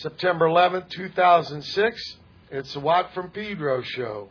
September 11th, 2006. It's the Watt from Pedro show.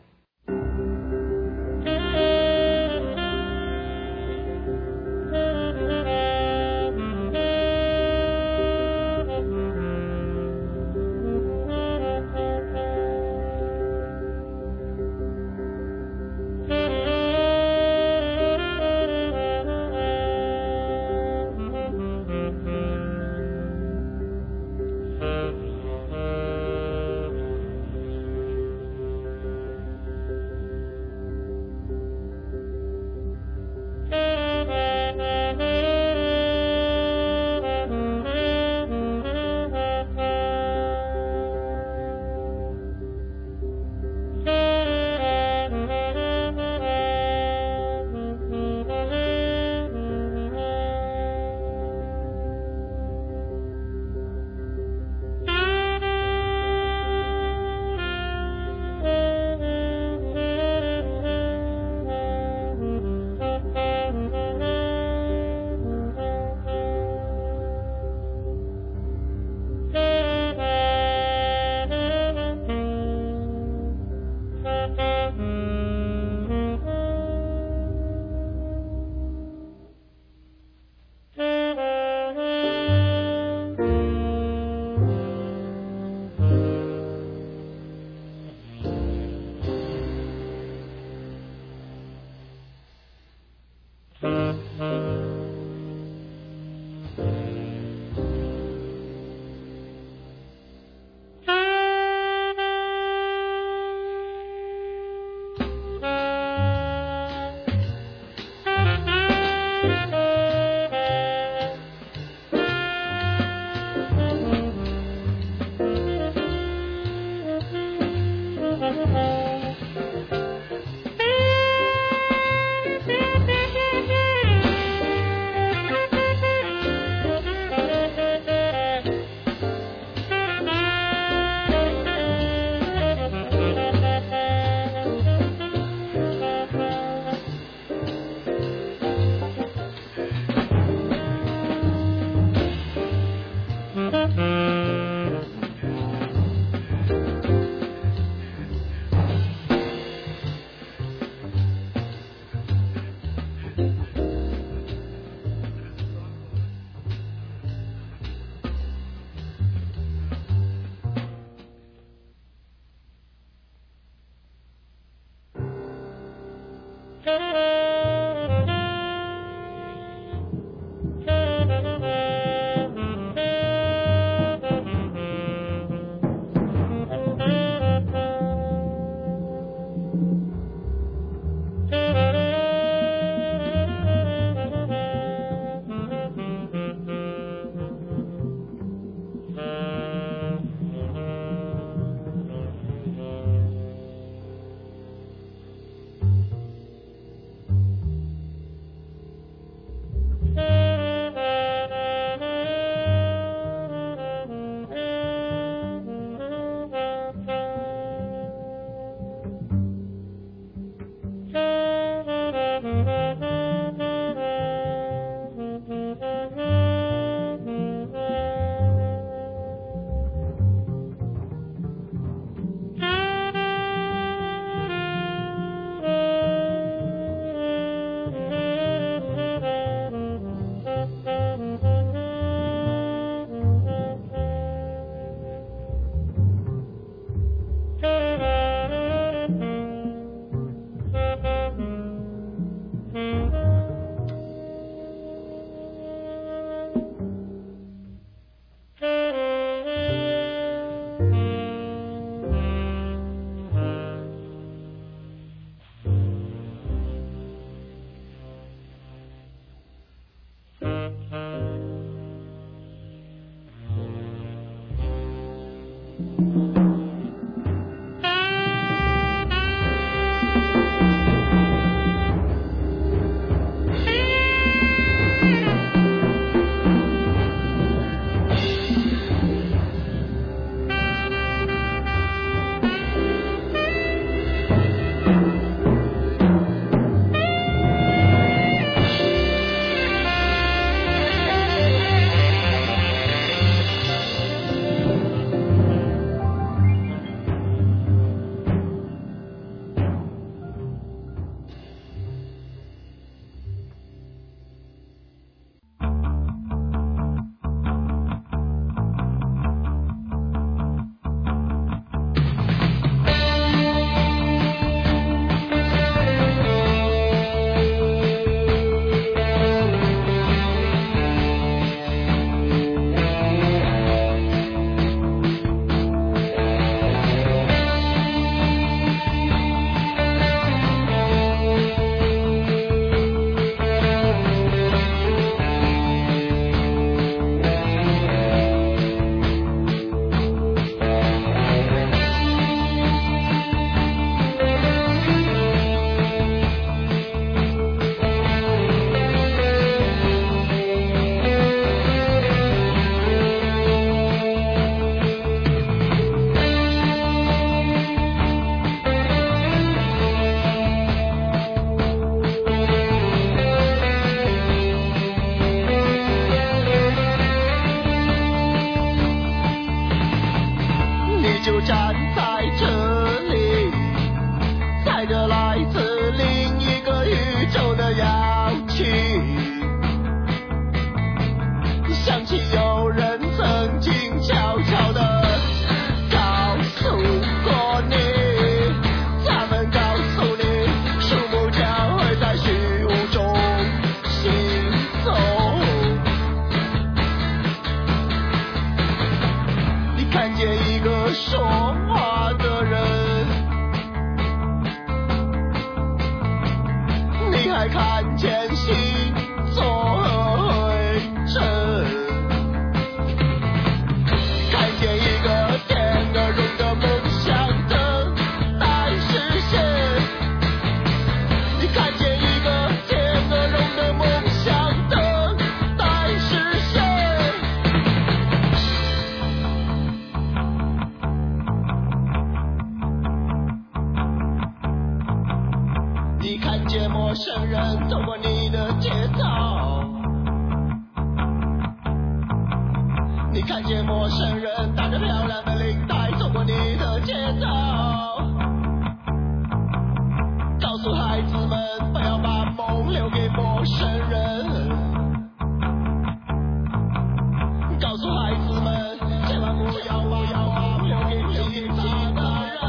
就站在这里，踩着来自另一个宇宙的邀请。想起有人曾经悄悄地告诉过你，他们告诉你，树木将会在虚无中行走。你看见一个说话的人，你还看见星座和灰尘，看见一个天鹅绒的梦想正在实现，你看见一个天鹅绒的梦想正在实现。你看见陌生人走过你的街道，你看见陌生人带着漂亮的领带走过你的街道，告诉孩子们不要把梦留给陌生人，告诉孩子们千万不要把梦留给其他的人。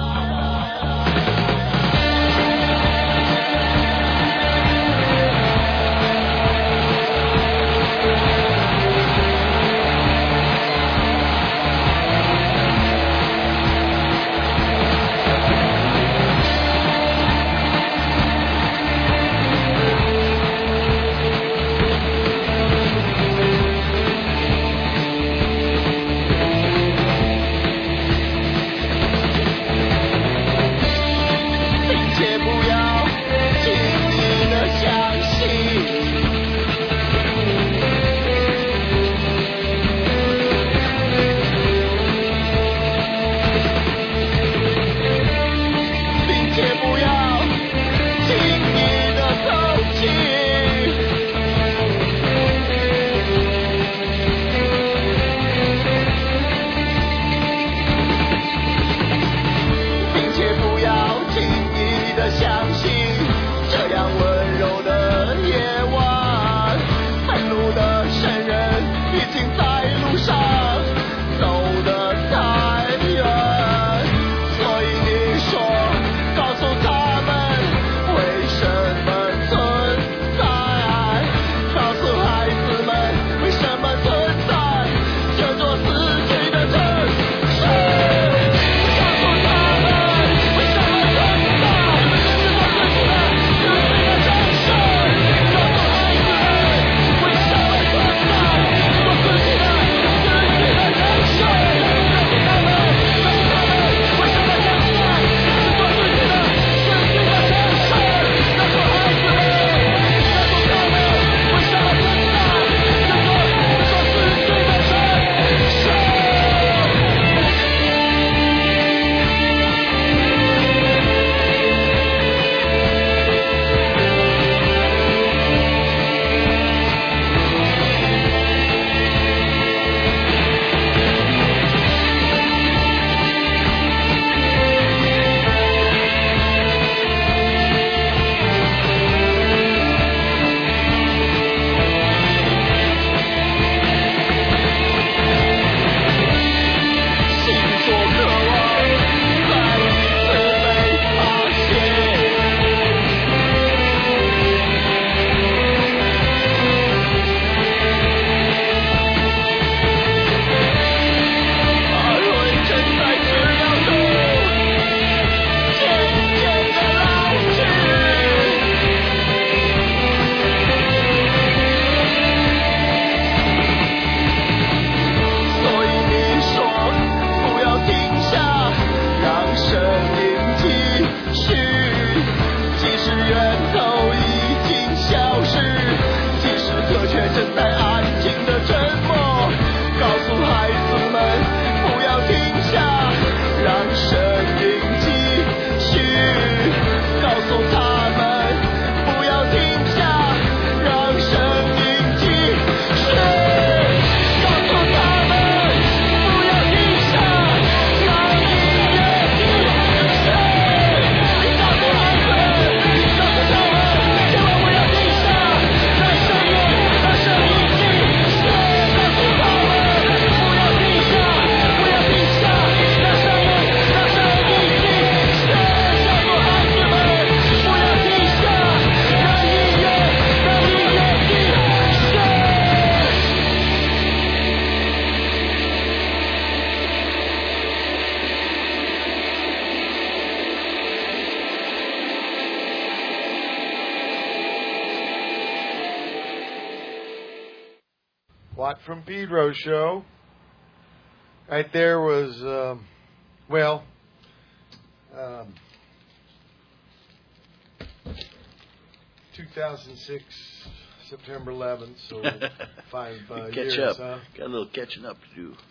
Watt from Pedro show. Right there was, 2006, September 11th, so 5 Catch years. up. Huh? Got a little catching up to do.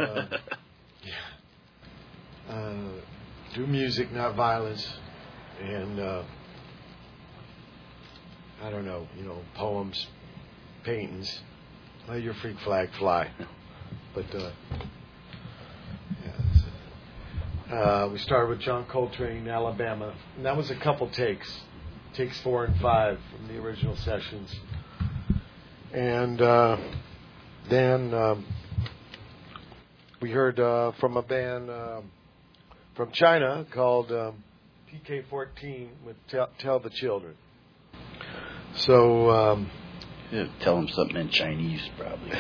And do music, not violence, and I don't know, poems, paintings. Let your freak flag fly. But we started with John Coltrane, Alabama, and that was a couple takes 4 and 5 from the original sessions, and then we heard from a band from China called PK-14 with Tell the Children. So tell them something in Chinese, probably.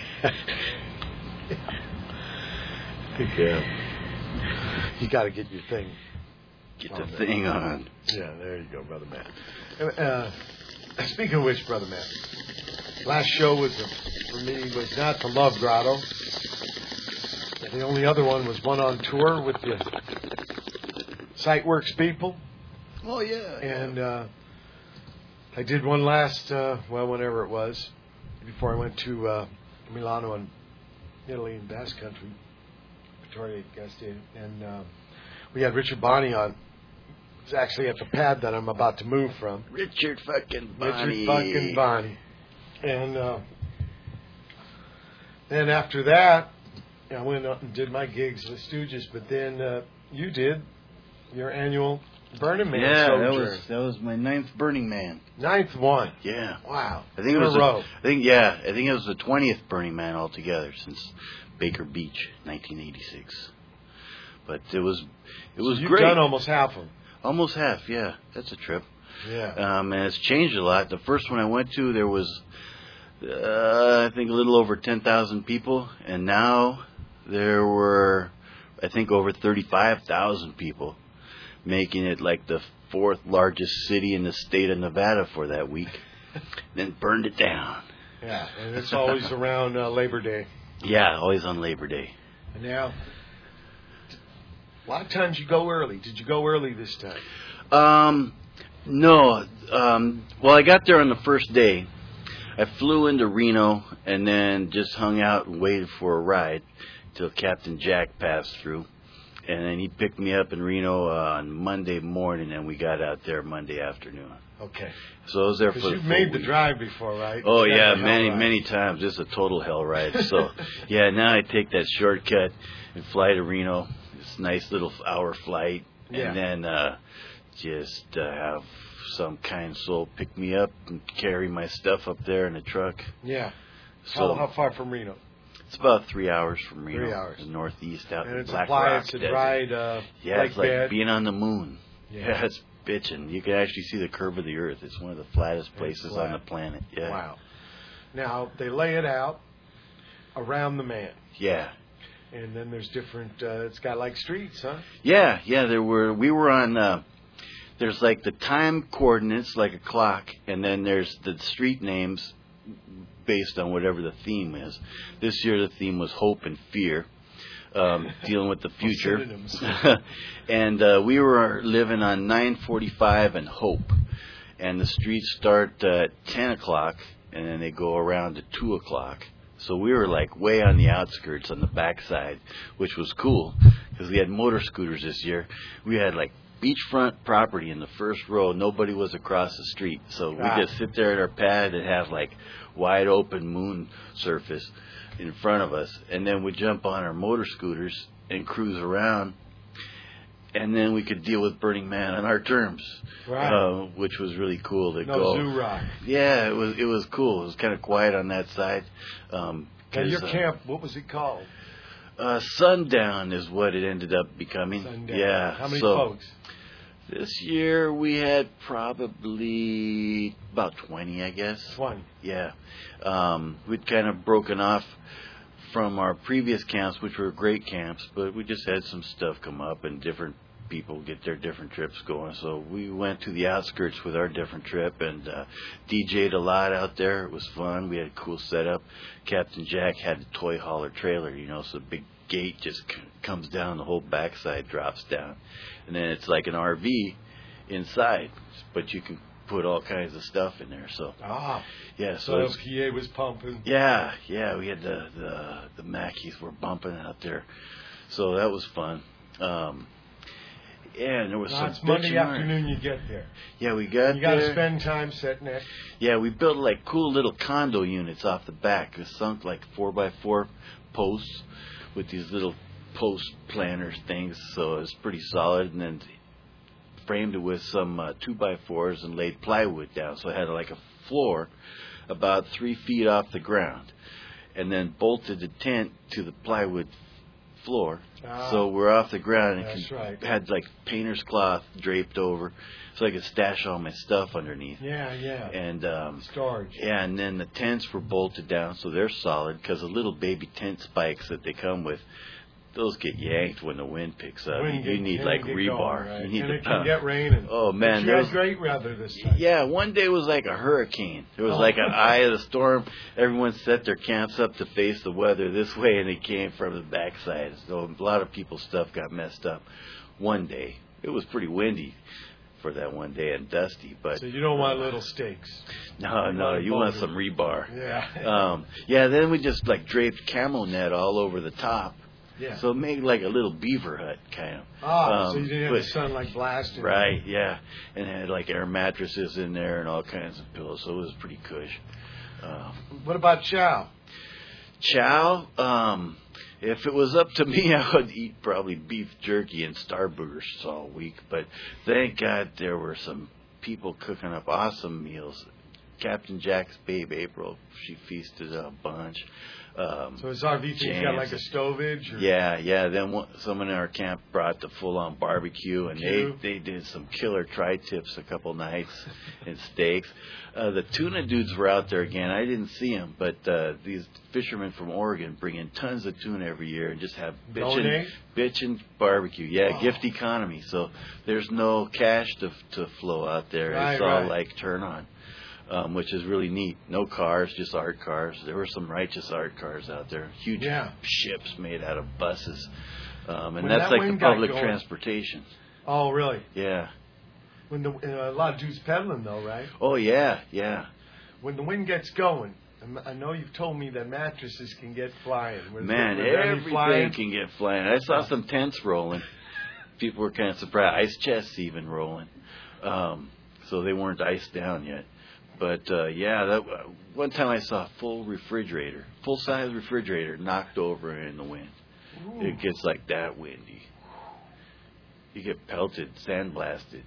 You got to get your thing. Get the thing on. Yeah, there you go, Brother Matt. Speaking of which, Brother Matt, last show for me was not the Love Grotto. The only other one was one on tour with the Sightworks people. Oh, yeah. And I did one last, whenever it was, before I went to Milano and Italy and Basque Country, Vittoria Gastia, and we had Richard Bonney on. It's actually at the pad that I'm about to move from. Richard fucking Bonney. And then after that, I went up and did my gigs with Stooges, but then you did your annual Burning Man sojourn. that was my 9th Burning Man. 9th one. Yeah. Wow. I think it was row. I think it was the 20th Burning Man altogether since Baker Beach, 1986. But it was You've great. done almost half of them. Almost half, yeah. That's a trip. Yeah. And it's changed a lot. The first one I went to, there was, I think, a little over 10,000 people. And now there were, I think, over 35,000 people, making it like the 4th largest city in the state of Nevada for that week. Then burned it down. Yeah, and it's always around Labor Day. Yeah, always on Labor Day. And now, a lot of times you go early. Did you go early this time? No. Well, I got there on the first day. I flew into Reno and then just hung out and waited for a ride till Captain Jack passed through. And then he picked me up in Reno on Monday morning, and we got out there Monday afternoon. Okay. So I was there for the Because you've made the drive before, right? Oh, yeah, many times. It's a total hell ride. So, yeah, now I take that shortcut and fly to Reno. It's a nice little hour flight. Yeah. And then just have some kind soul pick me up and carry my stuff up there in a truck. Yeah. So How far from Reno? It's about 3 hours from Reno. 3 hours. Northeast out And in it's Black a fly, Rock it's a Desert. ride, Yeah, it's like bed. being on the moon. Yeah. It's bitching. You can actually see the curve of the Earth. It's one of the flattest places on the planet. Yeah. Wow. Now, they lay it out around the man. Yeah. And then there's different, it's got like streets, huh? Yeah, we were on, there's like the time coordinates, like a clock, and then there's the street names based on whatever the theme is. This year the theme was hope and fear, dealing with the future. And we were living on 945 and Hope. And the streets start at 10 o'clock, and then they go around to 2 o'clock. So we were like way on the outskirts on the backside, which was cool because we had motor scooters this year. We had like beachfront property in the first row. Nobody was across the street. So we just sit there at our pad and have like wide open moon surface in front of us. And then we jump on our motor scooters and cruise around. And then we could deal with Burning Man on our terms, Right. Which was really cool to No go. zoo rock. Yeah, it was cool. It was kind of quiet on that side. Now your camp, what was it called? Sundown is what it ended up becoming. Sundown. Yeah. How many so folks? This year we had probably about 20, I guess. 20. Yeah. We'd kind of broken off from our previous camps, which were great camps, but we just had some stuff come up and different people get their different trips going. So we went to the outskirts with our different trip and DJ'd a lot out there. It was fun. We had a cool setup. Captain Jack had a toy hauler trailer, so the big gate just comes down, the whole backside drops down. And then it's like an RV inside, but you can put all kinds of stuff in there. So yeah, so PA was pumping. Yeah, we had the Mackies were bumping out there, so that was fun. And there was some. It's Monday afternoon. You get there. Yeah, we got. You got to spend time setting it. Yeah, we built like cool little condo units off the back. It sunk like 4x4 posts with these little post planners things, so it was pretty solid. And then framed it with some 2x4s and laid plywood down, so it had like a floor about 3 feet off the ground, and then bolted the tent to the plywood floor, so we're off the ground and had like painter's cloth draped over, so I could stash all my stuff underneath. Yeah. And storage. Yeah, and then the tents were bolted down, so they're solid because the little baby tent spikes that they come with, those get yanked when the wind picks up. You need like rebar. Going, right? You need and it can get raining. Oh man, there was great weather this time. Yeah, one day was like a hurricane. There was like an eye of the storm. Everyone set their camps up to face the weather this way, and it came from the backside. So a lot of people's stuff got messed up. One day, it was pretty windy for that one day and dusty. But so you don't want little stakes. No, you want some rebar. Yeah. Yeah. Then we just like draped camo net all over the top. Yeah. So it made like a little beaver hut kind of. So you didn't have the sun like blasting. Right, yeah. And it had like air mattresses in there and all kinds of pillows, so it was pretty cush. What about chow? Chow, if it was up to me, I would eat probably beef jerky and Starbursts all week. But thank God there were some people cooking up awesome meals. Captain Jack's babe, April, she feasted a bunch. So his RV thing's got like a stovage? Or? Yeah. Then someone in our camp brought the full-on barbecue, and they did some killer tri-tips a couple nights and steaks. The tuna dudes were out there again. I didn't see them, but these fishermen from Oregon bring in tons of tuna every year and just have bitchin' barbecue. Yeah, gift economy. So there's no cash to flow out there. It's all like turn on. Which is really neat. No cars, just art cars. There were some righteous art cars out there. Huge ships made out of buses. And that's like the public transportation. Oh, really? Yeah. When a lot of dudes pedaling, though, right? Oh, yeah. When the wind gets going, I know you've told me that mattresses can get flying. Man, everything can get flying. I saw some tents rolling. People were kind of surprised. Ice chests even rolling. So they weren't iced down yet. But, that one time I saw a full-size refrigerator knocked over in the wind. Ooh. It gets like that windy. You get pelted, sandblasted.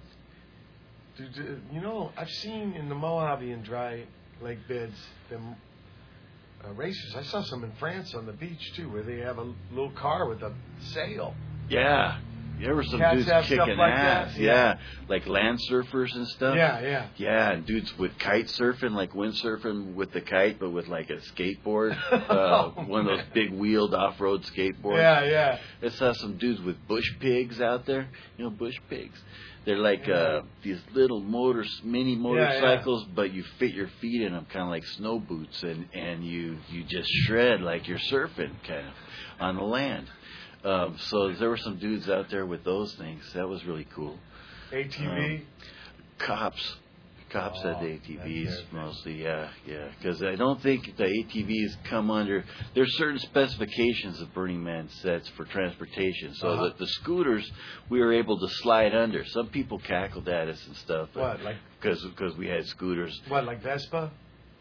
Dude, I've seen in the Mojave and dry lake beds, them racers. I saw some in France on the beach, too, where they have a little car with a sail. Yeah. There were some dudes kicking ass. Yeah. Like land surfers and stuff. Yeah. Yeah, and dudes with kite surfing, like windsurfing with the kite, but with like a skateboard. One of those big wheeled off-road skateboards. Yeah. I saw some dudes with bush pigs out there. Bush pigs. They're like these little mini motorcycles, but you fit your feet in them, kind of like snow boots, and you just shred like you're surfing, kind of, on the land. So there were some dudes out there with those things. That was really cool. ATV? Cops had the ATVs mostly, yeah. Because I don't think the ATVs come under. There's certain specifications that Burning Man sets for transportation. So the scooters we were able to slide under. Some people cackled at us and stuff. What, like? Because we had scooters. What, like Vespa?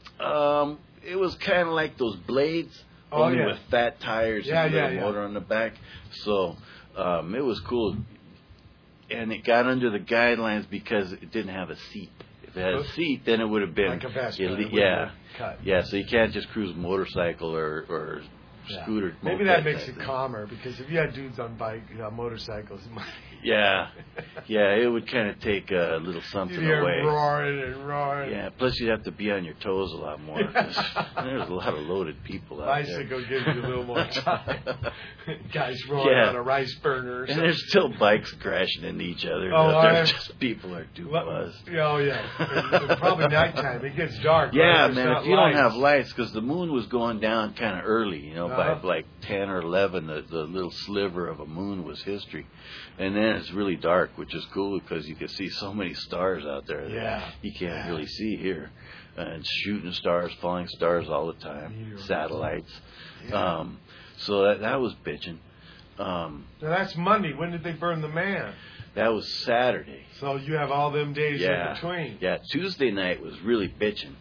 It was kind of like those blades. Only with fat tires and a motor on the back. So it was cool. And it got under the guidelines because it didn't have a seat. If it had a seat, then it would have been... Like a Vespa. Cut. Yeah, so you can't just cruise motorcycle or scooter. Maybe that makes it calmer, because if you had dudes on motorcycles... Yeah, it would kind of take a little something You'd hear away. roaring and roaring. Yeah, plus you'd have to be on your toes a lot more. 'Cause there's a lot of loaded people out there. Bicycle gives you a little more time. Guys rolling on a rice burner or And something. there's still bikes crashing into each other. Oh, They're just people are too buzzed. Oh, yeah. And probably nighttime. It gets dark. Yeah, right? man, There's if you not don't have lights. lights, because the moon was going down kind of early, by Uh-huh. like 10 or 11, the little sliver of a moon was history. And then it's really dark, which is cool because you can see so many stars out there that Yeah. you can't really see here. And shooting stars, falling stars all the time, Meteorites. satellites. Yeah. So that was bitching. Now, that's Monday. When did they burn the man? That was Saturday. So you have all them days in between. Yeah, Tuesday night was really bitching.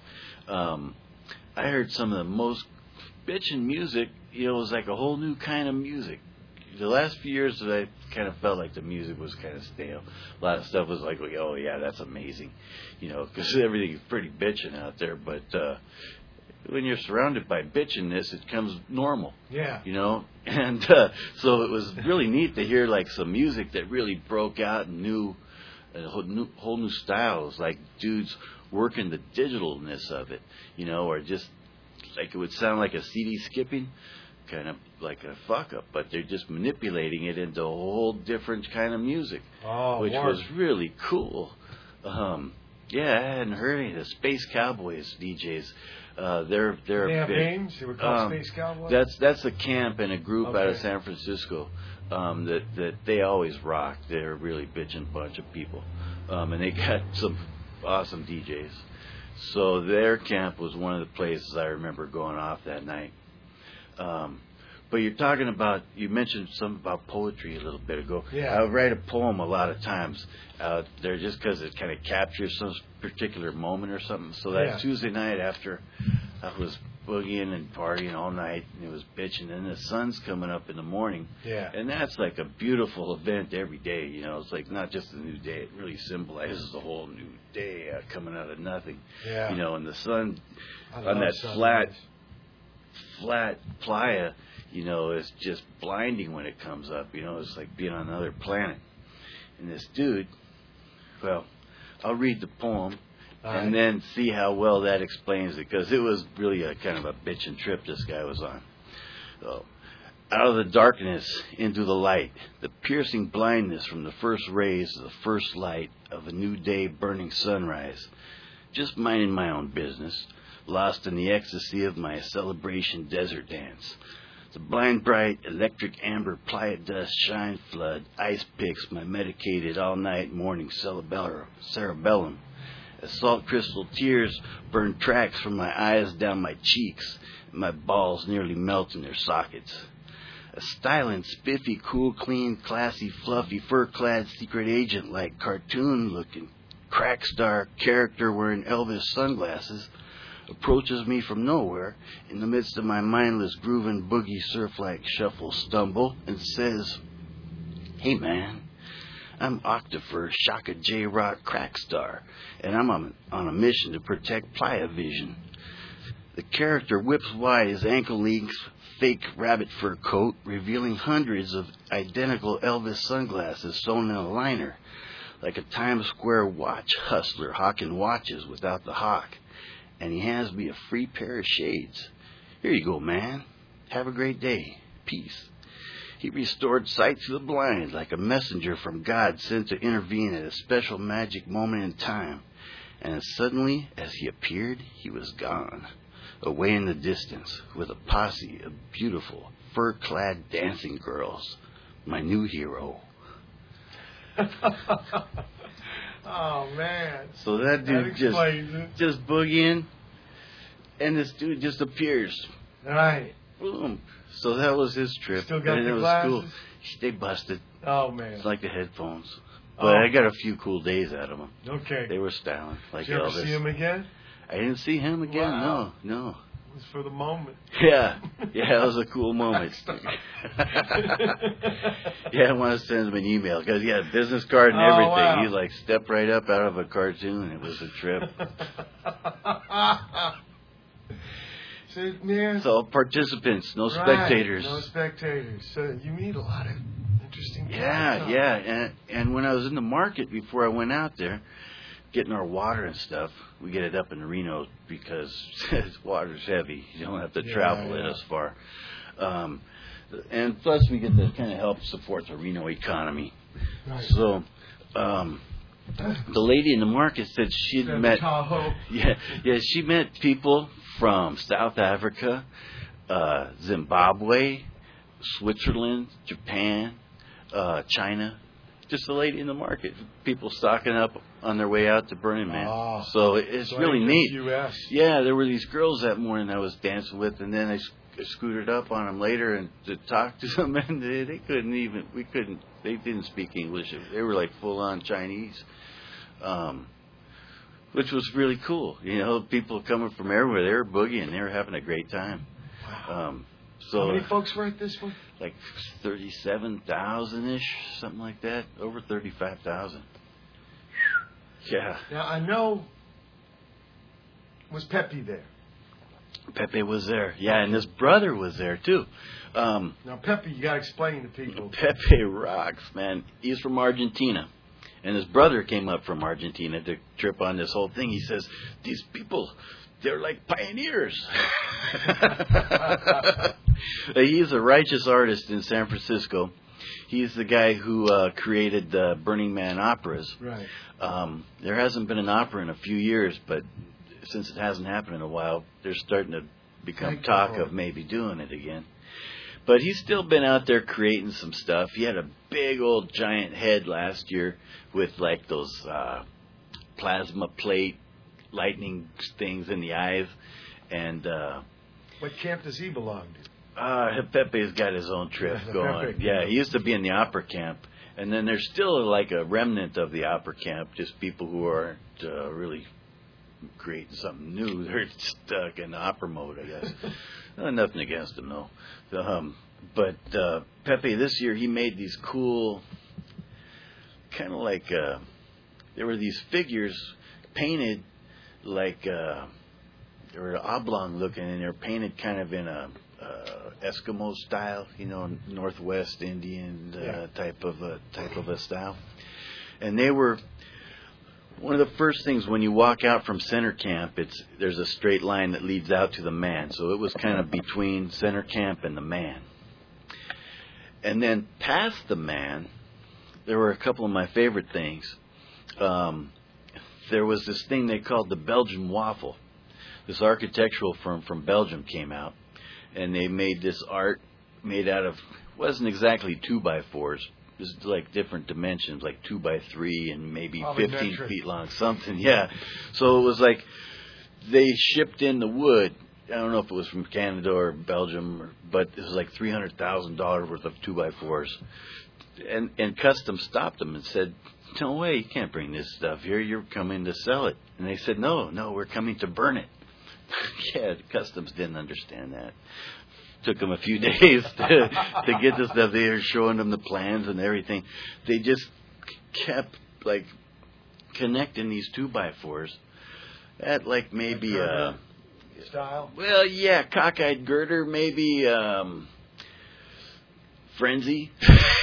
I heard some of the most bitching music. It was like a whole new kind of music. The last few years, I kind of felt like the music was kind of stale. A lot of stuff was like, oh yeah, that's amazing, because everything's pretty bitching out there. But when you're surrounded by bitchiness, it comes normal. Yeah. And so it was really neat to hear like some music that really broke out and whole new styles, like dudes working the digitalness of it, or just like it would sound like a CD skipping, kind of like a fuck up, but they're just manipulating it into a whole different kind of music, which was really cool. I hadn't heard any of the Space Cowboys DJs. They're They have big. names? They were called Space Cowboys? That's a camp and a group out of Okay. San Francisco that they always rock. They're a really bitchin' bunch of people, and they got some awesome DJs. So their camp was one of the places I remember going off that night. But you mentioned something about poetry a little bit ago. Yeah. I would write a poem a lot of times out there just because it kind of captures some particular moment or something. So that Tuesday night after I was boogieing and partying all night, and it was bitching, and the sun's coming up in the morning. Yeah. And that's like a beautiful event every day, It's like not just a new day. It really symbolizes a whole new day coming out of nothing. Yeah. And the sun I on love that sunrise. flat playa, is just blinding when it comes up. It's like being on another planet. And this dude, well, I'll read the poem and then see how well that explains it, because it was really a kind of a bitchin' trip this guy was on. So, out of the darkness into the light, the piercing blindness from the first rays of the first light of a new day burning sunrise. Just minding my own business, lost in the ecstasy of my celebration desert dance. The blind bright electric amber playa dust shine flood ice picks my medicated all night morning cerebellum. As salt crystal tears burn tracks from my eyes down my cheeks, and my balls nearly melt in their sockets. A styling, spiffy, cool, clean, classy, fluffy, fur-clad secret agent-like cartoon-looking, crack star character wearing Elvis sunglasses approaches me from nowhere in the midst of my mindless grooving boogie surf-like shuffle stumble and says, "Hey man, I'm Octofer Shaka J Rock Crackstar, and I'm on a mission to protect Playa Vision." The character whips wide his ankle-length fake rabbit fur coat, revealing hundreds of identical Elvis sunglasses sewn in a liner, like a Times Square watch hustler hawking watches without the hawk. And he hands me a free pair of shades. "Here you go, man. Have a great day. Peace." He restored sight to the blind like a messenger from God sent to intervene at a special magic moment in time. And as suddenly as he appeared, he was gone, away in the distance, with a posse of beautiful, fur-clad dancing girls. My new hero. Oh, man. So that dude explains it. just boogieing, and this dude just appears. Right. Boom. So that was his trip. Still got and the it was glasses? cool. They busted. Oh, man. It's like the headphones. But I got a few cool days out of them. Okay. They were styling, like Did you ever Elvis. see him again? I didn't see him again. Wow. No. It was for the moment. Yeah, it was a cool moment. Yeah, I want to send him an email because he had a business card and everything. Wow. He like stepped right up out of a cartoon. It was a trip. So, man. So participants, no Right, spectators. No spectators. So you meet a lot of interesting Yeah. And when I was in the market before I went out there, getting our water and stuff, we get it up in Reno because water's heavy. You don't have to travel it as far. And plus we get to kind of help support the Reno economy. Right. So, the lady in the market said she'd met, she met people from South Africa, Zimbabwe, Switzerland, Japan, China. Just the lady in the market. People stocking up on their way out to Burning Man. Oh, so it's really neat. US. Yeah, there were these girls that morning I was dancing with, and then I scooted up on them later and to talk to them, and they didn't speak English. They were like full on Chinese, which was really cool. You know, people coming from everywhere, they were boogieing, they were having a great time. Wow. So how many folks were at this one? Like 37,000-ish, something like that. Over 35,000. Yeah. Now, I know, was Pepe there? Pepe was there. Yeah, and his brother was there, too. Now, Pepe, you got to explain to people. Pepe rocks, man. He's from Argentina. And his brother came up from Argentina to trip on this whole thing. He says, these people, they're like pioneers. He's a righteous artist in San Francisco. He's the guy who created the Burning Man operas. Right. There hasn't been an opera in a few years, but since it hasn't happened in a while, there's starting to become talk of maybe doing it again. But he's still been out there creating some stuff. He had a big old giant head last year with like those plasma plate lightning things in the eyes. And what camp does he belong to? Pepe's got his own trip going. Yeah, he used to be in the opera camp. And then there's still like a remnant of the opera camp, just people who aren't really creating something new. They're stuck in opera mode, I guess. Nothing against them, though. But Pepe, this year, he made these cool, kind of like, there were these figures painted like, they were oblong looking, and they were painted kind of in a Eskimo style, you know, Northwest Indian type of a style. And they were one of the first things when you walk out from center camp. There's a straight line that leads out to the man, so it was kind of between center camp and the man. And then past the man, there were a couple of my favorite things. There was this thing they called the Belgian waffle. This architectural firm from Belgium came out, and they made this art made out of, wasn't exactly 2x4s. It was like different dimensions, like 2x3 and maybe probably 15 metric. feet long, something. Yeah. So it was like they shipped in the wood. I don't know if it was from Canada or Belgium, but it was like $300,000 worth of 2x4s. And Custom stopped them and said, no way, you can't bring this stuff here. You're coming to sell it. And they said, no, we're coming to burn it. Yeah, Customs didn't understand that. Took them a few days to get the stuff. They were showing them the plans and everything. They just kept, like, connecting these 2x4s at, like, maybe style? Well, yeah, cockeyed girder, maybe frenzy.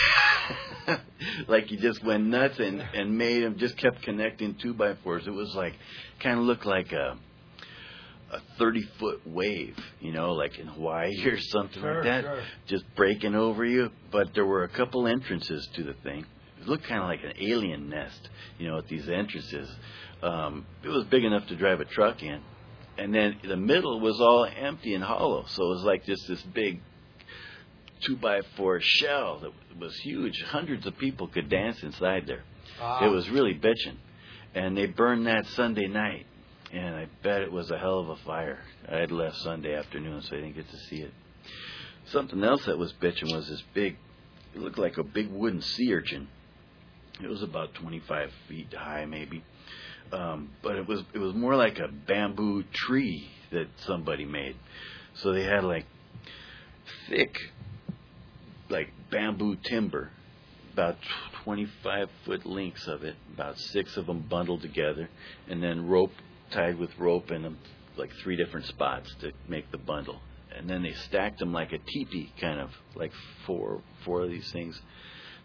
Like you just went nuts and made them, just kept connecting 2x4s. It was like, kind of looked like a 30-foot wave, you know, like in Hawaii or something like that, just breaking over you. But there were a couple entrances to the thing. It looked kind of like an alien nest, you know, at these entrances. It was big enough to drive a truck in. And then the middle was all empty and hollow. So it was like just this big 2x4 shell that was huge. Hundreds of people could dance inside there. It was really bitching. And they burned that Sunday night. And I bet it was a hell of a fire. I had left Sunday afternoon, so I didn't get to see it. Something else that was bitching was this big, it looked like a big wooden sea urchin. It was about 25 feet high, maybe. But it was more like a bamboo tree that somebody made. So they had like thick, like bamboo timber, about 25-foot lengths of it, about 6 of them bundled together, and then rope, tied with rope in them, like 3 different spots to make the bundle. And then they stacked them like a teepee, kind of like four of these things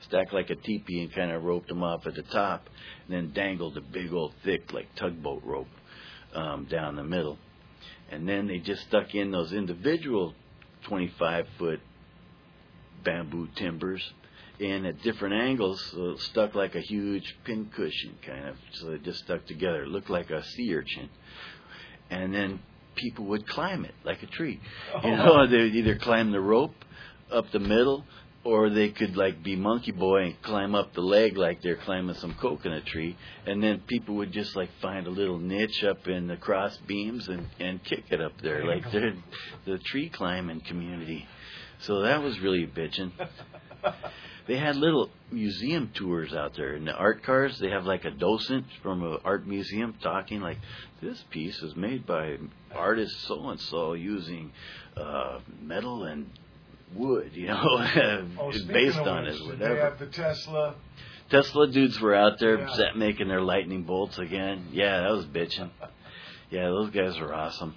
stacked like a teepee, and kind of roped them off at the top, and then dangled a big old thick like tugboat rope down the middle. And then they just stuck in those individual 25-foot bamboo timbers in at different angles, so it stuck like a huge pincushion kind of, so they just stuck together. It looked like a sea urchin. And then people would climb it like a tree. You know, they would either climb the rope up the middle, or they could like be Monkey Boy and climb up the leg like they're climbing some coconut tree. And then people would just like find a little niche up in the cross beams and kick it up there, like they're the tree climbing community. So that was really bitchin'. They had little museum tours out there. In the art cars, they have like a docent from an art museum talking like, this piece was made by artist so-and-so using metal and wood, you know, based on it, whatever. They have the Tesla. Tesla dudes were out there making their lightning bolts again. Yeah, that was bitchin'. Yeah, those guys were awesome.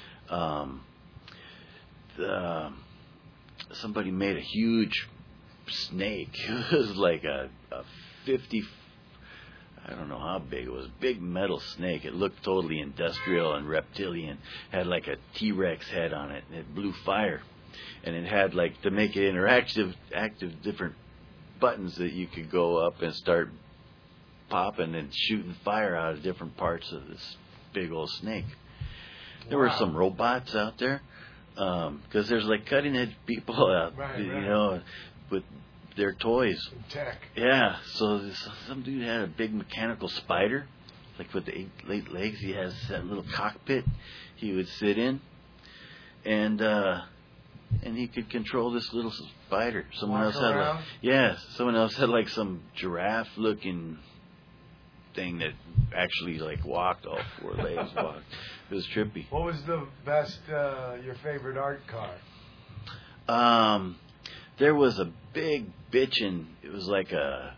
Somebody made a huge snake. It was like a 50, I don't know how big it was, big metal snake. It looked totally industrial and reptilian. Had like a T-Rex head on it, and it blew fire. And it had like, to make it interactive, active different buttons that you could go up and start popping and shooting fire out of different parts of this big old snake. There were some robots out there, because there's like cutting edge people out, you know, with their toys. Tech. Yeah, so some dude had a big mechanical spider, like with the 8 legs. He has that little cockpit he would sit in, and he could control this little spider. Someone else had like some giraffe-looking thing that actually like walked all 4 legs. It was trippy. What was the best, your favorite art car? There was a big bitchin', it was like a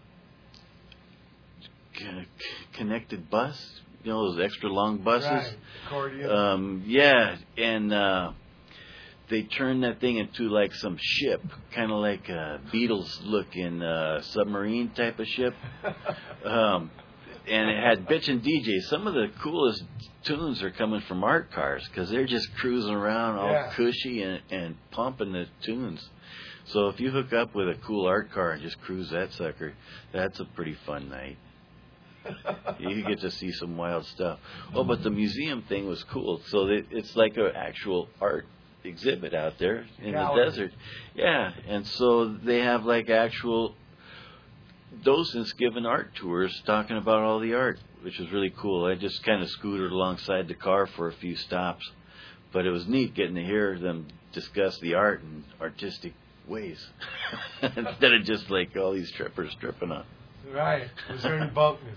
connected bus, you know, those extra long buses. Right. Accordion. Yeah, and they turned that thing into like some ship, kind of like a Beatles-looking submarine type of ship. And it had bitchin' DJs. Some of the coolest tunes are coming from art cars, because they're just cruising around all cushy and pumping the tunes. So if you hook up with a cool art car and just cruise that sucker, that's a pretty fun night. You get to see some wild stuff. Oh, but the museum thing was cool. So it's like an actual art exhibit out there in the desert. Yeah, and so they have like actual docents giving art tours talking about all the art, which was really cool. I just kind of scooted alongside the car for a few stops, but it was neat getting to hear them discuss the art in artistic ways instead of just like all these strippers stripping on. Right. Was there any bunkness?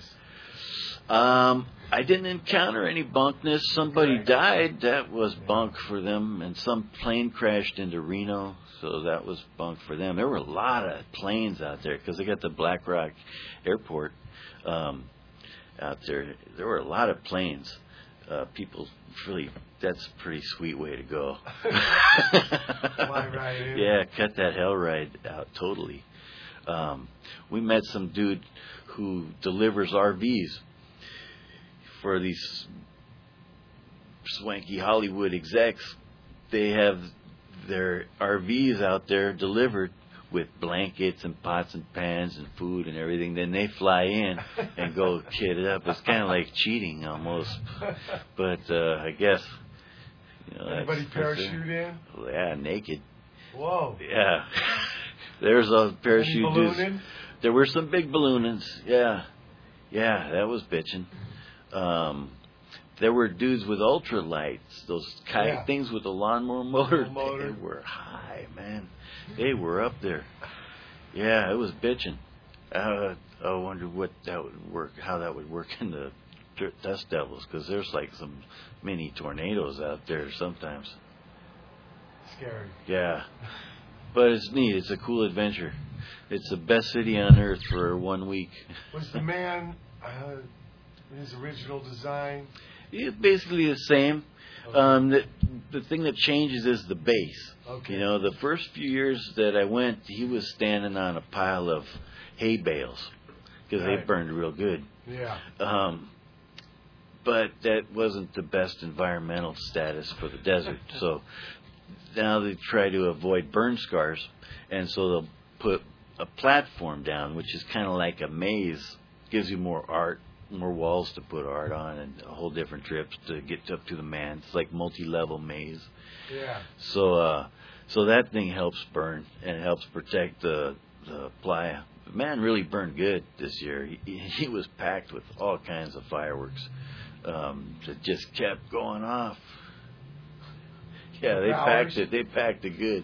I didn't encounter any bunkness. Somebody died. That was bunk for them. And some plane crashed into Reno, so that was bunk for them. There were a lot of planes out there because they got the Black Rock Airport out there. There were a lot of planes. People really, that's a pretty sweet way to go. Fly right in. Yeah, cut that hell ride out totally. We met some dude who delivers RVs for these swanky Hollywood execs. They have their RVs out there delivered with blankets and pots and pans and food and everything. Then they fly in and go kit it up. It's kind of like cheating almost. But I guess, you know, anybody parachute in? Yeah, naked. Whoa. Yeah. There's a parachute dudes. There were some big balloonins. Yeah. Yeah, that was bitchin'. There were dudes with ultralights, those kayak things with the lawnmower motor. They were high, man. They were up there. Yeah, it was bitchin'. I wonder what that would work, how that would work in the Dust Devils, because there's like some mini tornadoes out there sometimes. Scary. Yeah. But it's neat. It's a cool adventure. It's the best city on earth for 1 week. Was the man his original design? It's basically the same. Okay. The thing that changes is the base. Okay. You know, the first few years that I went, he was standing on a pile of hay bales because they Right. burned real good. Yeah. But that wasn't the best environmental status for the desert. So now they try to avoid burn scars, and so they'll put a platform down, which is kind of like a maze, gives you more art, more walls to put art on, and a whole different trips to get up to the man. It's like multi-level maze. Yeah. So that thing helps burn and helps protect the playa. The man really burned good this year. He was packed with all kinds of fireworks that just kept going off. Yeah, they packed it. They packed it good.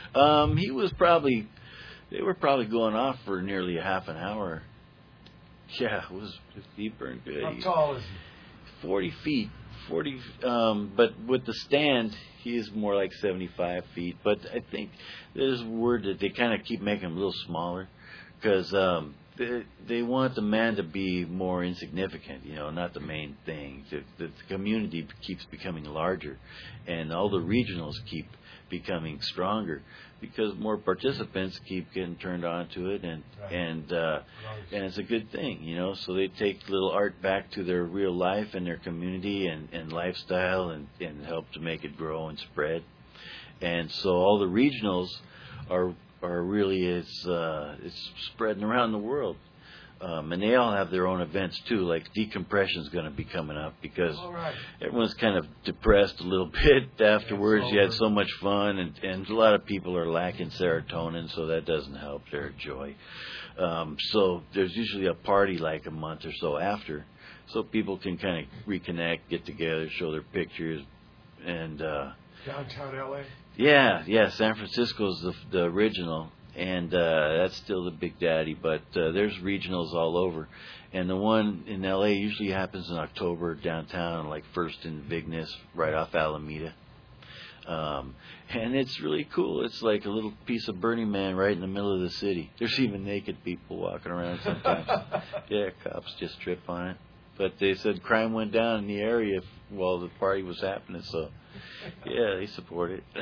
They were probably going off for nearly a half an hour. Yeah, he burned good. How tall is he? 40 feet. 40, but with the stand, he is more like 75 feet. But I think there's word that they kind of keep making him a little smaller because they want the man to be more insignificant, you know, not the main thing. The community keeps becoming larger, and all the regionals keep becoming stronger because more participants keep getting turned on to it, and it's a good thing, you know. So they take little art back to their real life and their community and lifestyle and help to make it grow and spread. And so all the regionals are really it's spreading around the world. And they all have their own events too, like decompression's going to be coming up because everyone's kind of depressed a little bit afterwards. You had so much fun, and a lot of people are lacking serotonin, so that doesn't help their joy. So there's usually a party like a month or so after, so people can kind of reconnect, get together, show their pictures, and downtown LA. Yeah, San Francisco's the original. And that's still the big daddy, but there's regionals all over. And the one in L.A. usually happens in October downtown, like First and Vignes, right off Alameda. And it's really cool. It's like a little piece of Burning Man right in the middle of the city. There's even naked people walking around sometimes. Yeah, cops just trip on it. But they said crime went down in the area while the party was happening, so yeah, they support it.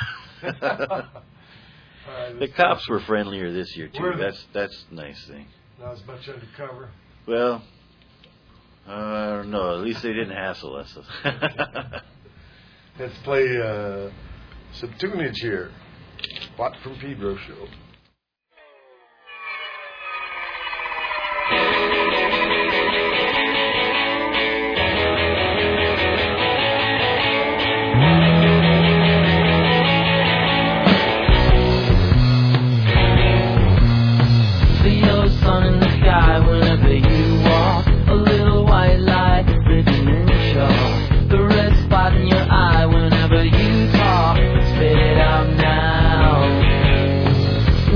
The cops were friendlier this year too. That's a nice thing. Not as much undercover. Well, I don't know. At least they didn't hassle us. Let's play some tunage here. Watt from Pedro Show. Whenever you talk, spit it out now.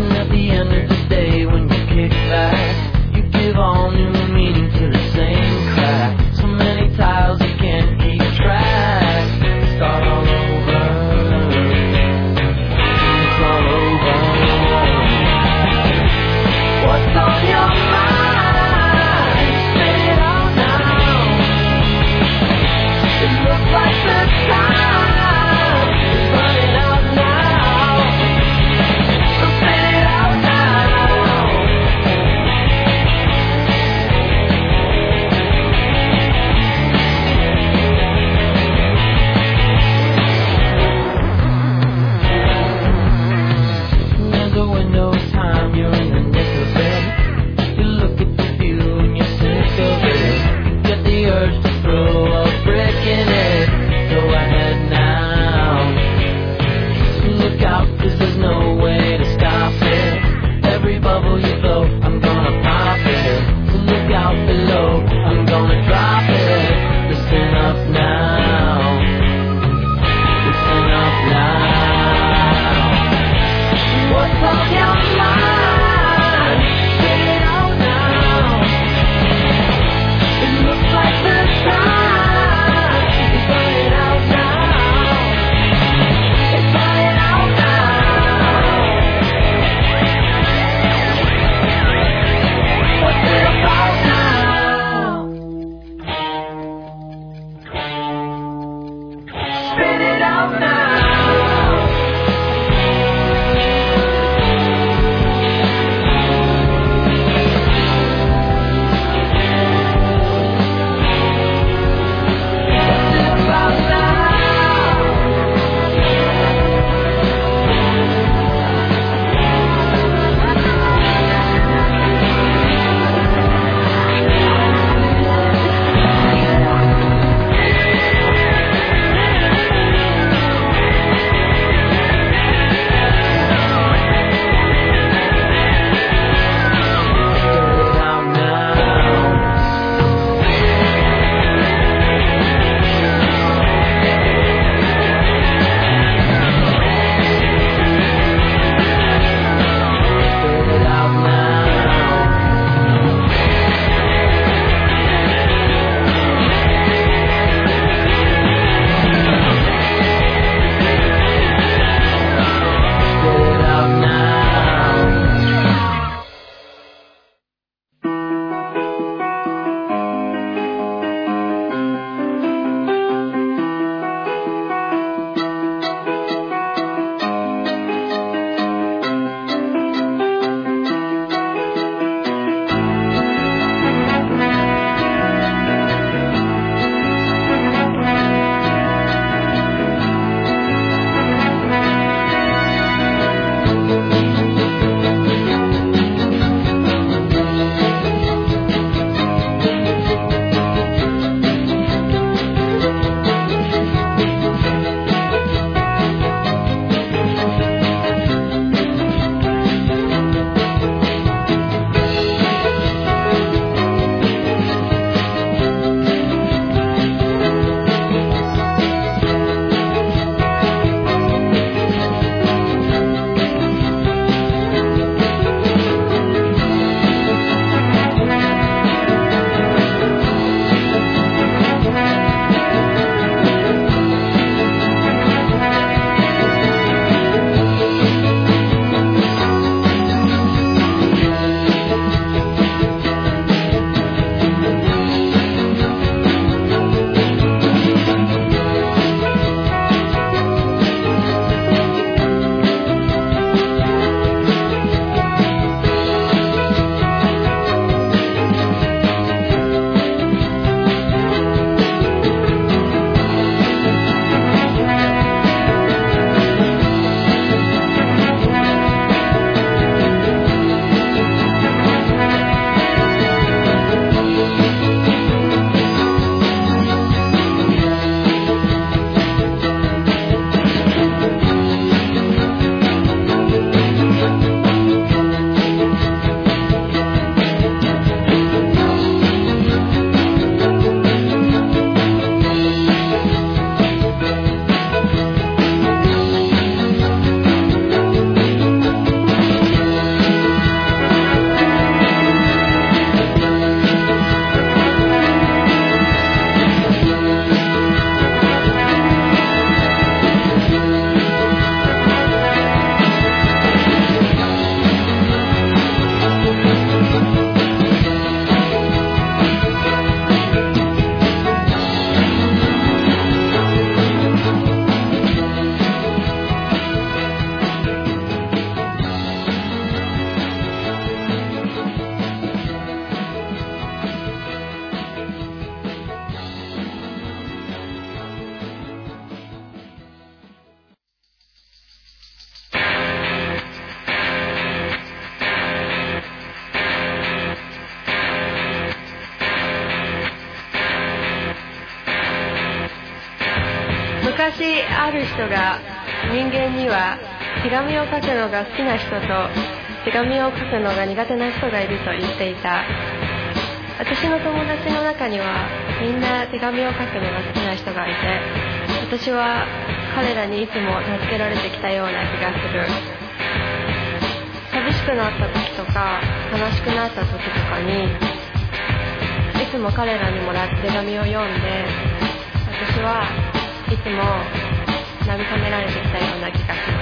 昔ある人が人間には手紙を書くのが好きな人と手紙を書くのが苦手な人がいると言っていた。私の友達の中にはみんな手紙を書くのが好きな人がいて、私は彼らにいつも助けられてきたような気がする。寂しくなった時とか悲しくなった時とかにいつも彼らにもらった手紙を読んで、私はいつも慰められてきたような気がします。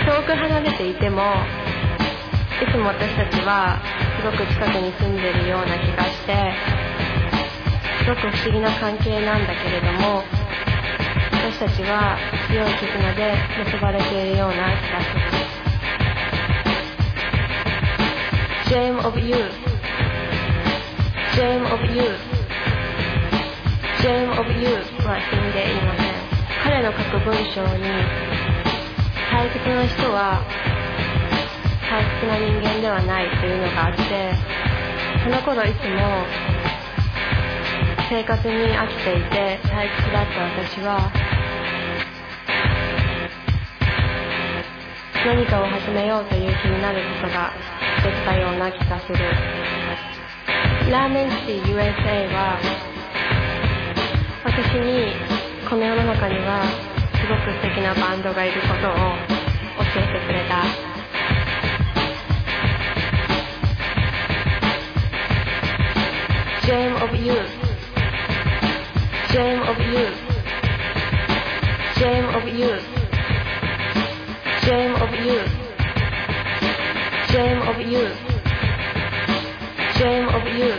遠く離れていてもいつも私たちはすごく近くに住んでいるような気がして、すごく不思議な関係なんだけれども、私たちは強い絆で結ばれているような気がする。Shame of you, shame of you, shame of you は死んでいません。彼の書く文章に大切な人は大切な人間ではないというのがあって、その頃いつも生活に飽きていて退屈だった私は何かを始めようという気になることができたような気がする。ラーメンシティ USA は私にこの世の中にはすごく素敵なバンドがいることを教えてくれた。Shame of you, shame of you, shame of you, shame of you, shame of you, shame of you.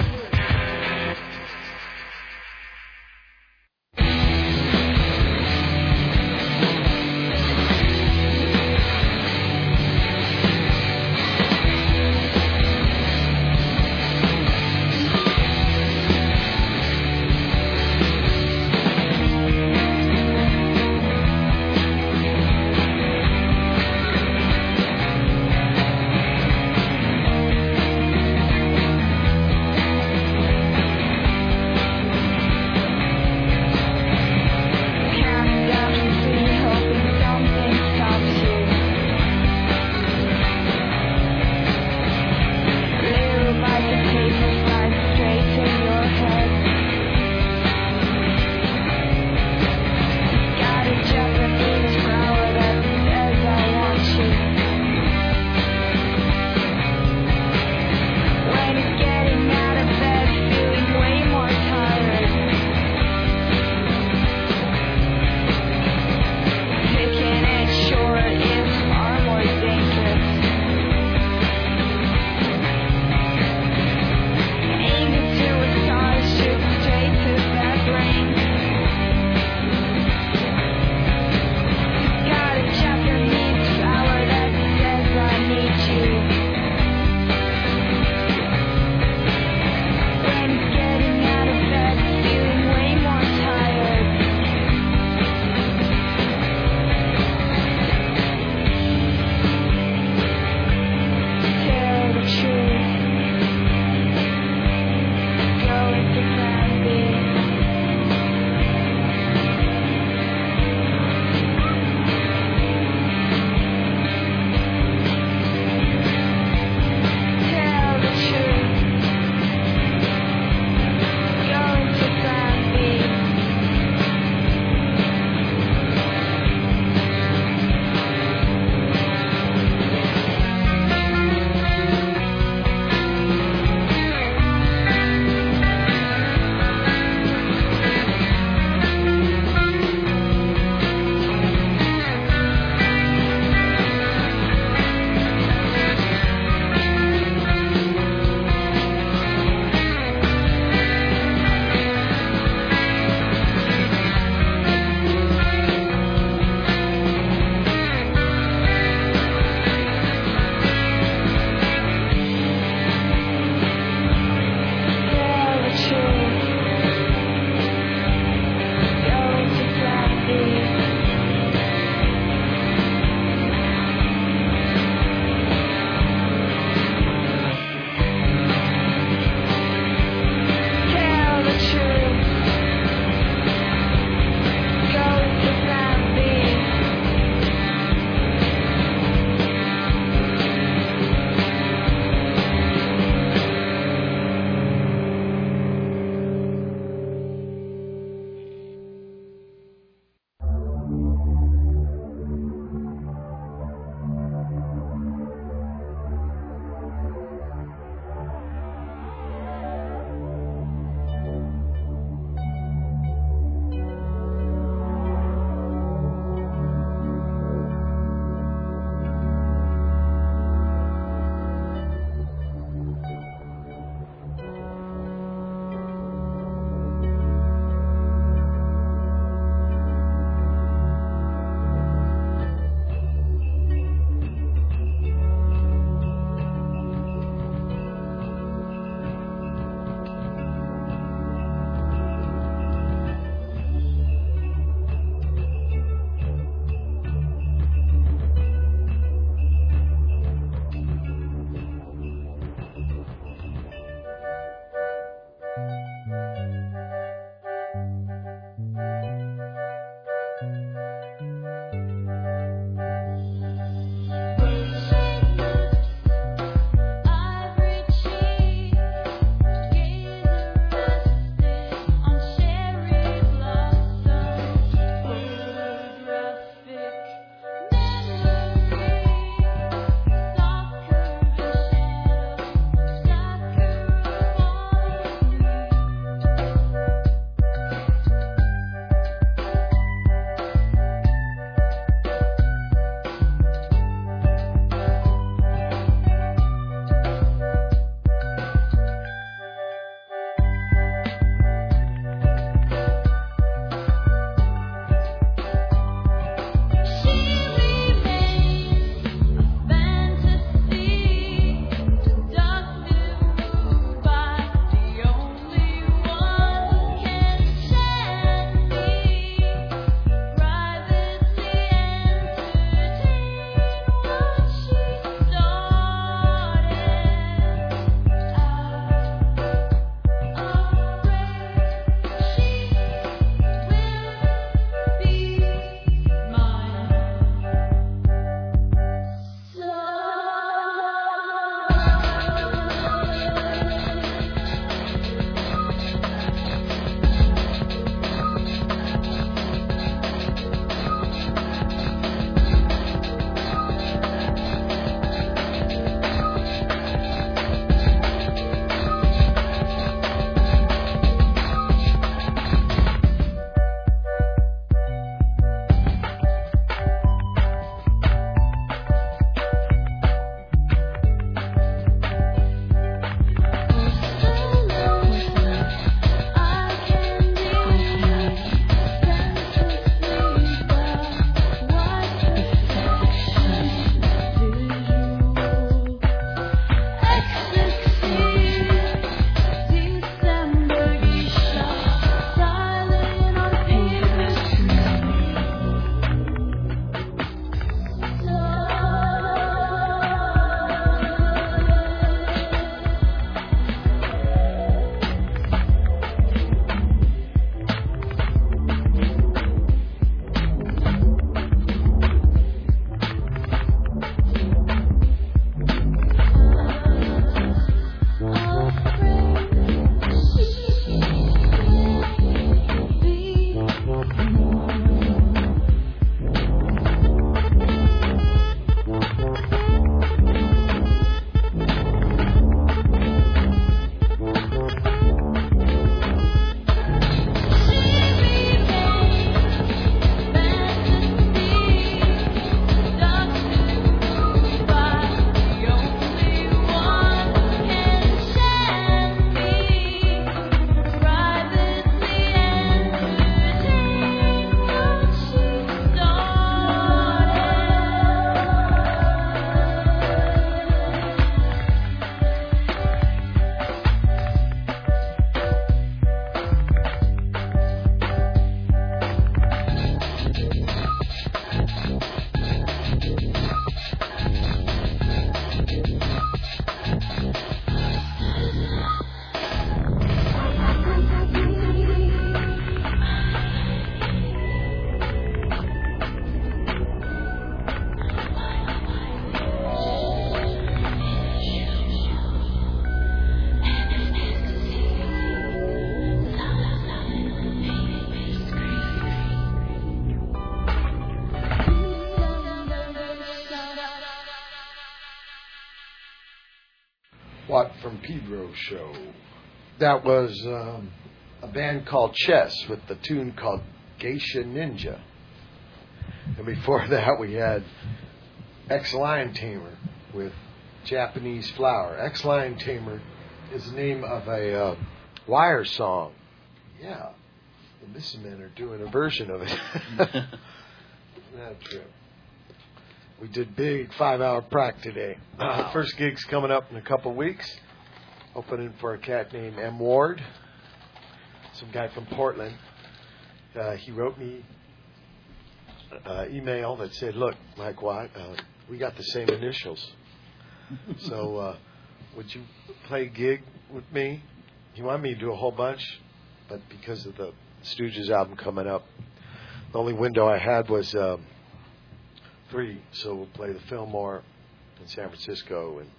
Pedro Show. That was a band called Chess with the tune called Geisha Ninja. And before that we had X-Lion Tamer with Japanese Flower. X-Lion Tamer is the name of a Wire song. Yeah, the Missing Men are doing a version of it. That trip. We did big 5-hour prac today. The first gig's coming up in a couple of weeks. Opening for a cat named M. Ward. Some guy from Portland. He wrote me an email that said, look, Mike Watt, we got the same initials. So would you play a gig with me? He wanted me to do a whole bunch, but because of the Stooges album coming up, the only window I had was 3. So we'll play the Fillmore in San Francisco and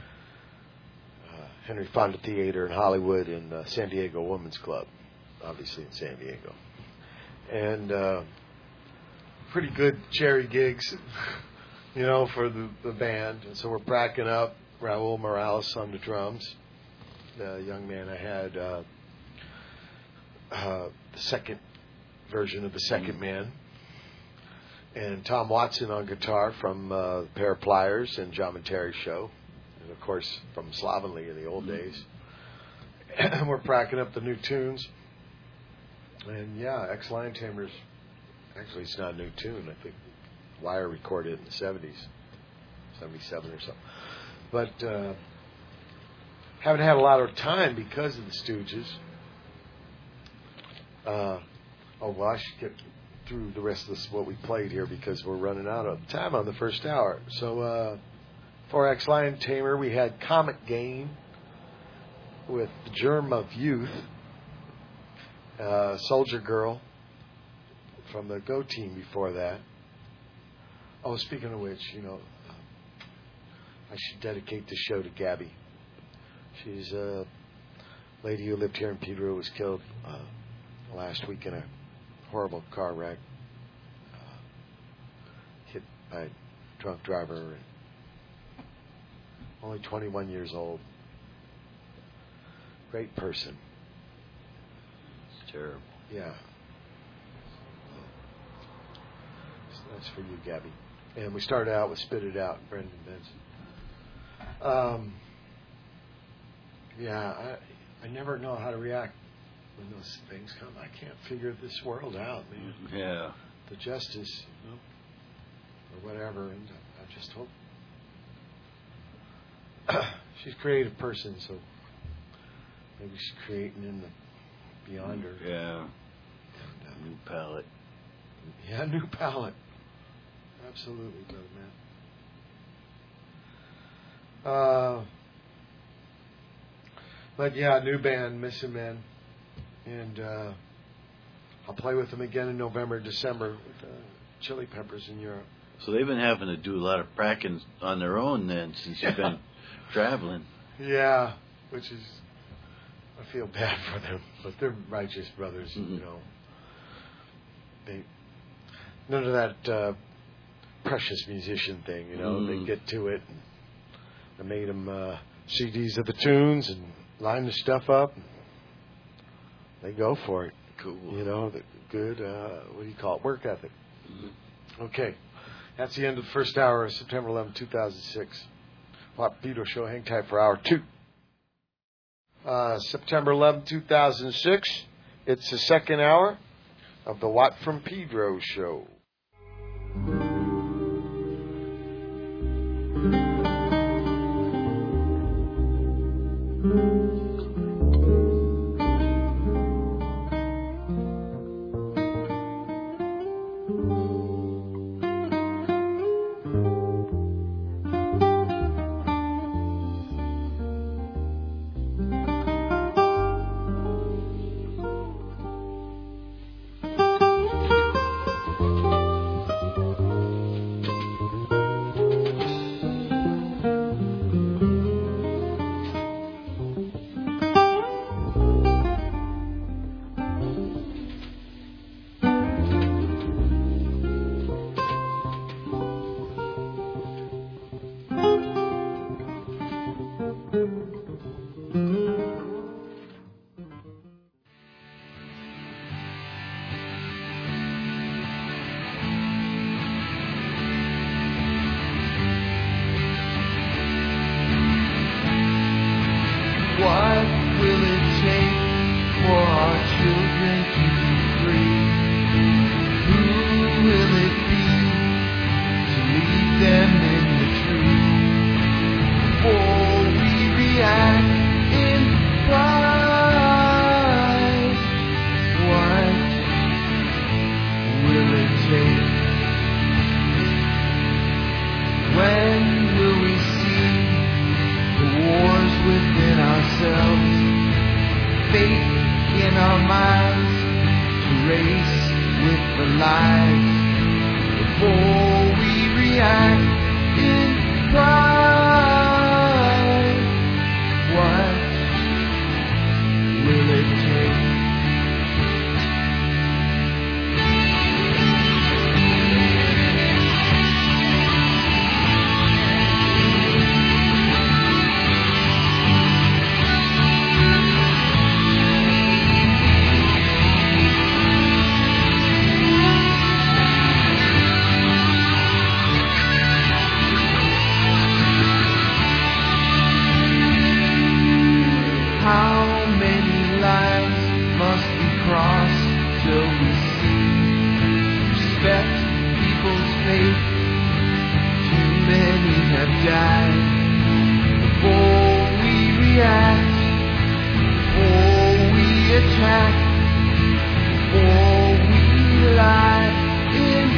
Henry Fonda Theater in Hollywood and San Diego Women's Club, obviously in San Diego. And pretty good cherry gigs, for the band. And so we're bracking up. Raul Morales on the drums. The young man I had, the second version of the Second Man. And Tom Watson on guitar from the Pair of Pliers and John and Terry Show. And, of course, from Slovenly in the old days. And we're bracking up the new tunes. And, yeah, X-Lion Tamer's, actually, it's not a new tune. I think Wire recorded it in the 70s, 77 or something. But haven't had a lot of time because of the Stooges. I should get through the rest of this, what we played here, because we're running out of time on the first hour. So for X-Lion Tamer, we had Comet Gain with The Germ of Youth, Soldier Girl from the Go Team before that. Oh, speaking of which, I should dedicate the show to Gabby. She's a lady who lived here in Pedro, was killed last week in a horrible car wreck, hit by a drunk driver, and only 21 years old. Great person. It's terrible. Yeah. So that's for you, Gabby. And we started out with Spit It Out, Brendan Benson. I never know how to react when those things come. I can't figure this world out, man. Yeah. The justice, or whatever, and I just hope. She's a creative person, so maybe she's creating in the beyond her. Yeah. And, new palette. Yeah, new palette. Absolutely, brother, man. But yeah, new band, Missing Men, and I'll play with them again in November, December with Chili Peppers in Europe. So they've been having to do a lot of pracking on their own then, since you've been traveling. Yeah, which is, I feel bad for them, but they're righteous brothers, They none of that precious musician thing, They get to it. And I made them CDs of the tunes and line the stuff up. They go for it. Cool. The good, what do you call it? Work ethic. Okay. That's the end of the first hour of September 11, 2006. Watt Pedro Show. Hang tight for hour 2. September 11, 2006. It's the second hour of the Watt from Pedro Show. will it take for our children to be free? Who will it be to lead them in the truth? Before we react in pride, what will it take? When will we see the wars within ourselves, faith in our minds to race with the lies? Before we react in pride, what will it take? How many lines must we cross till we see? Respect people's faith. Too many have died. Before we react, before we attack, before we lie in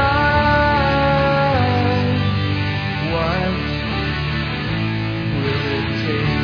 pride, what will it take?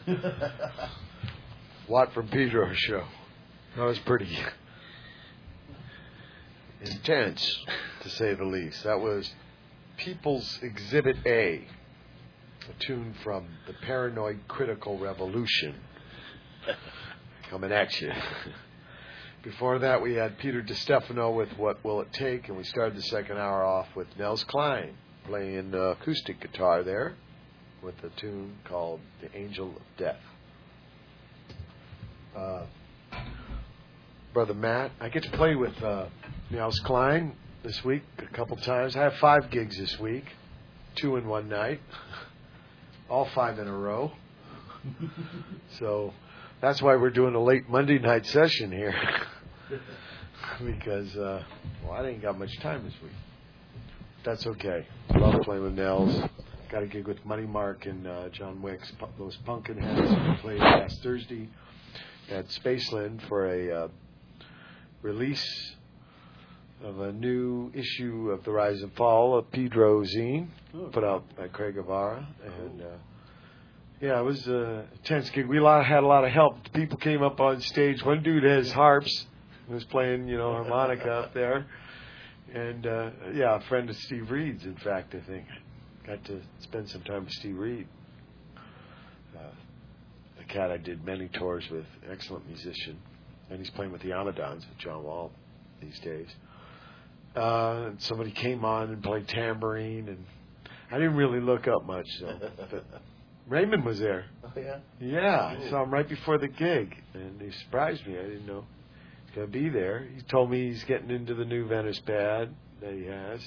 Watt from Pedro show. That was pretty intense, to say the least. That was People's Exhibit A, a tune from the Paranoid Critical Revolution, coming at you. Before that, we had Peter DiStefano with What Will It Take, and we started the second hour off with Nels Klein playing acoustic guitar there with a tune called The Angel of Death. Brother Matt, I get to play with Nels Klein this week a couple times. I have 5 gigs this week, 2 in one night, all 5 in a row. So that's why we're doing a late Monday night session here. Because, I didn't got much time this week. That's okay. Love playing with Nels. Got a gig with Money Mark and John Wicks, those Pumpkinheads. We played last Thursday at Spaceland for a release of a new issue of The Rise and Fall of Pedro Zine, put out by Craig Guevara. And it was a tense gig. We had a lot of help. People came up on stage. One dude has harps. He was playing, harmonica up there. And, a friend of Steve Reed's, in fact, I think. Got to spend some time with Steve Reed. A cat I did many tours with, excellent musician. And he's playing with the Amadons with John Wall these days. And somebody came on and played tambourine, and I didn't really look up much, but Raymond was there. Oh, yeah? Yeah, I saw him right before the gig, and he surprised me. I didn't know he was going to be there. He told me he's getting into the new Venice pad that he has.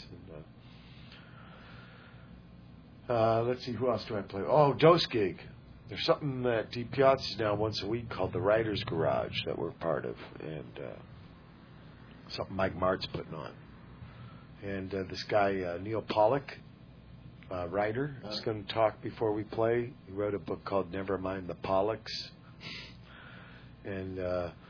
And, let's see, who else do I play? Oh, Dose Gig. There's something that Deep Piazza's now once a week called the Writer's Garage that we're part of, and something Mike Mart's putting on. And this guy, Neil Pollack, writer, is going to talk before we play. He wrote a book called Never Mind the Pollacks. And,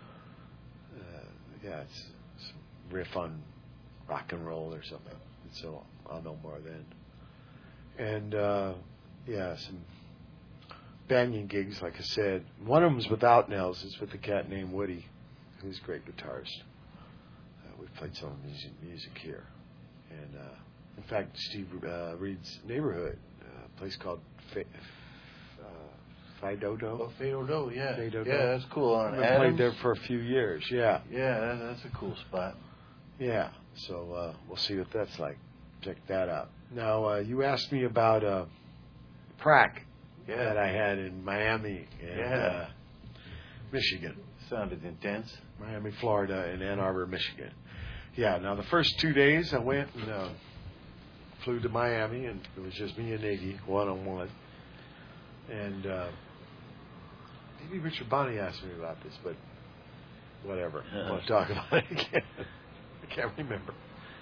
it's some riff on rock and roll or something. And so I'll know more then. And, some banging gigs, like I said. One of them's without Nels. It's with a cat named Woody, who's a great guitarist. We've played some music here. And, in fact, Steve Reed's neighborhood, a place called Fidodo. Oh, Fidodo, yeah. Fidodo. Yeah, that's cool. I've played there for a few years, yeah. Yeah, that's a cool spot. Yeah, so we'll see what that's like. Check that out. Now, you asked me about Prac that I had in Miami and Michigan. Sounded intense. Miami, Florida, and Ann Arbor, Michigan. Yeah, now the first 2 days I went and flew to Miami, and it was just me and Iggy, one-on-one. And maybe Richard Bonney asked me about this, but whatever. I won't talk about it again. I can't remember.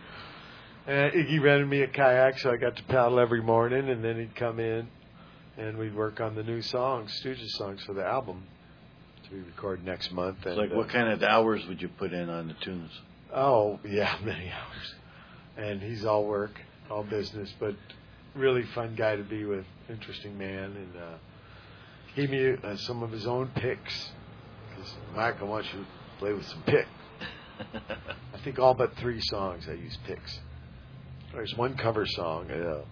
And Iggy rented me a kayak, so I got to paddle every morning, and then he'd come in, and we'd work on the new songs, Stooges songs for the album to be recorded next month. And, like, what kind of hours would you put in on the tunes? Oh, yeah, many hours. And he's all work, all business, but really fun guy to be with, interesting man. And gave me some of his own picks, because Mike, I want you to play with some picks. I think all but 3 songs I use picks. There's one cover song.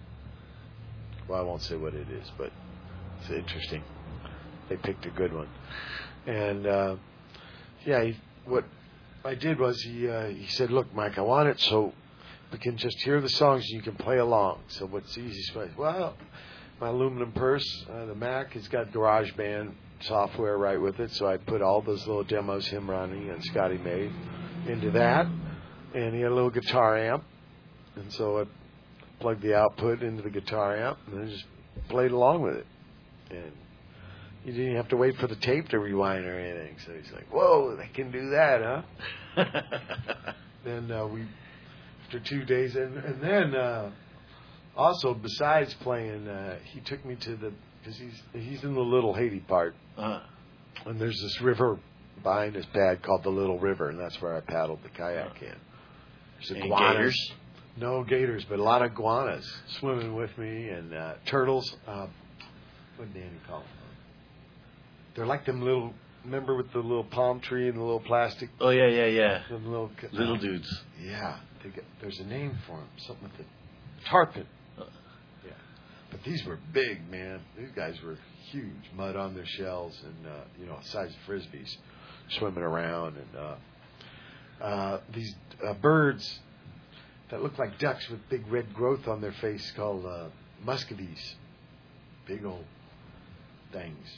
I won't say what it is, but it's interesting. They picked a good one. And, what I did was he said, look, Mike, I want it so we can just hear the songs and you can play along. So what's the easiest way? Well, my aluminum purse, the Mac, has got GarageBand software right with it, so I put all those little demos him, Ronnie, and Scotty made into that. And he had a little guitar amp. And so I plugged the output into the guitar amp and then just played along with it. And you didn't have to wait for the tape to rewind or anything. So he's like, whoa, they can do that, huh? Then after 2 days, and then also besides playing, he took me to because he's in the Little Haiti part. And there's this river behind his pad called the Little River, and that's where I paddled the kayak in. There's iguanas. No gators, but a lot of iguanas swimming with me, and turtles. What did Danny call them? They're like them little. Remember with the little palm tree and the little plastic. Oh yeah. Them Little dudes. Yeah, there's a name for them. Something with the tarpon. Yeah, but these were big, man. These guys were huge, mud on their shells, and size of frisbees, swimming around, and these birds that look like ducks with big red growth on their face called muscovies. Big old things.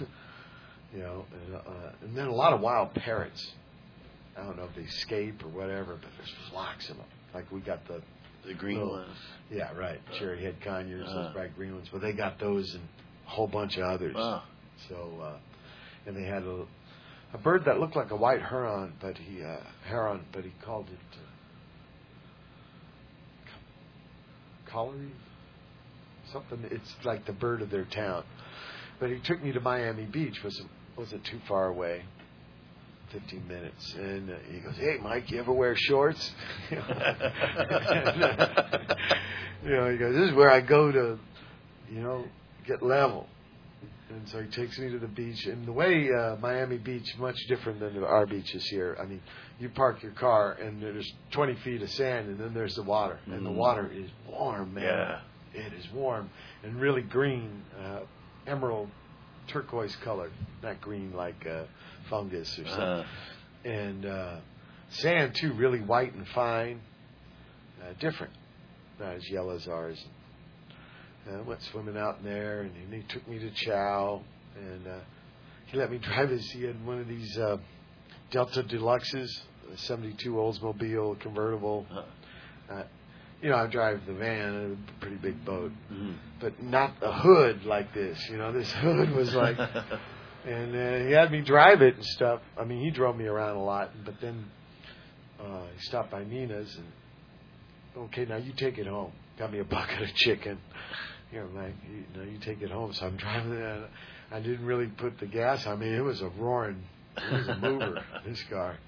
And then a lot of wild parrots. I don't know if they escape or whatever, but there's flocks of them. Like we got the green ones. Yeah, right. Cherry head conures, those bright green ones. But they got those and a whole bunch of others. Wow. So, and they had a bird that looked like a white heron, but he called it colliery. Something. It's like the bird of their town. But he took me to Miami Beach. Wasn't too far away. 15 minutes, and he goes, "Hey, Mike, you ever wear shorts?" He goes, "This is where I go to, get level." And so he takes me to the beach. And the way Miami Beach, much different than our beaches here. I mean, you park your car, and there's 20 feet of sand, and then there's the water, and the water is warm, man. Yeah. It is warm and really green, emerald, turquoise colored, not green like fungus or something. And sand too, really white and fine, different, not as yellow as ours. I went swimming out in there, and he took me to Chow, and he let me drive his. He had one of these Delta Deluxes, a '72 Oldsmobile convertible. I drive the van, a pretty big boat, but not a hood like this. This hood was like, and he had me drive it and stuff. I mean, he drove me around a lot, but then he stopped by Nina's and, okay, now you take it home. Got me a bucket of chicken. You take it home. So I'm driving it. I didn't really put the gas. I mean, it was a mover, this car.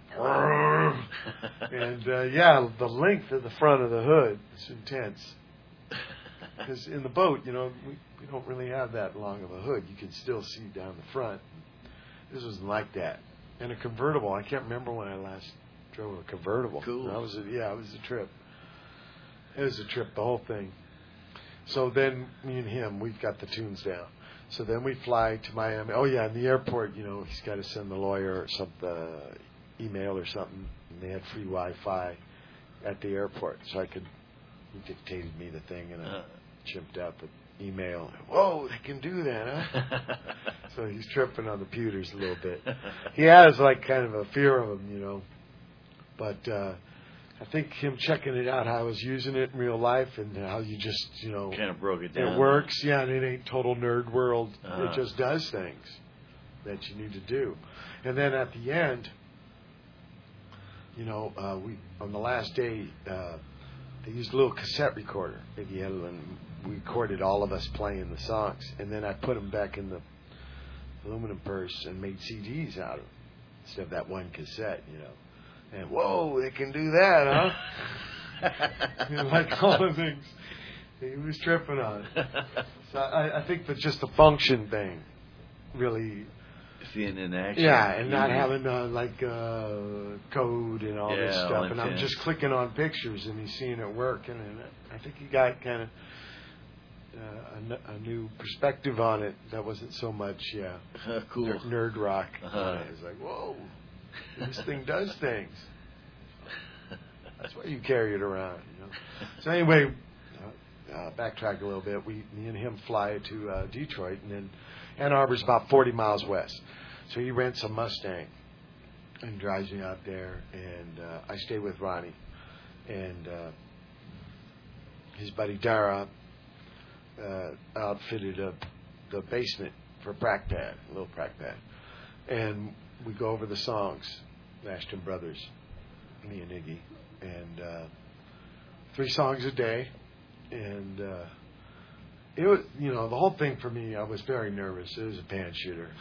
And the length of the front of the hood is intense. Because in the boat, we don't really have that long of a hood. You can still see down the front. This wasn't like that. And a convertible. I can't remember when I last drove a convertible. Cool. It was a trip. It was a trip, the whole thing. So then me and him, we've got the tunes down. So then we fly to Miami. Oh yeah, in the airport, he's got to send the lawyer some email or something. And they had free Wi-Fi at the airport, so he dictated me the thing, and I chimped out the email. Whoa, they can do that, huh? So he's tripping on the pewters a little bit. He has like kind of a fear of them, but I think him checking it out, how I was using it in real life, and how you just, kind of broke it down. It works, yeah, and it ain't total nerd world. It just does things that you need to do. And then at the end, we on the last day, they used a little cassette recorder, big yellow, and we recorded all of us playing the songs. And then I put them back in the aluminum purse and made CDs out of them instead of that one cassette, And whoa, they can do that, huh? Like all the things he was tripping on. So I think that just the function thing really. Seeing in action. Yeah, and not having code and all this stuff. And I'm just clicking on pictures and he's seeing it work. And I think he got kind of a new perspective on it that wasn't so much, cool. nerd rock. It's like, whoa. This thing does things. That's why you carry it around, So anyway, backtrack a little bit. Me and him fly to Detroit, and then Ann Arbor's about 40 miles west. So he rents a Mustang and drives me out there, and I stay with Ronnie. And his buddy Dara outfitted the basement for a little prac pad. And we go over the songs, the Ashton Brothers, me and Iggy, and 3 songs a day. And it was, the whole thing for me, I was very nervous. It was a pan shooter,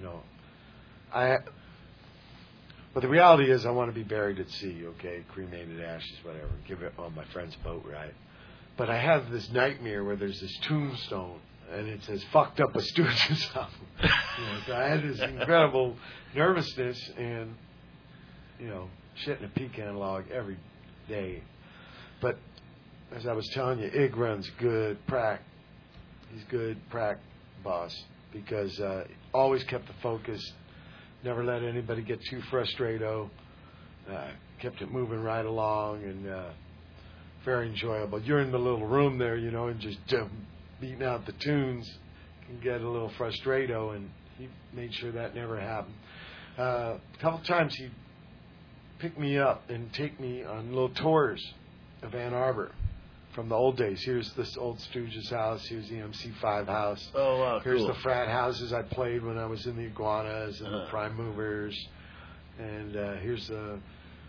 But the reality is I want to be buried at sea, okay? Cremated ashes, whatever. Give it on my friend's boat ride. But I have this nightmare where there's this tombstone and it says "fucked up a Stooges album." So I had this incredible nervousness and shit in a pecan log every day. But as I was telling you, Ig runs good prac. He's good prac boss because always kept the focus, never let anybody get too frustrated. Kept it moving right along and very enjoyable. You're in the little room there, and just beating out the tunes can get a little frustrado, and he made sure that never happened. A couple times he'd pick me up and take me on little tours of Ann Arbor from the old days. Here's this old Stooges house. Here's the MC5 house. Oh, wow, Here's cool. the frat houses I played when I was in the Iguanas and the Prime Movers. And here's the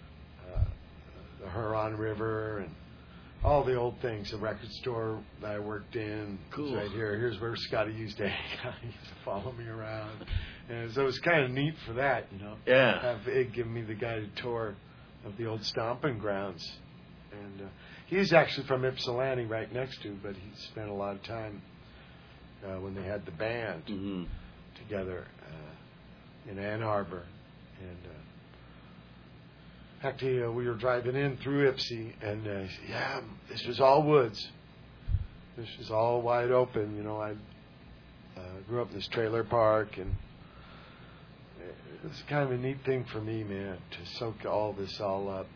Huron River and all the old things. The record store that I worked in. Cool. Right here. Here's where Scotty used to hang out. He used to follow me around. And so it was kind of neat for that, Yeah. Have Ig give me the guided tour of the old stomping grounds. And he's actually from Ypsilanti, right next to, but he spent a lot of time when they had the band together in Ann Arbor. And actually, we were driving in through Ypsi, and this was all woods. This was all wide open. I grew up in this trailer park, and it was kind of a neat thing for me, man, to soak all this all up.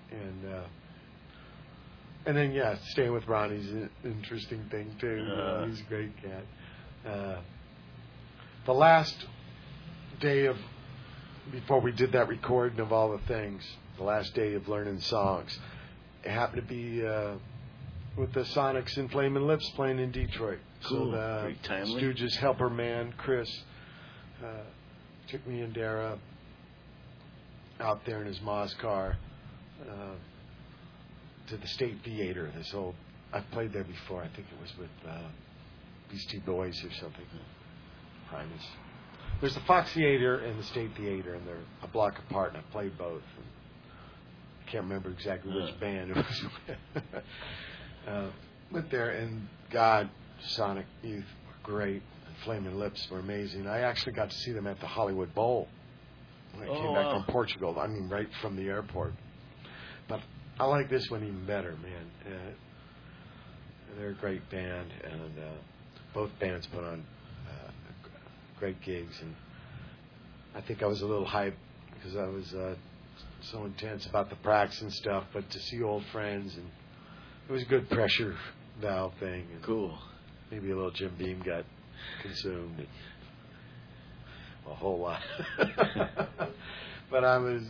And then, staying with Ronnie's an interesting thing, too. He's a great cat. The last day before we did that recording of all the things, the last day of learning songs, it happened to be with the Sonics and Flamin' Lips playing in Detroit. Cool. So the Very timely. Stooges helper man, Chris, took me and Dara out there in his Moz car to the State Theater. I've played there before. I think it was with Beastie Boys or something. Primus. There's the Fox Theater and the State Theater, and they're a block apart, and I played both. I can't remember exactly which band it was with. Went there, and God, Sonic Youth were great, and Flamin' Lips were amazing. I actually got to see them at the Hollywood Bowl when I came back from Portugal. I mean, right from the airport. But I like this one even better, man. They're a great band, and both bands put on great gigs. And I think I was a little hyped because I was so intense about the pracs and stuff, but to see old friends, and it was a good pressure valve thing. And cool. Maybe a little Jim Beam got consumed. A whole lot. But I was,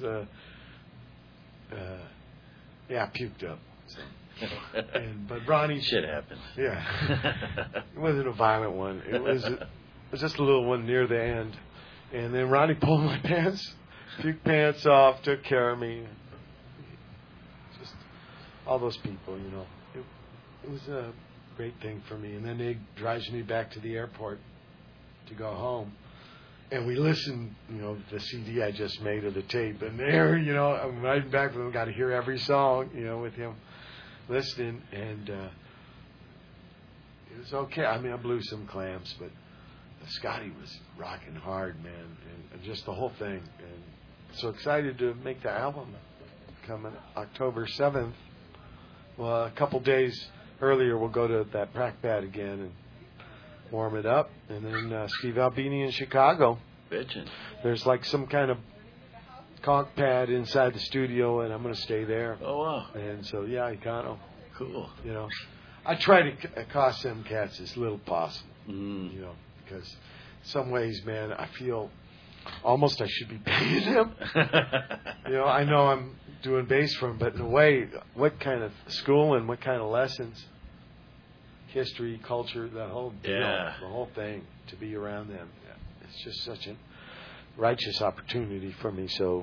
puked up. So. But Ronnie... Shit happens. Yeah. It wasn't a violent one. It was just a little one near the end. And then Ronnie pulled my pants, puked pants off, took care of me. Just all those people, It was a great thing for me. And then they drives me back to the airport to go home. And we listened, the CD I just made of the tape. And there, I'm riding back with him, got to hear every song, with him listening. And it was okay. I mean, I blew some clamps, but Scotty was rocking hard, man. And just the whole thing. And so excited to make the album coming October 7th. Well, a couple days earlier, we'll go to that prac pad again and warm it up, and then Steve Albini in Chicago. Bitchin'. There's like some kind of conch pad inside the studio, and I'm going to stay there. Oh, wow. And so, Econo. Cool. I try to cost them cats as little possible, Mm. Because in some ways, man, I feel almost I should be paying them. I know I'm doing bass for them, but in a way, what kind of schooling, what kind of lessons, history, culture, the whole deal, the whole thing, to be around them. It's just such a righteous opportunity for me. So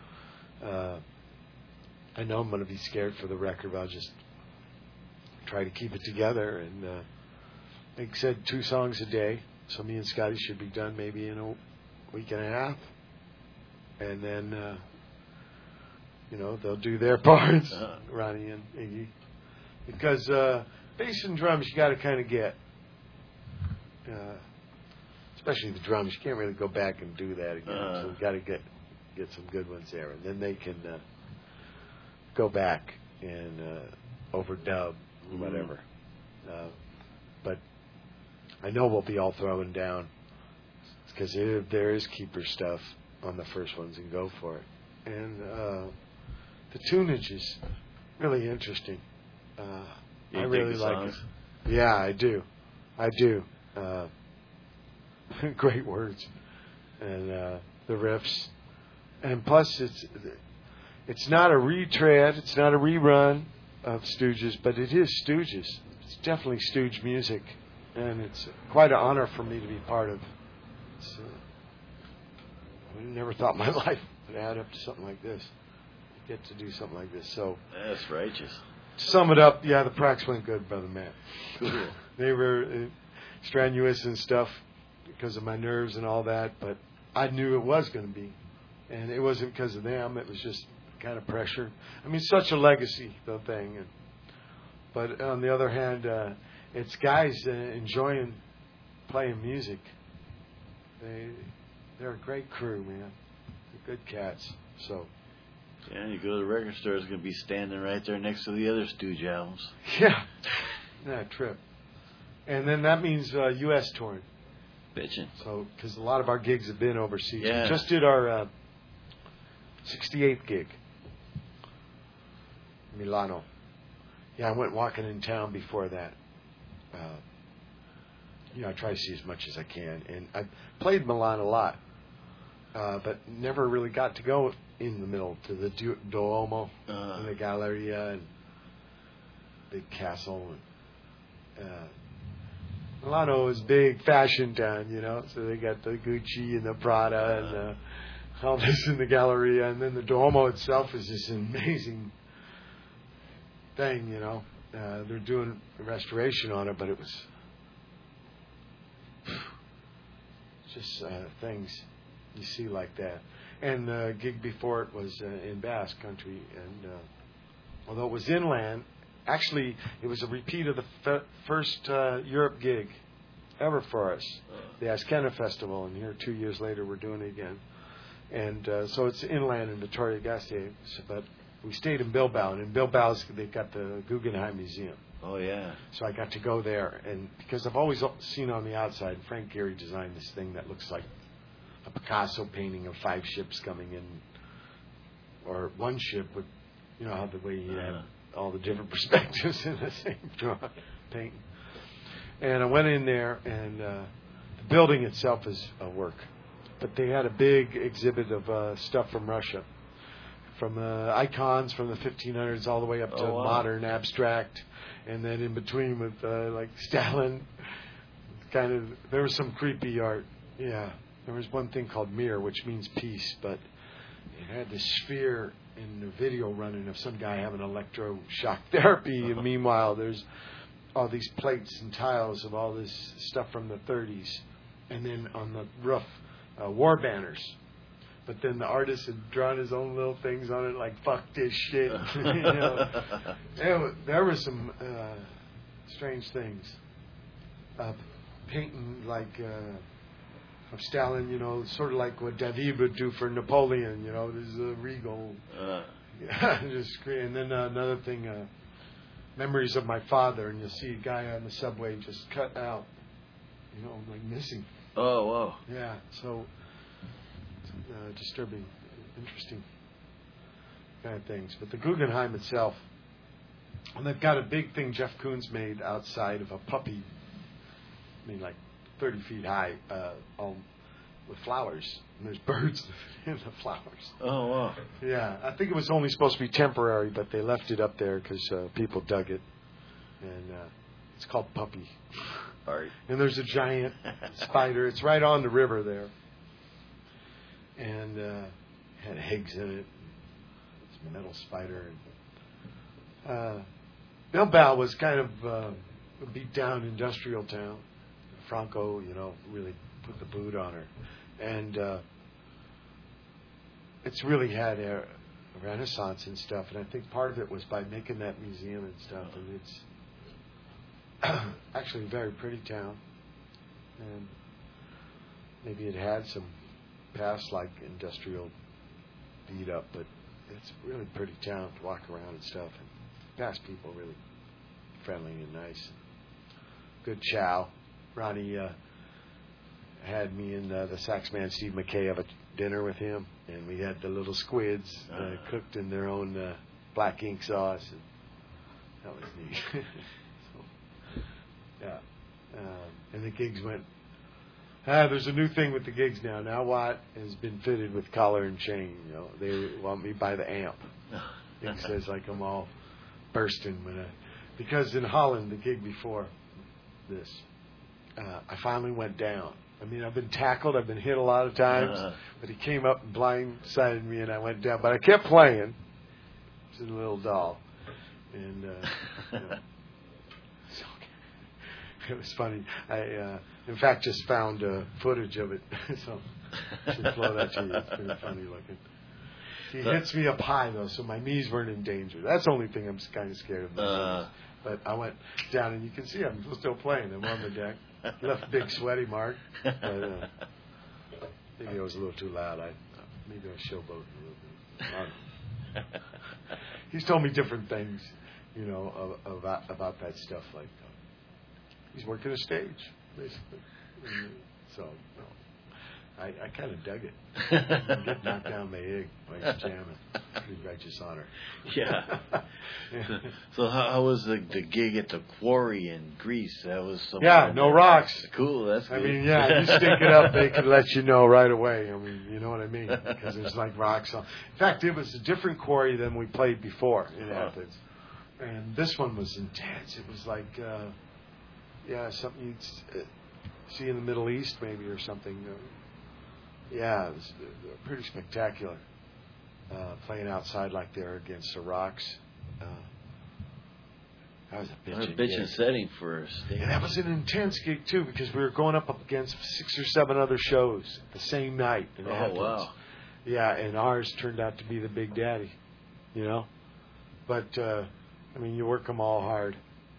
I know I'm going to be scared for the record, but I'll just try to keep it together. And like I said, 2 songs a day. So me and Scotty should be done maybe in a week and a half. And then, they'll do their parts, Ronnie and Iggy. Because bass and drums you got to kind of get. especially the drums. You can't really go back and do that again. So we've got to get some good ones there, and then they can go back and overdub whatever. But I know we'll be all throwing down because there is keeper stuff on the first ones, and go for it. And the tunage is really interesting. I really like it. Yeah, I do. Great words, and the riffs, and plus it's not a retread, it's not a rerun of Stooges, but it is Stooges. It's definitely Stooge music, and it's quite an honor for me to be part of. I never thought my life would add up to something like this. Get to do something like this, so that's righteous. To sum it up, yeah, the practice went good, Brother Matt. Cool. They were strenuous and stuff because of my nerves and all that, but I knew it was going to be. And it wasn't because of them. It was just kind of pressure. I mean, such a legacy, the thing. But on the other hand, it's guys enjoying playing music. They're a great crew, man. They're good cats. So. Yeah, you go to the record store, it's going to be standing right there next to the other Stooge albums. Yeah. Trip. And then that means U.S. touring. Bitchin'. So, because a lot of our gigs have been overseas. Yeah. We just did our 68th gig. Milano. Yeah, I went walking in town before that. I try to see as much as I can. And I played Milan a lot. But never really got to go in the middle to the Duomo and the Galleria and big castle. And, Milano is big fashion town, so they got the Gucci and the Prada and all this in the Galleria, and then the Duomo itself is this amazing thing, They're doing a restoration on it, but it was just things you see like that. And the gig before it was in Basque Country, and although it was inland, actually it was a repeat of the first Europe gig ever for us, the Askena Festival, and here 2 years later we're doing it again. And so it's inland in Vitoria-Gasteiz, but we stayed in Bilbao, and in Bilbao they've got the Guggenheim Museum. Oh, yeah. So I got to go there, and because I've always seen on the outside, Frank Gehry designed this thing that looks like a Picasso painting of 5 ships coming in, or one ship with, how the way he had all the different perspectives in the same painting. And I went in there, and the building itself is a work, but they had a big exhibit of stuff from Russia, from icons from the 1500s all the way up to modern abstract, and then in between with like Stalin. There was some creepy art. Yeah. There was one thing called Mir, which means peace, but it had this sphere in the video running of some guy having electroshock therapy, and meanwhile there's all these plates and tiles of all this stuff from the 30s, and then on the roof, war banners. But then the artist had drawn his own little things on it, like "fuck this shit." There were some strange things. Painting like. Of Stalin, sort of like what David would do for Napoleon, this is a regal. And then another thing, memories of my father, and you'll see a guy on the subway just cut out, like missing. Oh, wow. Yeah, so disturbing, interesting kind of things. But the Guggenheim itself, and they've got a big thing Jeff Koons made outside of a puppy, like 30 feet high, all with flowers. And there's birds in the flowers. Oh, wow. Yeah, I think it was only supposed to be temporary, but they left it up there because people dug it. And it's called Puppy. Art. And there's a giant spider. It's right on the river there. And had eggs in it. It's a metal spider. And, Bilbao was kind of a beat down industrial town. Franco, really put the boot on her. And it's really had a renaissance and stuff. And I think part of it was by making that museum and stuff. And it's actually a very pretty town. and maybe it had some past like industrial beat up, but it's a really pretty town to walk around and stuff. And past people really friendly and nice. Good chow. Ronnie had me and the sax man Steve McKay have a dinner with him, and we had the little squids cooked in their own black ink sauce. And that was neat. So, yeah. And the gigs went. There's a new thing with the gigs now. Now Watt has been fitted with collar and chain. You know, they want me by the amp. It says like I'm all bursting because in Holland, the gig before this, I finally went down. I mean, I've been tackled, I've been hit a lot of times, but he came up and blindsided me, and I went down. But I kept playing. It's a little doll, and you know, so it was funny. I, in fact, just found footage of it, so I should flow that to you. It's pretty funny looking. He hits me up high though, so my knees weren't in danger. That's the only thing I'm kind of scared of. But I went down, and you can see I'm still playing. I'm on the deck. Left a big sweaty mark. But, maybe I was a little too loud. Maybe I was showboating a little bit. He's told me different things, you know, about that stuff. Like he's working a stage, basically. So I kind of dug it. Get knocked down the egg like jamming. Pretty righteous honor. Yeah. So how was the gig at the quarry in Greece? That was something. Yeah, no rocks. Cool. That's good. I mean, yeah, you stink it up, they could let you know right away. I mean, you know what I mean? Because there's like rocks on. In fact, it was a different quarry than we played before in Athens. And this one was intense. It was like, something you'd see in the Middle East maybe or something. Yeah, it was pretty spectacular. Playing outside like there against the rocks. That was a bitchin' setting for a stage. And that was an intense gig too, because we were going up against 6 or 7 other shows the same night in Athens. Oh wow! Yeah, and ours turned out to be the Big Daddy, you know. But I mean, you work them all hard.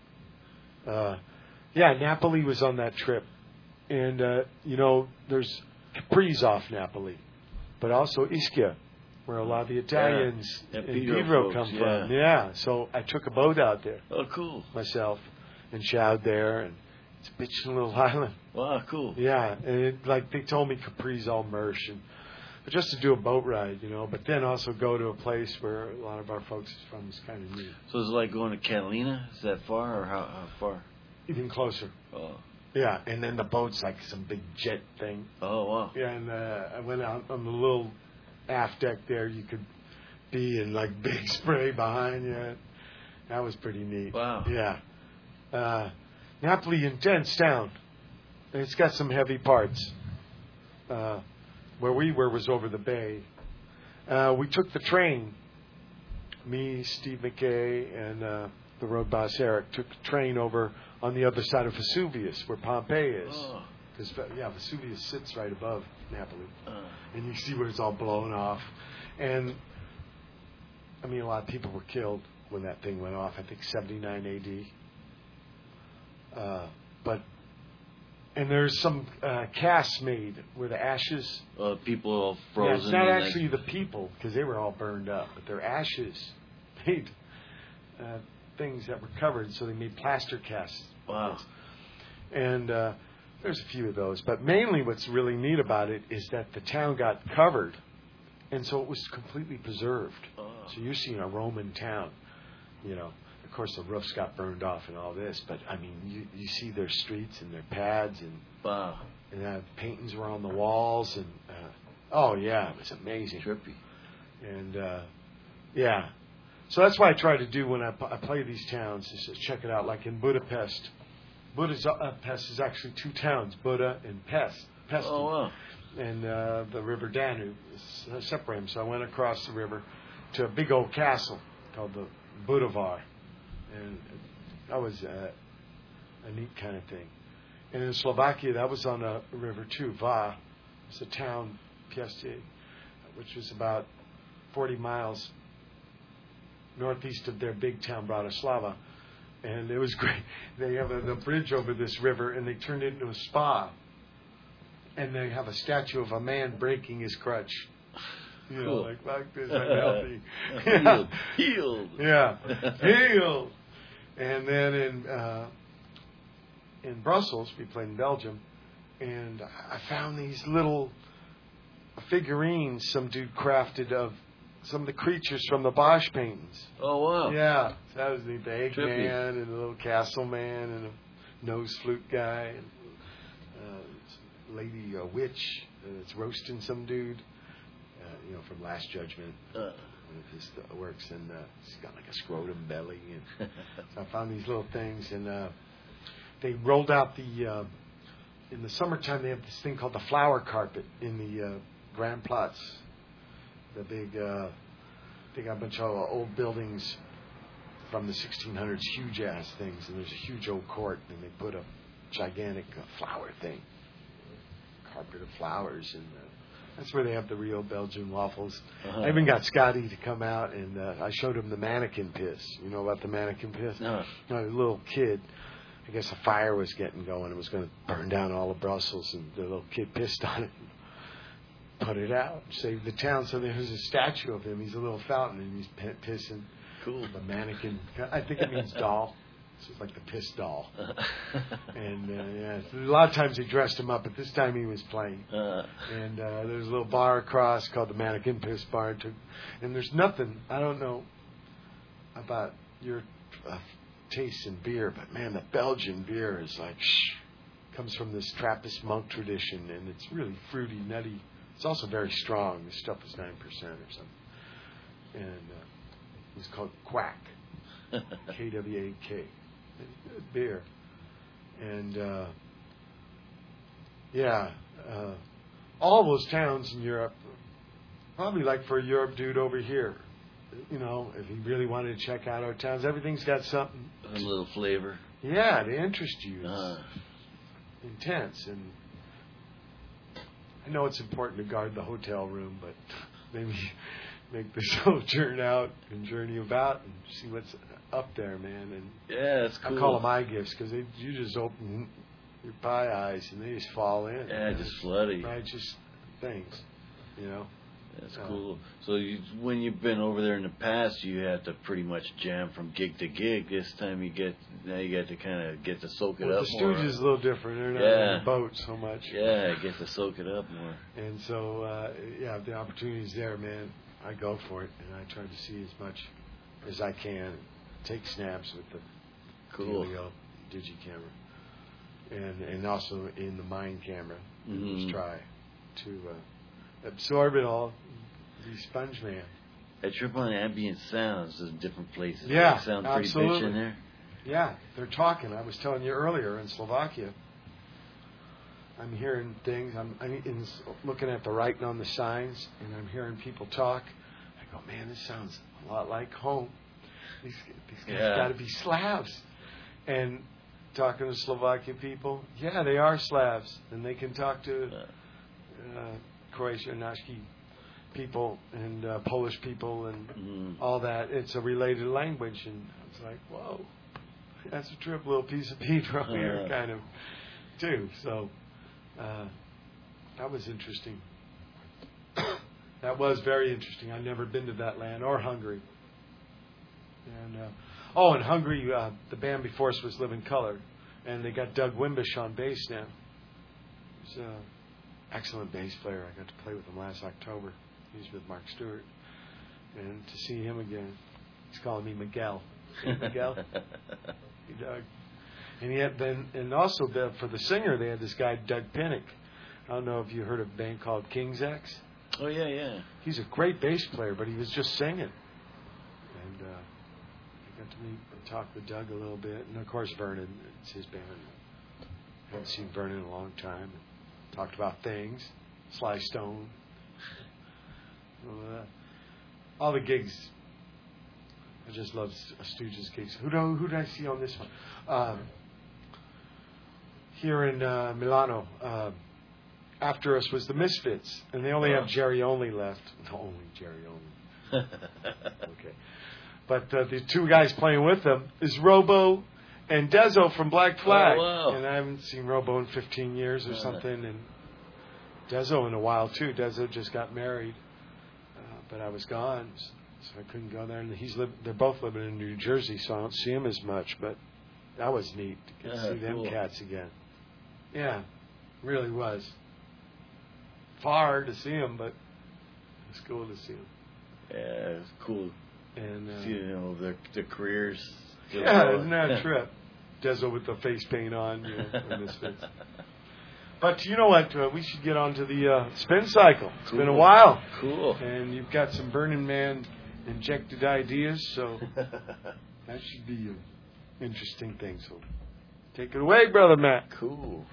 Yeah, Napoli was on that trip, and you know, there's Capri's off Napoli, but also Ischia, where a lot of the Italians in Pedro come from. Yeah, so I took a boat out there. Oh, cool. Myself, and showed there, and it's a bitchin' little island. Wow, cool. Yeah, and like they told me Capri's all mersh, but just to do a boat ride, you know, but then also go to a place where a lot of our folks is from is kind of neat. So is it like going to Catalina? Is that far, or how far? Even closer. Oh. Yeah, and then the boat's like some big jet thing. Oh, wow. Yeah, and I went out on the little aft deck there. You could be in like big spray behind you. That was pretty neat. Wow. Yeah. Napoli, intense town. It's got some heavy parts. Where we were was over the bay. We took the train. Me, Steve McKay, and the road boss Eric took the train over on the other side of Vesuvius, where Pompeii is. Because Vesuvius sits right above Napoli, and you see where it's all blown off. And I mean, a lot of people were killed when that thing went off. I think 79 AD. And there's some casts made where the ashes. People all frozen. Yeah, it's not actually the people because they were all burned up, but their ashes made things that were covered, so they made plaster casts. Wow. And there's a few of those, but mainly what's really neat about it is that the town got covered, and so it was completely preserved. So you're seeing a Roman town, you know. Of course, the roofs got burned off and all this, but I mean, you see their streets and their pads, and wow, and paintings were on the walls, and oh yeah, it was amazing, trippy, and yeah. So that's what I try to do when I play these towns, is just check it out. Like in Budapest, Pest is actually 2 towns, Buda and Pest. Oh wow. And the river Danube separate them. So I went across the river to a big old castle called the Budavar. And that was a neat kind of thing. And in Slovakia, that was on a river too, Va. It's a town, Pieste, which was about 40 miles northeast of their big town, Bratislava. And it was great. They have the bridge over this river, and they turned it into a spa. and they have a statue of a man breaking his crutch. You know, Cool. like this, I'm healthy. Healed. Yeah, healed. And then in Brussels, we played in Belgium, and I found these little figurines some dude crafted of some of the creatures from the Bosch paintings. Oh, wow. Yeah, that was the Eggman Trippy. and the little castle man and a nose flute guy and lady witch that's roasting some dude, from Last Judgment. One of his works, and he's got like a scrotum belly. And so I found these little things, and they rolled out in the summertime. They have this thing called the flower carpet in the Grand Platz. The big, they got a bunch of old buildings from the 1600s, huge ass things, and there's a huge old court, and they put a gigantic flower thing, carpet of flowers, and that's where they have the real Belgian waffles. Uh-huh. I even got Scotty to come out, and I showed him the mannequin piss. You know about the mannequin piss? No. A little kid, I guess a fire was getting going. It was going to burn down all of Brussels, and the little kid pissed on it. Put it out, saved the town. So there's a statue of him. He's a little fountain, and he's pissing. Cool. The mannequin. I think it means doll. It's just like the piss doll. And so a lot of times they dressed him up, but this time he was playing. And there's a little bar across called the Mannequin Piss Bar. And there's nothing. I don't know about your taste in beer, but man, the Belgian beer is like comes from this Trappist monk tradition, and it's really fruity, nutty. It's also very strong. This stuff is 9% or something. And it's called Quack. Kwak. Beer. And, all those towns in Europe, probably like for a Europe dude over here, if he really wanted to check out our towns, everything's got something. A little flavor. Yeah, to interest you. It's intense. And I know it's important to guard the hotel room, but maybe make the sojourn out and journey about and see what's up there, man. And yeah, it's cool. I call them eye gifts because you just open your pie eyes and they just fall in. Yeah, just flooding. Righteous things, That's cool. So when you've been over there in the past, you had to pretty much jam from gig to gig. This time you get to kind of get to soak it up the more. Stooges is a little different. They're not on the boat so much. Yeah, get to soak it up more. And so, if the opportunity's there, man, I go for it, and I try to see as much as I can. Take snaps with the Helio digi camera, and also in the Mind camera. Just try to absorb it all. Be sponge man. I trip on ambient sounds in different places. Yeah, they sound pretty absolutely. bitch in there. Yeah, they're talking. I was telling you earlier in Slovakia. I'm hearing things. I'm looking at the writing on the signs, and I'm hearing people talk. I go, man, this sounds a lot like home. These guys got to be Slavs. And talking to Slovakian people, yeah, they are Slavs, and they can talk to Croatian, Nashki people and Polish people and all that. It's a related language, and it's like, whoa, that's a trip, little piece of Pete from here, kind of, too. So that was interesting. That was very interesting. I've never been to that land or Hungary. And in Hungary, the band before us was Living Colour, and they got Doug Wimbish on bass now. He's an excellent bass player. I got to play with him last October. He's with Mark Stewart, and to see him again, he's calling me Miguel. Hey, Miguel, hey, Doug. And also for the singer, they had this guy Doug Pinnick. I don't know if you heard of a band called King's X. Oh yeah. He's a great bass player, but he was just singing. And I got to meet and talk with Doug a little bit, and of course Vernon, it's his band. I haven't seen Vernon in a long time. Talked about things, Sly Stone, all the gigs. I just love Stooges gigs. Who did I see on this one? Here in Milano. After us was the Misfits, and they only have Jerry Only left. Only Jerry Only. Okay. But the two guys playing with them is Robo and Dezo from Black Flag. Oh, wow. And I haven't seen Robo in 15 years or something. And Deso in a while too. Deso just got married, but I was gone, so I couldn't go there. And they're both living in New Jersey, so I don't see him as much. But that was neat to get to see them cats again. Yeah, really was. Far to see them, but it was cool to see them. Yeah, it was cool. And see, their careers. Yeah, isn't that a trip? Deso with the face paint on, Misfits. But you know what? We should get on to the spin cycle. It's been a while. Cool. And you've got some Burning Man injected ideas, so that should be an interesting thing. So take it away, Brother Matt. Cool.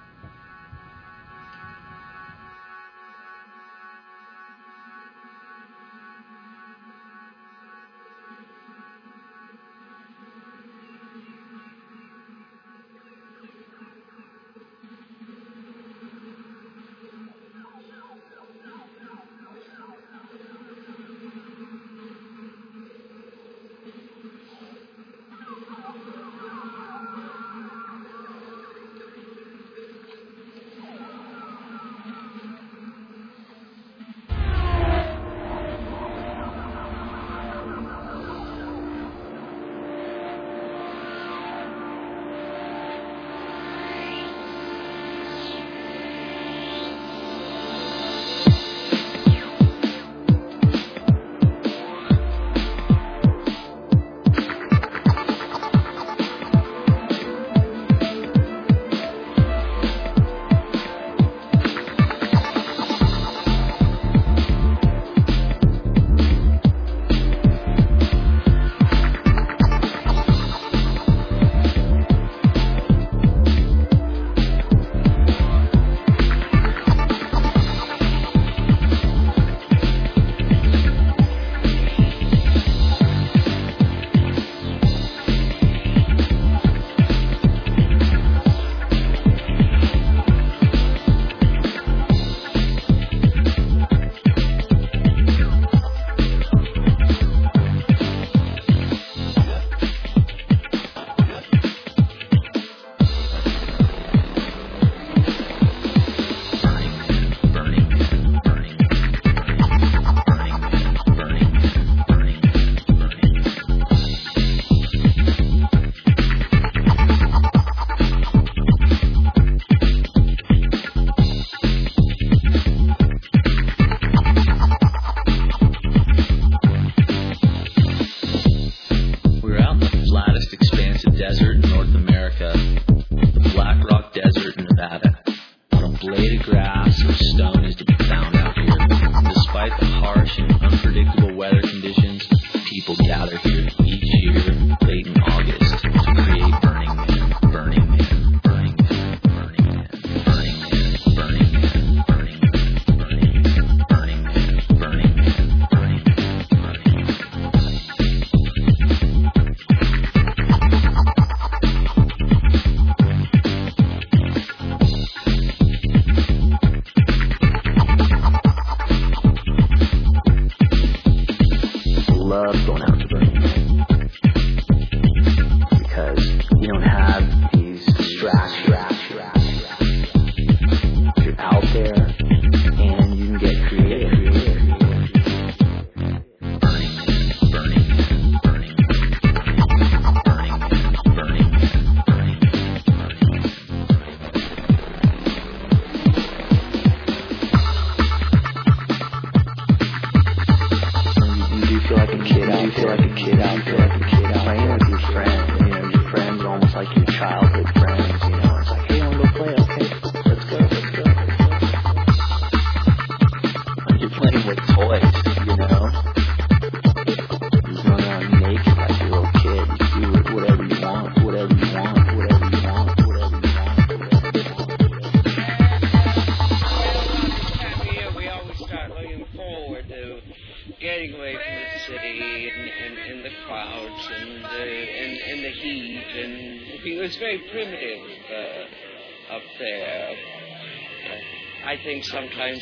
Sometimes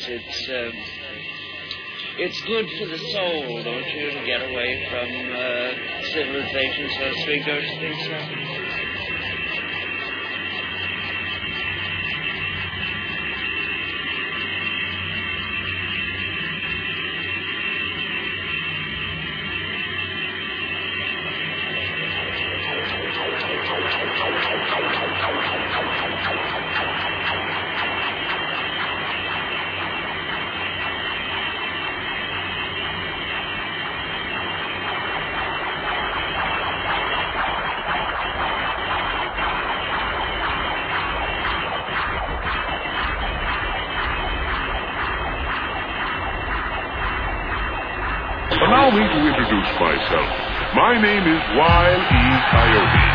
it's good for the soul, don't you, to get away from civilization, so to speak, don't you think so? introduce myself. My name is Wile E. Coyote.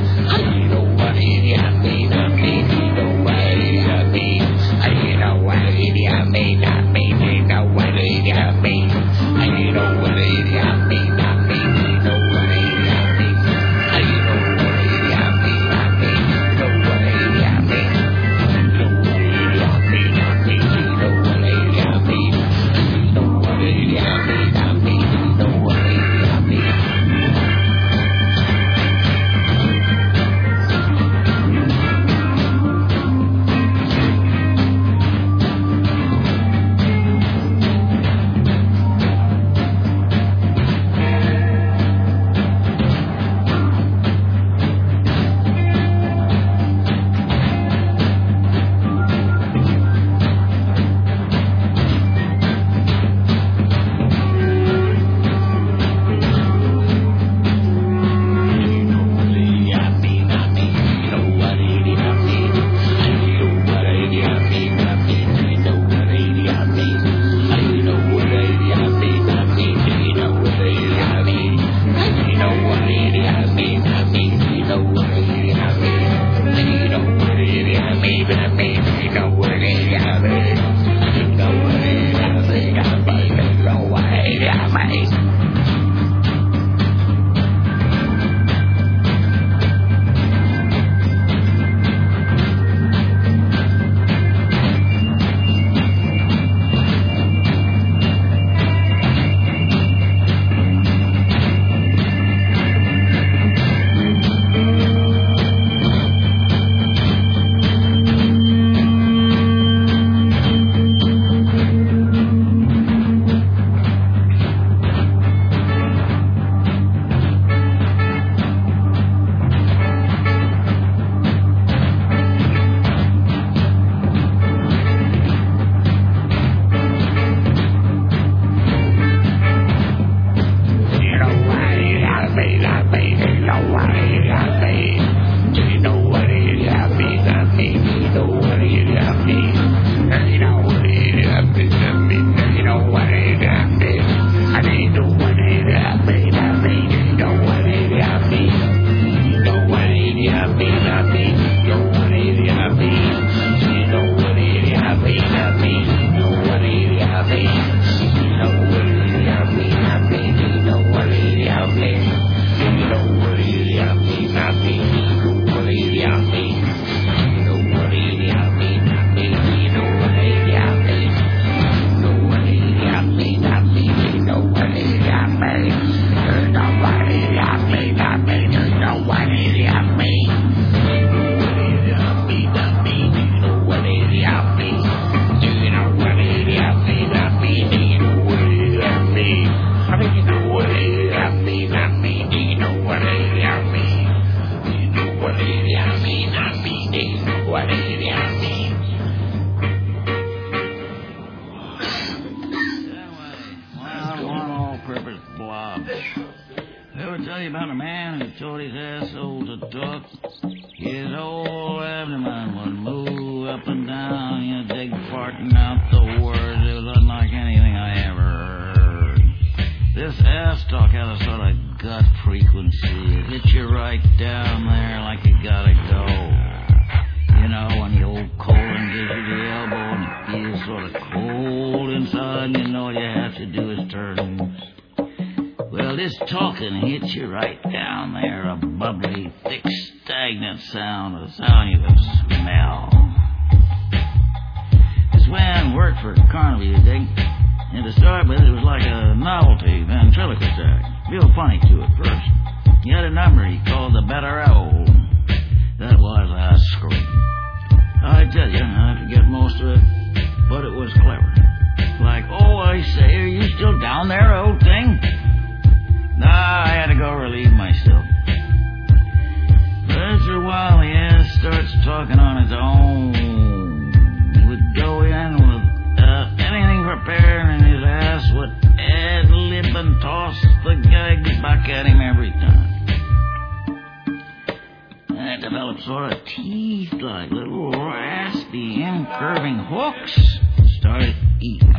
You know what Idi Amin, I mean, you know what Idi Amin. You know what Idi Amin, I mean, you know what Idi Amin. You know what Idi Amin, I mean, you know what Idi Amin. You know what Idi Amin, I mean, you know what Idi Amin. You know what Idi Amin, I mean, you know what Idi Amin. You know what Idi Amin, I mean, you know what Idi Amin. Ever tell you about a man who taught his asshole to talk? His whole abdomen would move up and down, you dig, farting out the words. It was unlike anything I ever heard. This ass talk had a sort of gut frequency. It hit you right down there like you gotta go. You know, when the old colon gives you the elbow and it feels sort of cold inside, and you know all you have to do is turn loose. Well, this talking hits you right down there, a bubbly, thick, stagnant sound, a sound you can smell. This man worked for Carnaby, you dig? And to start with, it was like a novelty ventriloquist act. Real funny to at first. He had a number he called the Better Owl. That was a scream. I tell you, I forget most of it, but it was clever. Like, oh, I say, are you still down there, old thing? Nah, I had to go relieve myself. But after a while, the ass starts talking on its own. He would go in without anything prepared, and his ass would ad-lib and toss the gags back at him every time. And it developed sort of teeth, like little raspy, incurving hooks. Started eating.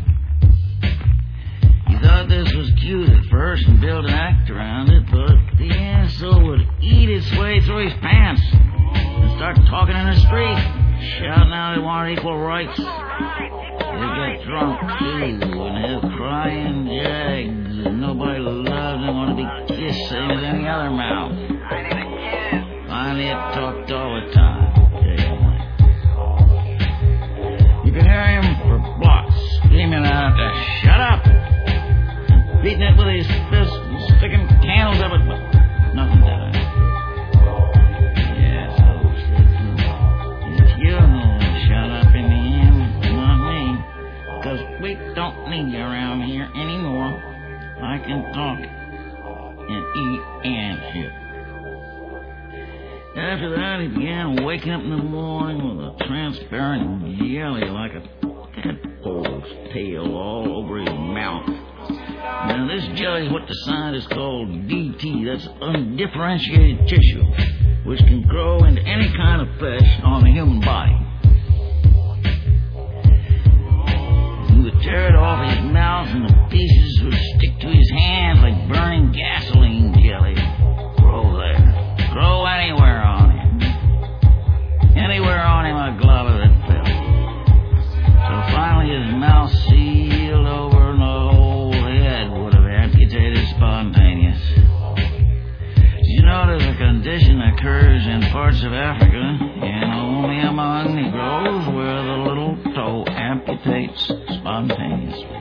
He thought this was cute at first and built an act around it, but the asshole would eat its way through his pants and start talking in the street, shouting out he wanted equal rights. He'd get drunk, too, and have crying jags, and nobody loved him, wanted to be kissed same as any other mouth. Finally, it talked all the time. You could hear him for blocks, screaming out to shut up, beating it with his fists and sticking candles up it, but nothing did. Yes, old shit. It's you who'll shut up in the end, not me. Because we don't need you around here anymore. I can talk and eat and shit. After that, he began waking up in the morning with a transparent jelly like a tadpole's tail all over his mouth. Now, this jelly is what the scientists call DT. That's undifferentiated tissue, which can grow into any kind of flesh on the human body. He would tear it off his mouth, and the pieces would stick to his hands like burning gasoline jelly. Grow there. Grow anywhere on him. Anywhere on him a glove of it fell. So finally his mouth sealed over and the whole head would have amputated spontaneous. Did you notice a condition occurs in parts of Africa and only among Negroes where the little toe amputates spontaneously?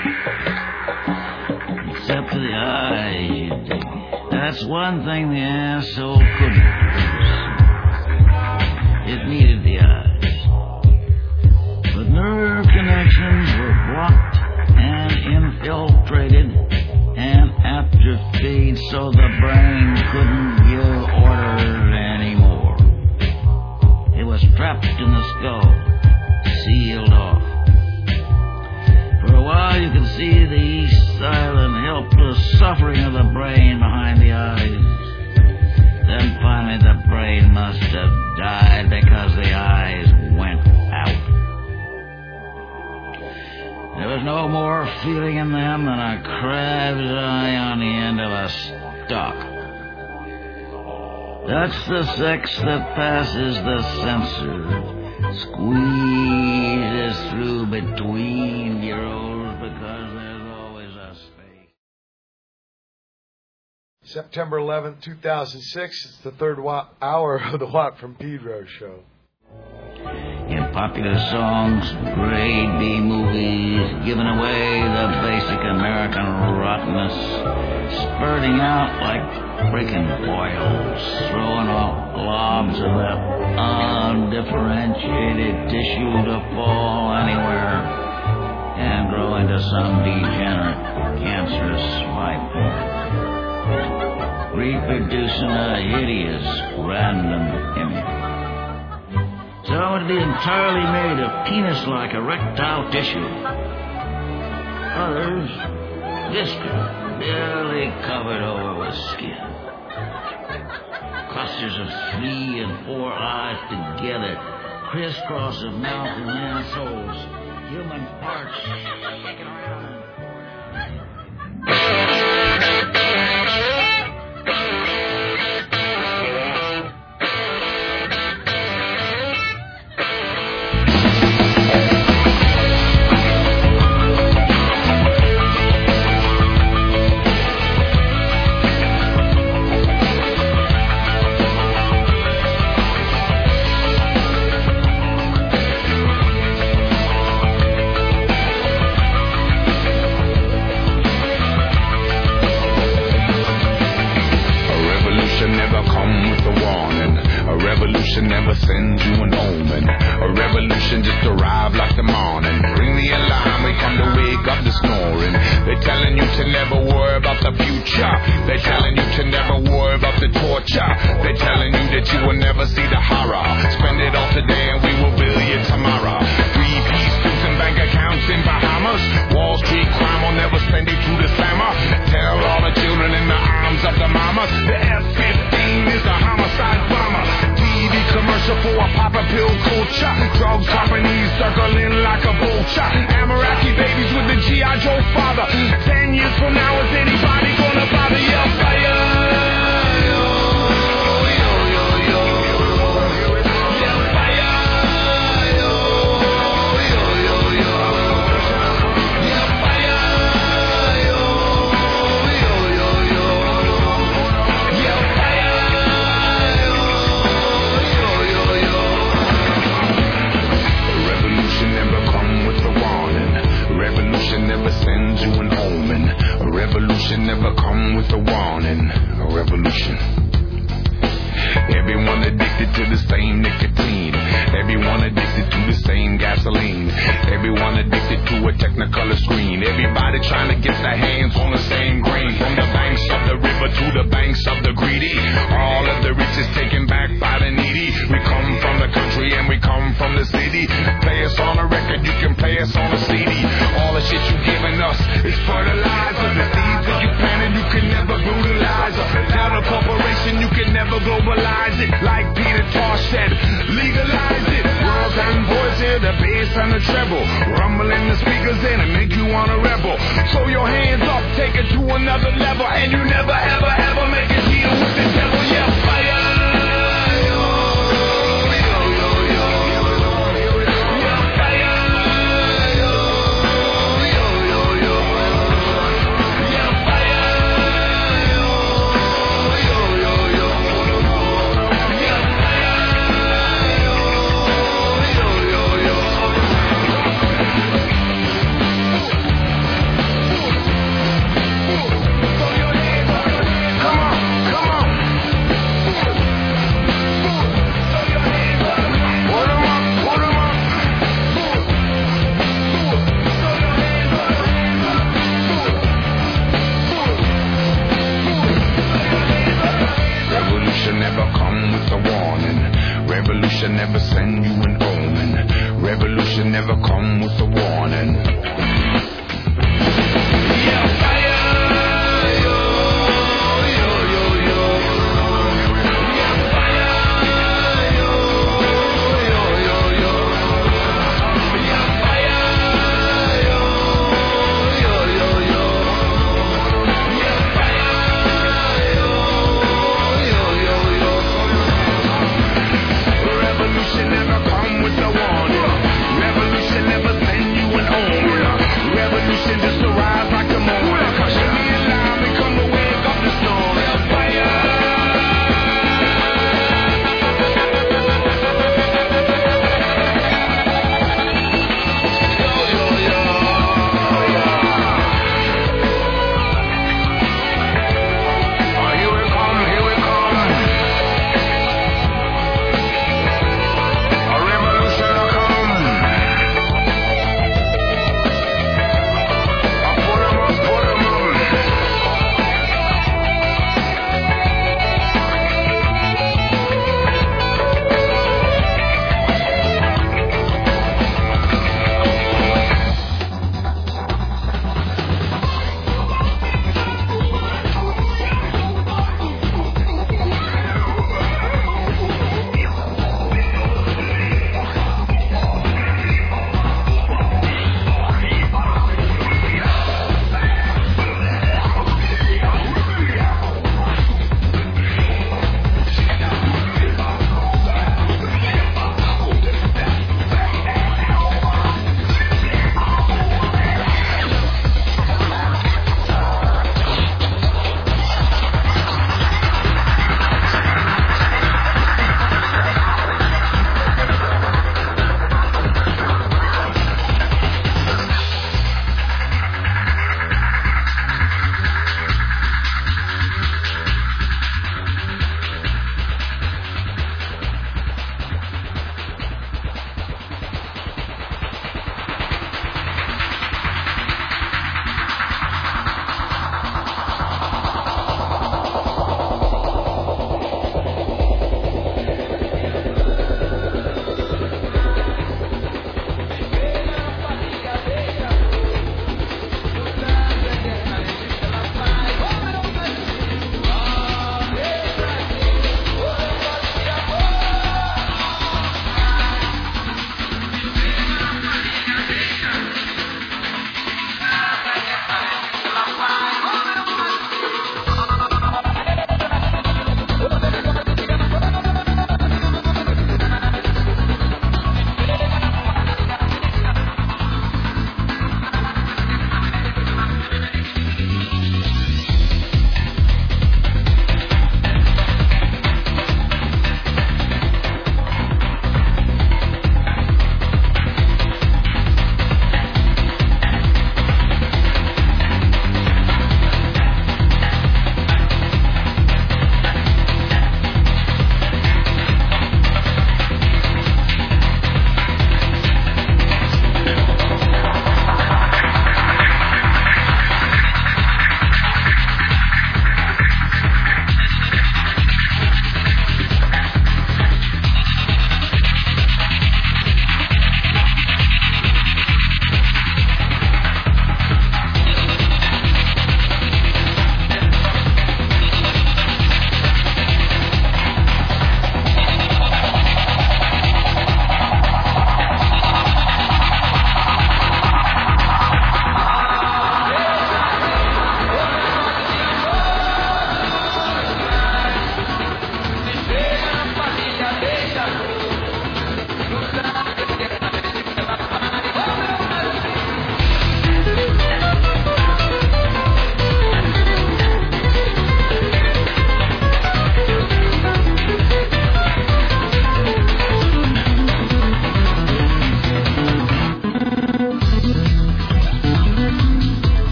Except to the eyes, you dig. That's one thing the asshole couldn't produce. It needed the eyes. But nerve connections were blocked and infiltrated and atrophied, so the brain couldn't give orders anymore. It was trapped in the skull, sealed off. For a while you could see the silent, helpless suffering of the brain behind the eyes. Then finally the brain must have died because the eyes went out. There was no more feeling in them than a crab's eye on the end of a stalk. That's the sex that passes the censor, squeezes through between your rows because there's always a space. September 11th, 2006. It's the third hour of the Watt from Pedro show. in popular songs, grade B movies, giving away the basic American rottenness, spurting out like freaking boils, throwing off globs of that undifferentiated tissue to fall anywhere and grow into some degenerate, cancerous viper, reproducing a hideous, random image. So it is entirely made of penis-like erectile tissue. Others, viscous, barely covered over with skin. Clusters of 3 and 4 eyes together, crisscross of mouth and assholes, human parts shaking around. Never sends you an omen. A revolution just arrived like the morning. Ring the alarm, we come to wake up the snoring. They're telling you to never worry about the future. They're telling you to never worry about the torture. They're telling you that you will never see the horror. Spend it all today and we will bill you tomorrow. 3-piece suits and bank accounts in Bahamas. Wall Street crime will never send you to the slammer. Tell all the children in the arms of the mamas. The F-15 is a homicide bomber. Commercial for a popper pill culture. Drugs, companies circling like a vulture. Amaraki babies with the G.I. Joe father. 10 years from now, is anybody gonna bother you? Fire! Never sends you an omen. A revolution never come with a warning. A revolution. Everyone addicted to the same nicotine. Everyone addicted to the same gasoline. Everyone addicted to a Technicolor screen. Everybody trying to get their hands on the same grain. From the banks of the river to the banks of the greedy. All of the rich is taken back by the needy. We come from the country and we come from the city. Play us on a record, you can play us on a CD. All the shit you giving us is fertilizer. The seeds that you planted, you can never brutalize. Tell the corporation you can never globalize it. Like Peter Tosh said, legalize it. Girls and boys hear the bass and the treble, rumbling the speakers in and make you wanna rebel. Throw your hands up, take it to another level, and you never ever ever make a deal with the devil. Yeah, fire. Revolution never send you an omen. Revolution never come with a warning. Yeah, fire! Revolution never come with a warning. Revolution never send you an omen.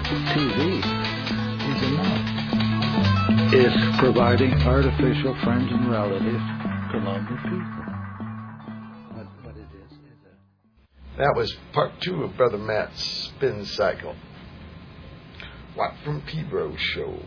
TV is enough. It's providing artificial friends and relatives to lonely people. What it is That was part 2 of Brother Matt's Spin Cycle. Watt from Pedro Show.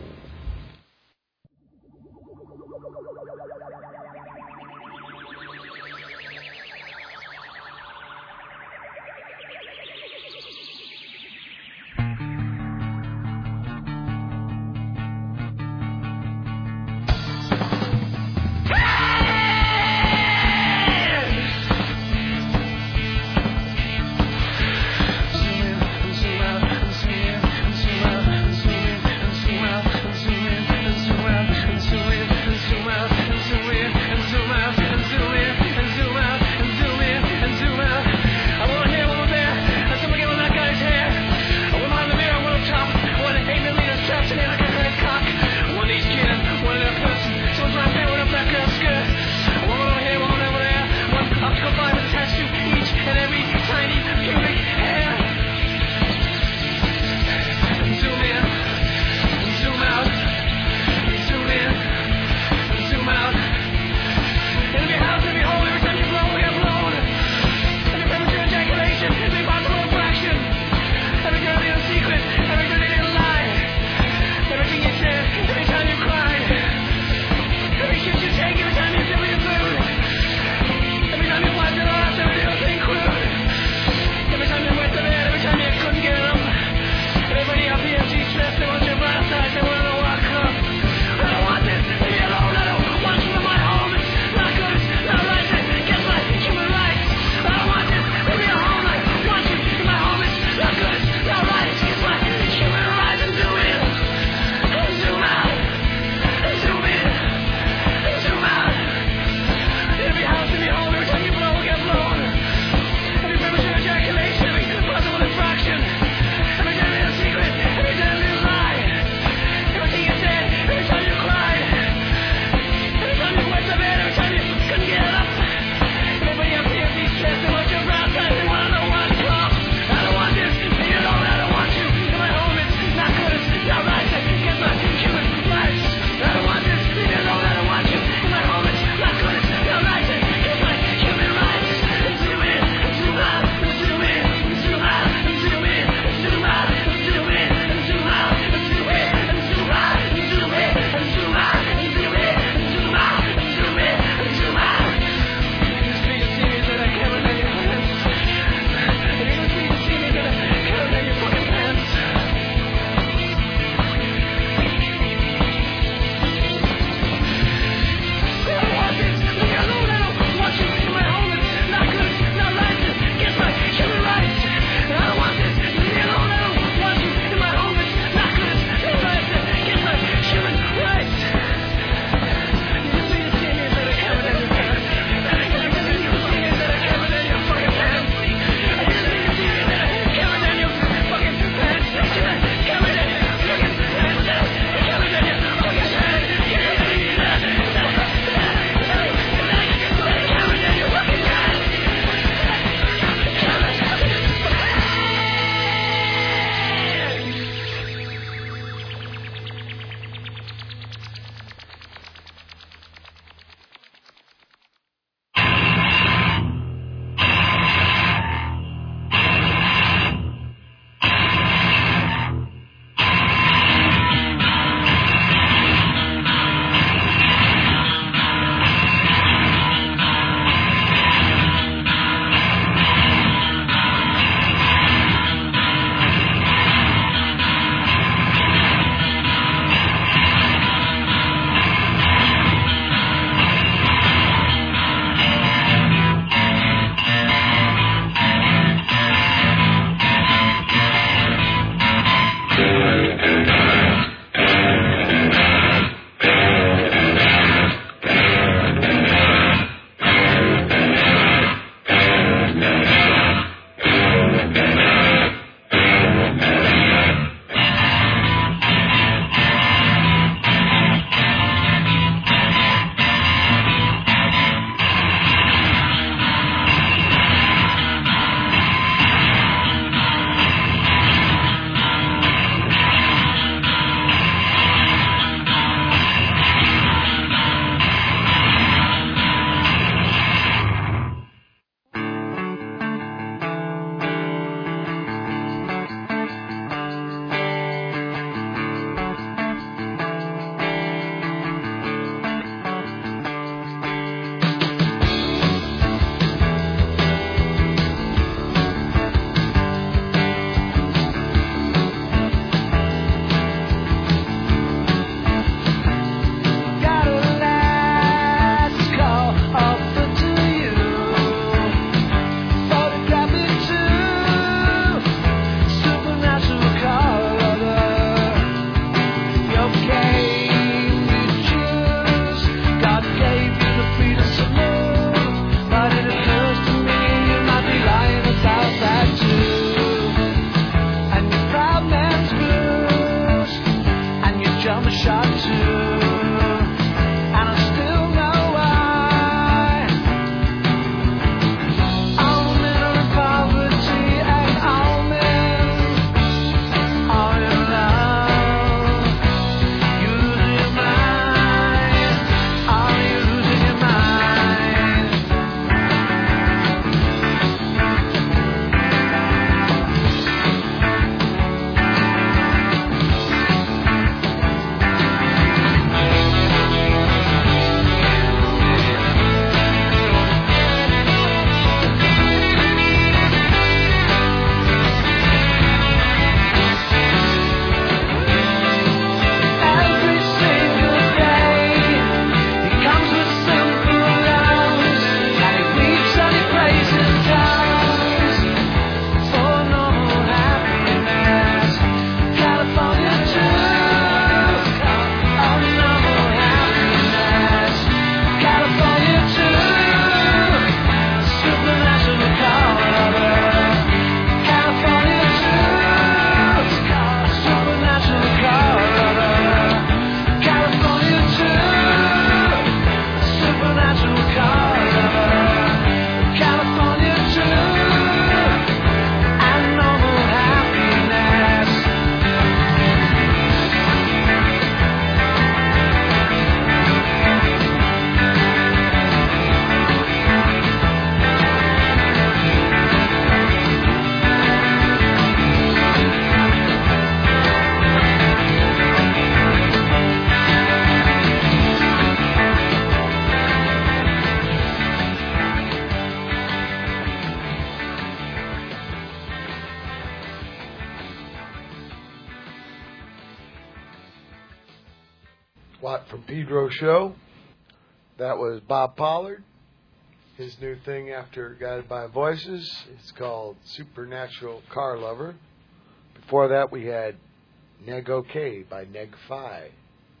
Watt from Pedro show. That was Bob Pollard. His new thing after Guided by Voices. It's called Supernatural Car Lover. Before that we had Neg OK by Neg Fi.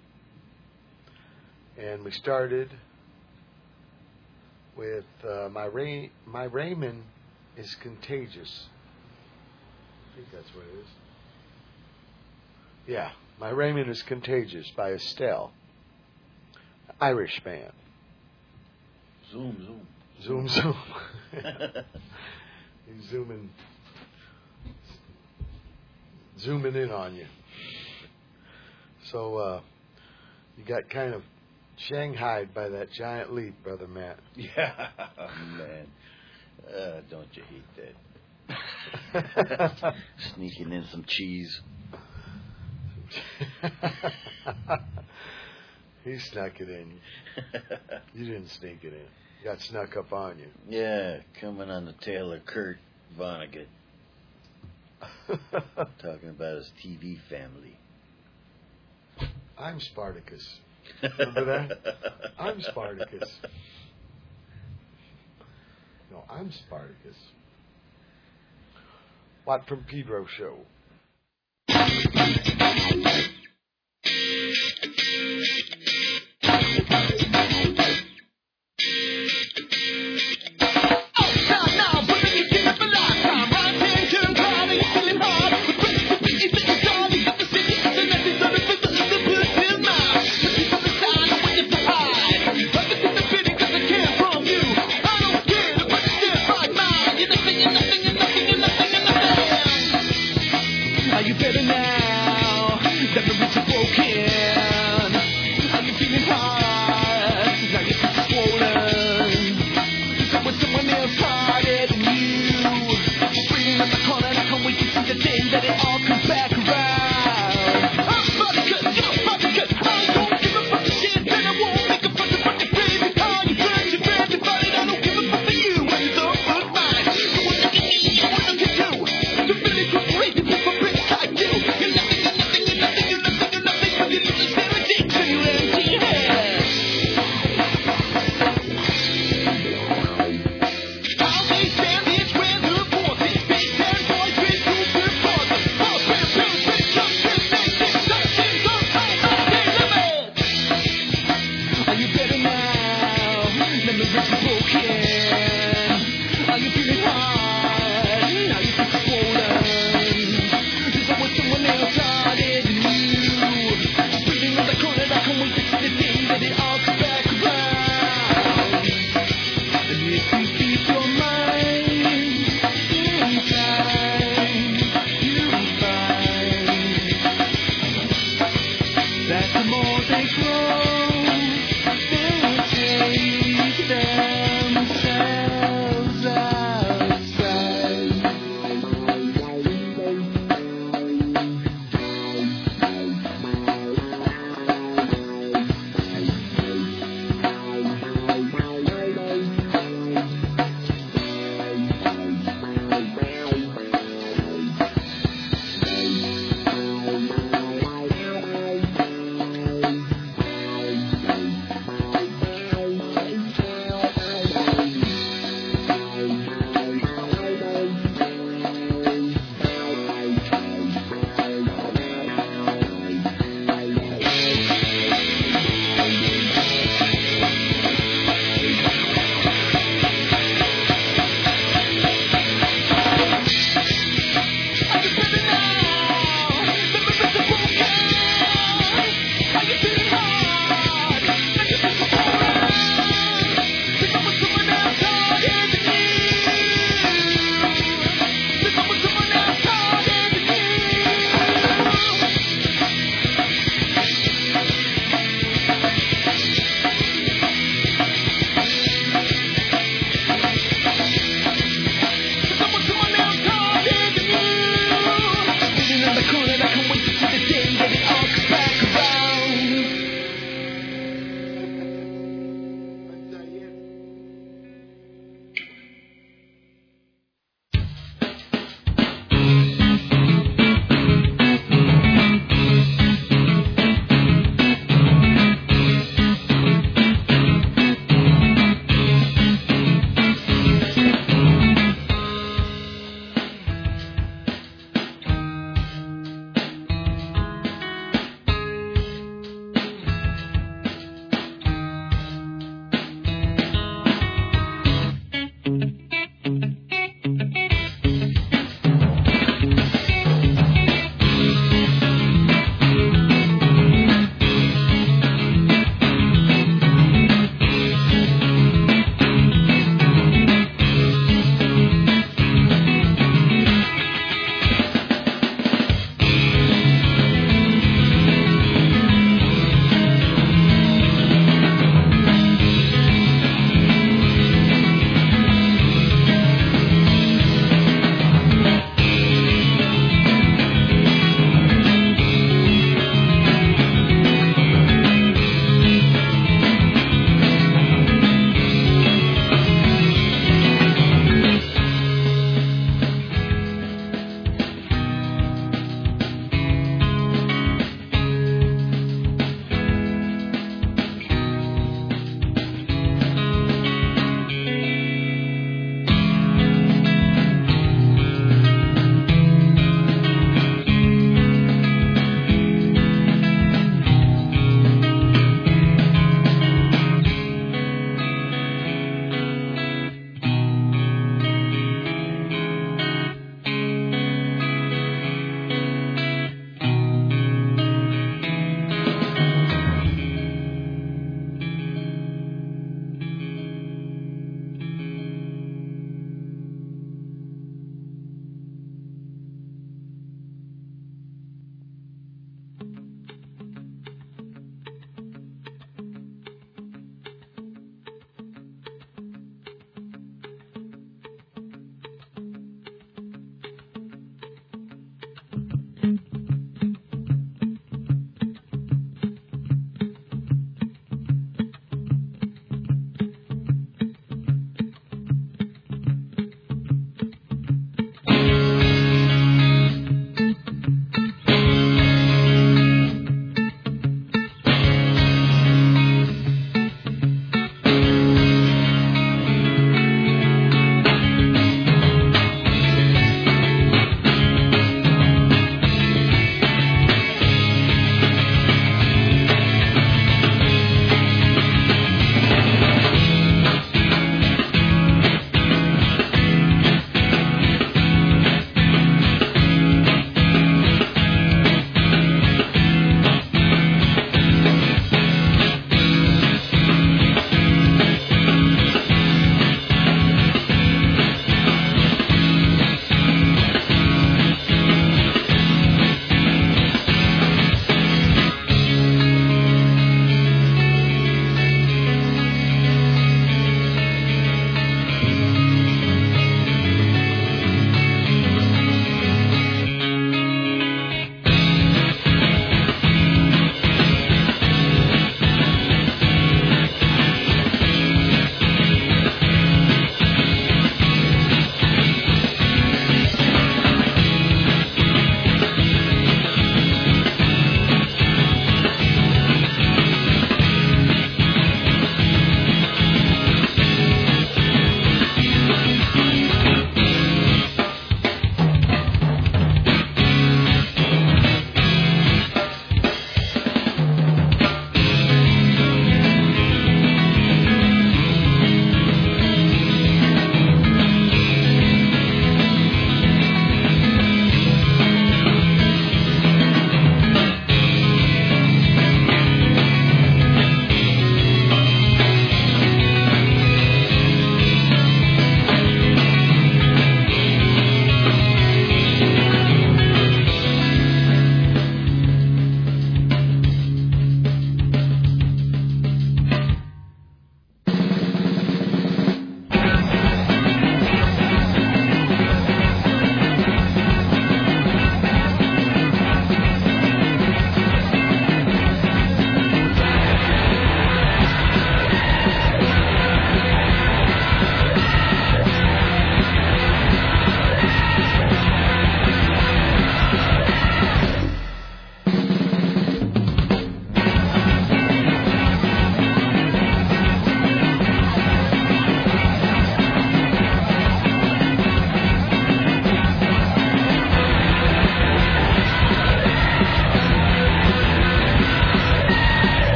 And we started with My Raymond is Contagious. I think that's what it is. Yeah, My Raymond is Contagious by Estelle. Irish band. Zoom. He's zooming in on you. So you got kind of shanghaied by that giant leap, Brother Matt. Yeah, man. Don't you hate that? Sneaking in some cheese. He snuck it in. You didn't sneak it in. Got snuck up on you. Yeah, coming on the tail of Kurt Vonnegut. Talking about his TV family. I'm Spartacus. Remember that? I'm Spartacus. No, I'm Spartacus. Watt from Pedro show.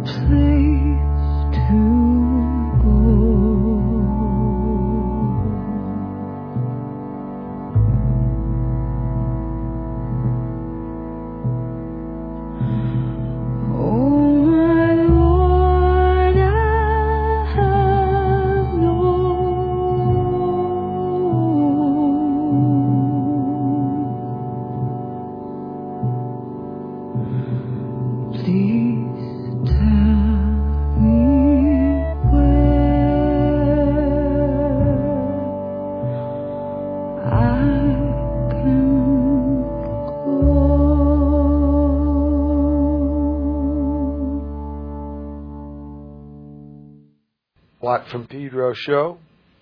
Watt from Pedro show.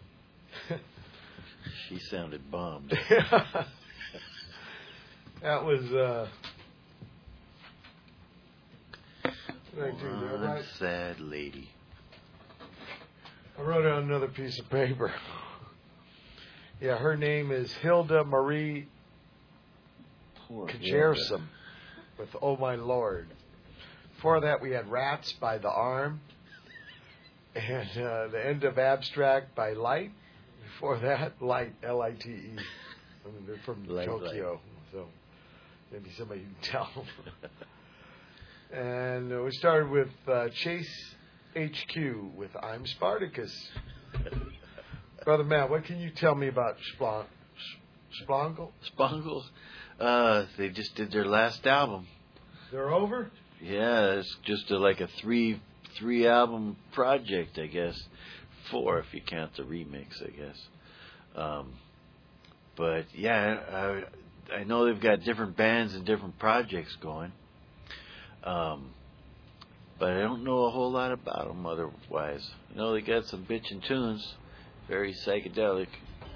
She sounded bombed. That was what did I do there? One sad lady. I wrote it on another piece of paper. Yeah, her name is Hilda Marie Kajersom with Oh My Lord. Before that, we had Rats by The Arm and The End of Abstract by Light. Before that, Light, L-I-T-E. I mean, they're from Light, Tokyo, so maybe somebody can tell. And we started with Chase HQ with I'm Spartacus. Brother Matt, what can you tell me about Splongle? Spongles? They just did their last album. They're over? Yeah, it's just like a three album project, I guess. 4 if you count the remix, I guess. But yeah, I know they've got different bands and different projects going. But I don't know a whole lot about them otherwise. I know they got some bitchin' tunes, very psychedelic.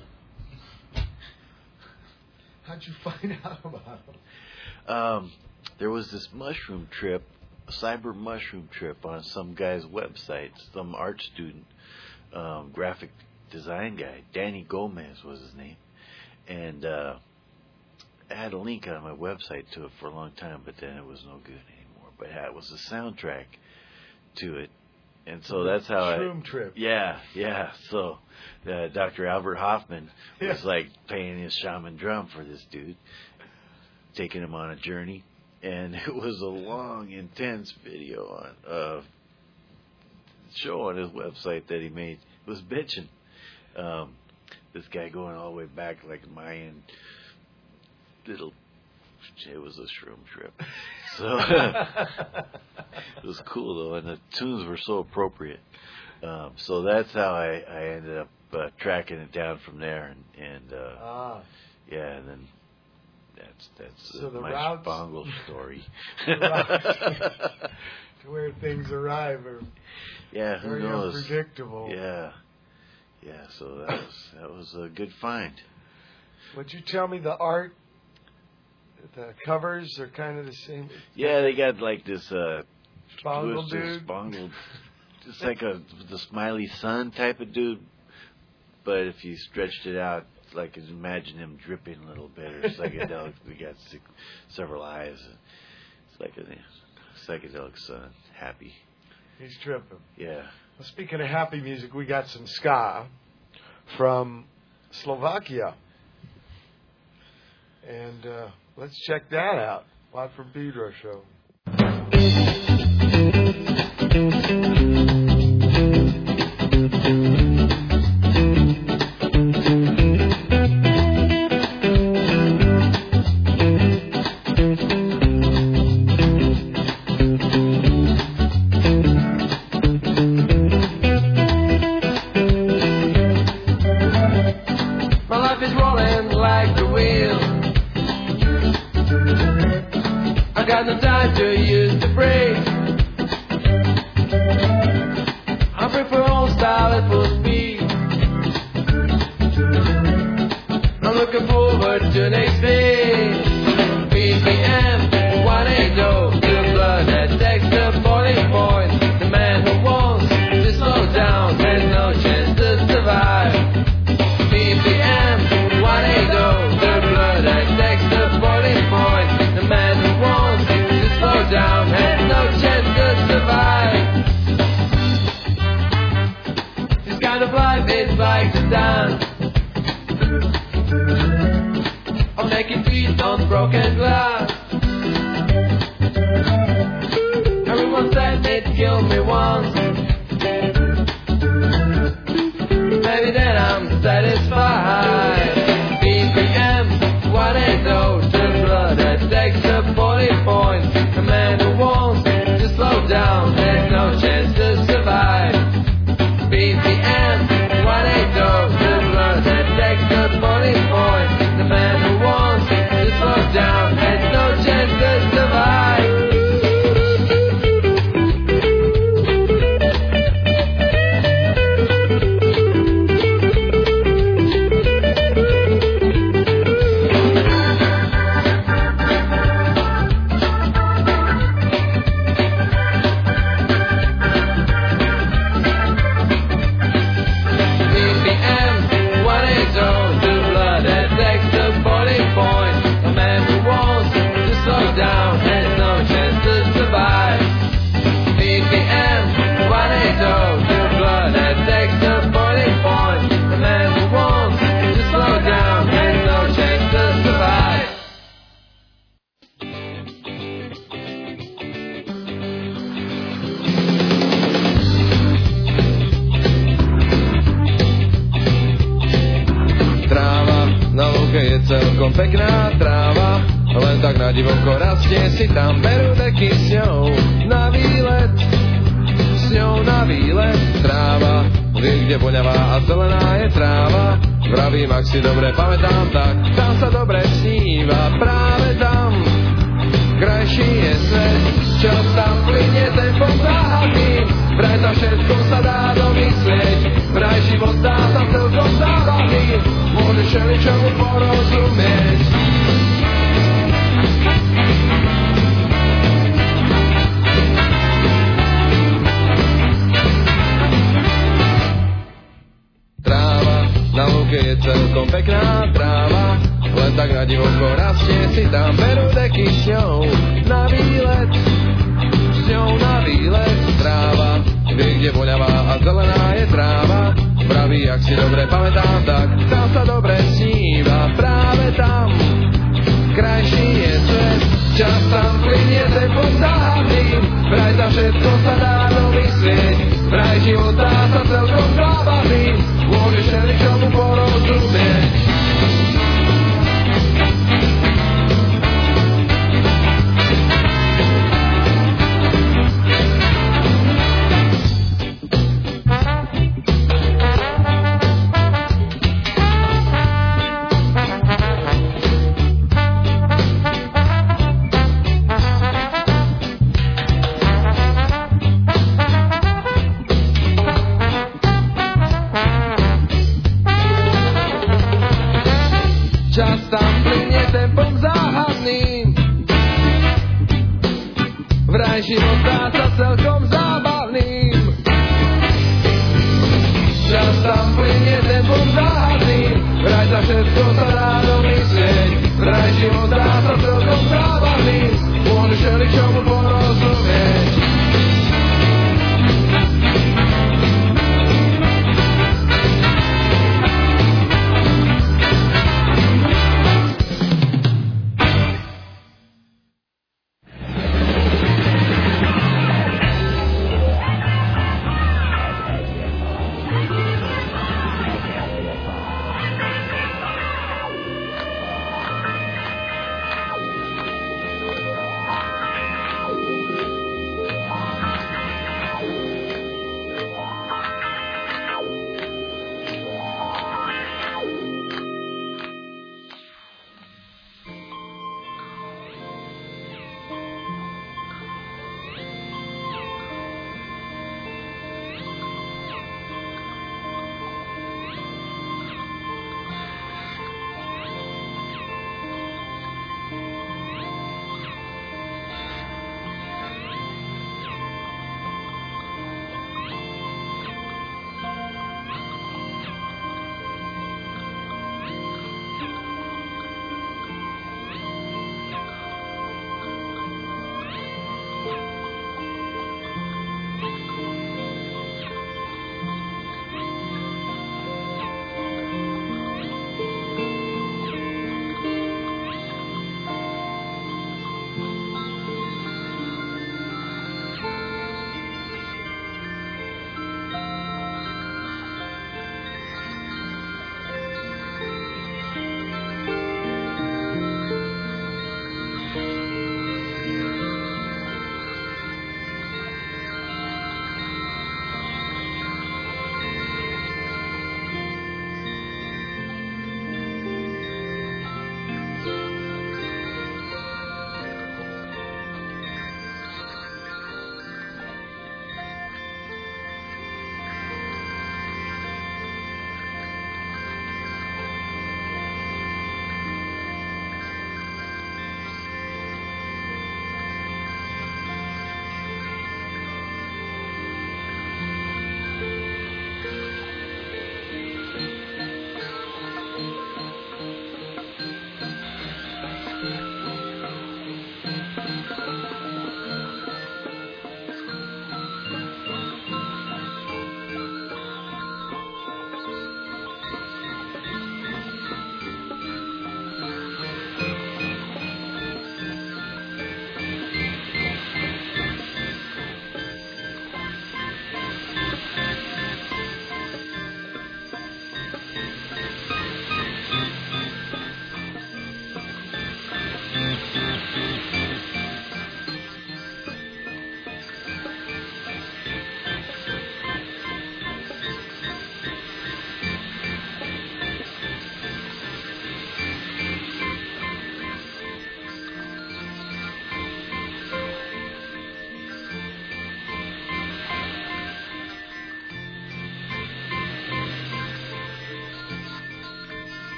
How'd you find out about them? There was this mushroom trip, a cyber mushroom trip on some guy's website, some art student, graphic design guy, Danny Gomez was his name. And I had a link on my website to it for a long time, but then it was no good anymore. But it was a soundtrack to it. And so that's how Shroom trip. Yeah. So Dr. Albert Hoffman was like paying his shaman drum for this dude, taking him on a journey. And it was a long, intense video on show on his website that he made. It was bitching. This guy going all the way back like Mayan little. It was a shroom trip. So it was cool though, and the tunes were so appropriate. So that's how I ended up tracking it down from there, and yeah, and then that's so my Spongle story. To where things arrive are who very knows? Unpredictable. Yeah. So that was a good find. Would you tell me the art? The covers are kind of the same. Yeah, they got like this Spongle dude. Spongle, just like the smiley sun type of dude. But if you stretched it out, like imagine him dripping a little bit, or psychedelic. We got several eyes. It's like a psychedelic sun, happy. He's tripping. Yeah. Well, speaking of happy music, we got some ska from Slovakia. And let's check that out. Watt from Pedro show. My life is rolling like the wheel. I got no time to use the brakes. I prefer old style at full speed. I'm looking forward to next phase. BPM 180, the blood that takes the boiling point. The man who wants to slow down has no chance to survive. BPM 180, the blood that takes the boiling point. The man who wants to slow down has no chance to survive. like to dance. I'm making feet on broken glass. Everyone said they'd kill me once. Maybe then I'm satisfied. BPM 180, the blood that takes the 40 points. The man who wants to slow down has no chance to survive. BPM 180, the blood that takes the 40 points. The man who wants to slow down has no chance to survive. Celkom pekná tráva, len tak na divoko rastie, si tam berú deky s ňou na výlet, s ňou na výlet. Tráva, vie, kde voňavá a zelená je tráva, vravím, ak si dobre pamätám, tak tam sa dobre sníva. Práve tam krajší je svet, čo tam plynie tempom záhadným, vraj za všetko sa dá domyslieť, vraj život dá sa celkom zábavný, môžeš všeličomu porozumieť. Tráva, na lúke je celkom pekná tráva, len tak na divoko rastie, si tam berú deky s ňou na výlet, s ňou na výlet. Tráva, vie, kde voňavá a zelená je tráva, vraví, ak si dobre pamätám, tak tam sa dobre sníva. Práve tam krajší je svet, čas tam plynie tempom záhadným, vraj za všetko sa dá domyslieť, vraj život dá sa celkom zábavným, môžeš všeličomu porozumieť. Život dá sa celkom zábavným, čas tam plynie tempom záhadným, vraj za všetko sa dá domyslieť, vraj život dá sa celkom zábavným, môžeš všeličomu porozumieť.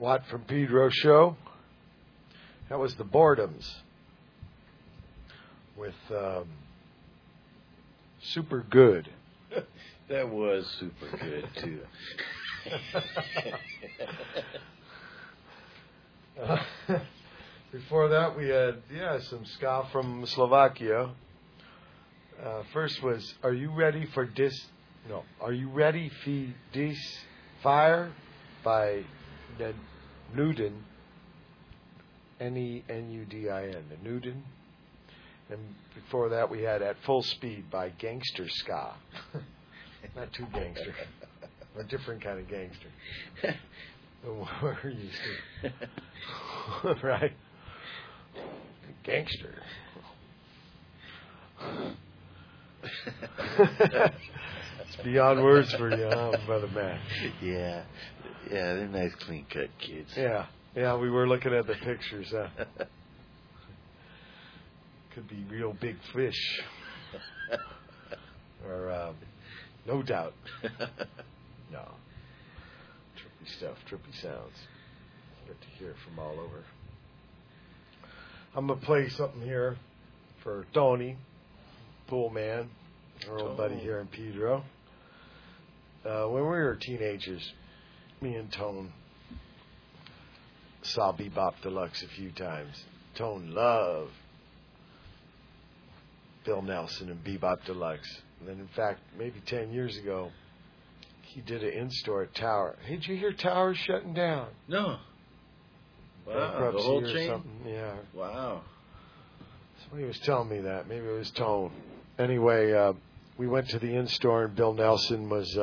Watt from Pedro show. That was the Boredoms with Super Good. That was super good, too. Before that, we had, some ska from Slovakia. First was, Are You Ready for This Fire by Nudin, Nenudin, the Nudin. And before that, we had At Full Speed by Gangster Ska. Not too gangster, a different kind of gangster. What are you saying? Right? Gangster. It's beyond words for you, huh, Brother Matt? Yeah, they're nice, clean-cut kids. Yeah, we were looking at the pictures. Could be real big fish. Or, no doubt. No. Trippy stuff, trippy sounds. Get to hear it from all over. I'm going to play something here for Tony, Pool Man, our old buddy here in Pedro. When we were teenagers, me and Tone saw Bebop Deluxe a few times. Tone loved Bill Nelson and Bebop Deluxe. And then, in fact, maybe 10 years ago, he did an in-store at Tower. Hey, did you hear Tower shutting down? No. Wow, bankruptcy the whole or chain? something. Yeah. Wow. Somebody was telling me that. Maybe it was Tone. Anyway, we went to the in-store, and Bill Nelson was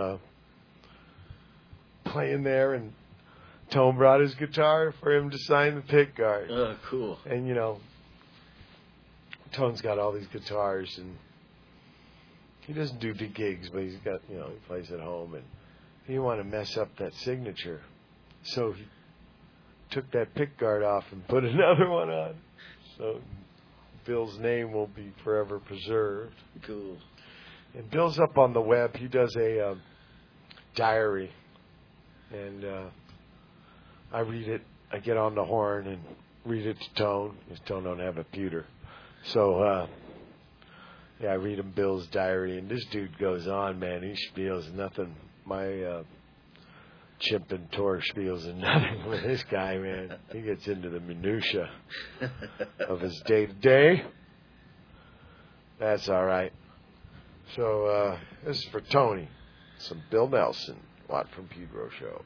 playing there, and Tone brought his guitar for him to sign the pick guard. Oh, cool. And, you know, Tone's got all these guitars, and he doesn't do big gigs, but he's got, you know, he plays at home, and he didn't want to mess up that signature. So he took that pick guard off and put another one on. So Bill's name will be forever preserved. Cool. And Bill's up on the web. He does a diary, and I read it. I get on the horn and read it to Tone, because Tone don't have a computer. So, I read him Bill's diary, and this dude goes on, man. He spiels nothing. My chimp and tour spiels and nothing with this guy, man. He gets into the minutia of his day-to-day. That's all right. So, this is for Tony. Some Bill Nelson, Watt from Pedro show.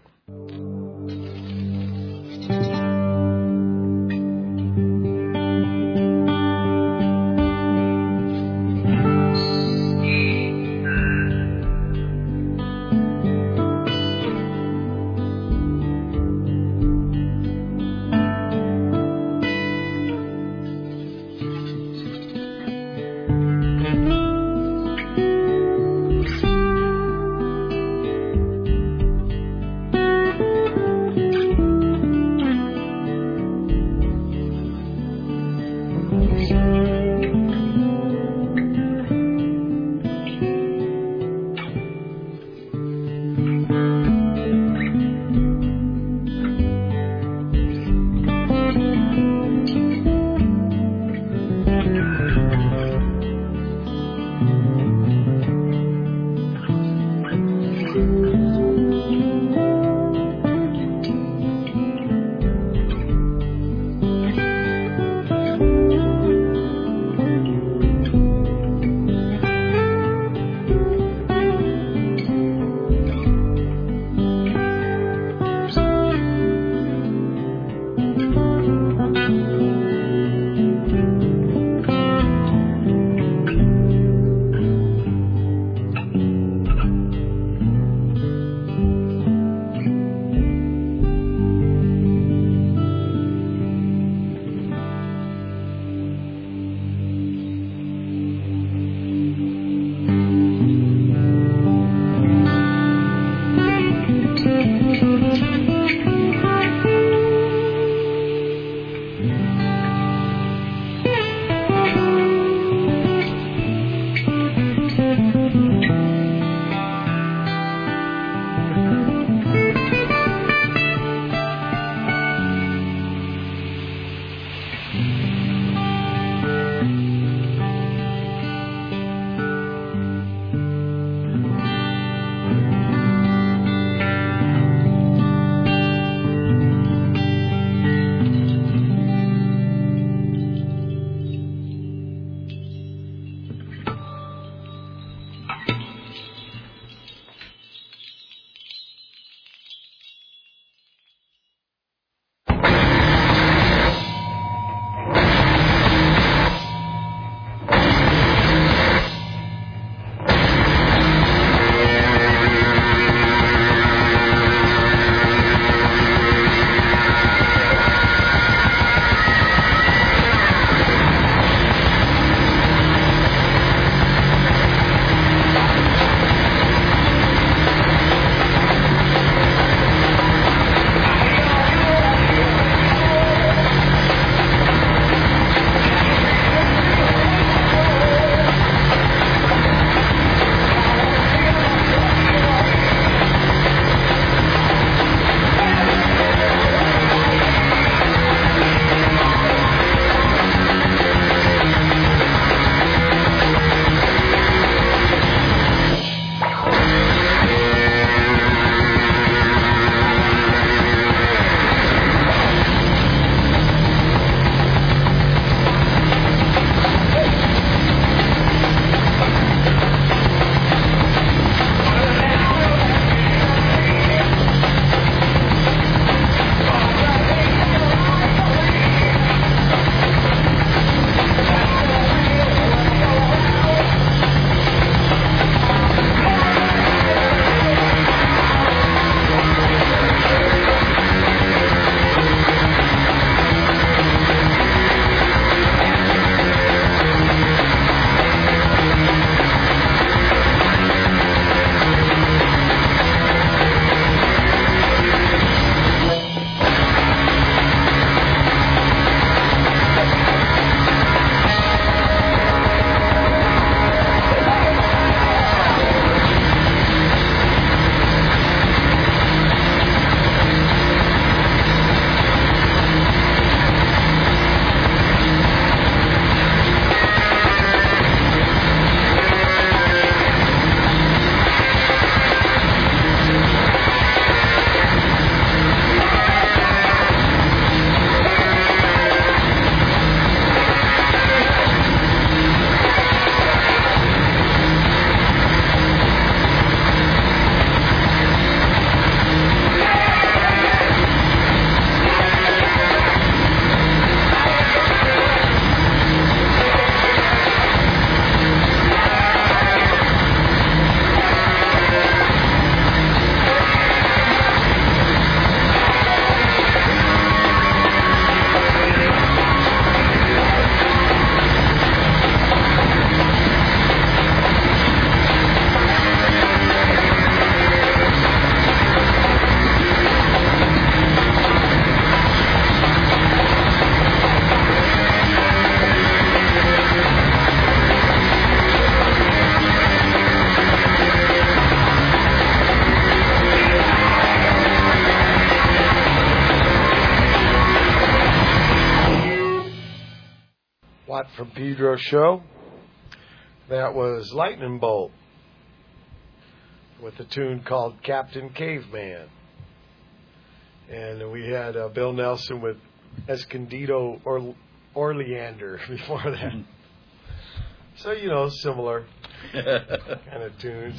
from Pedro show. That was Lightning Bolt with a tune called Captain Caveman. And we had Bill Nelson with Escondido Orleander before that. So, you know, similar kind of tunes.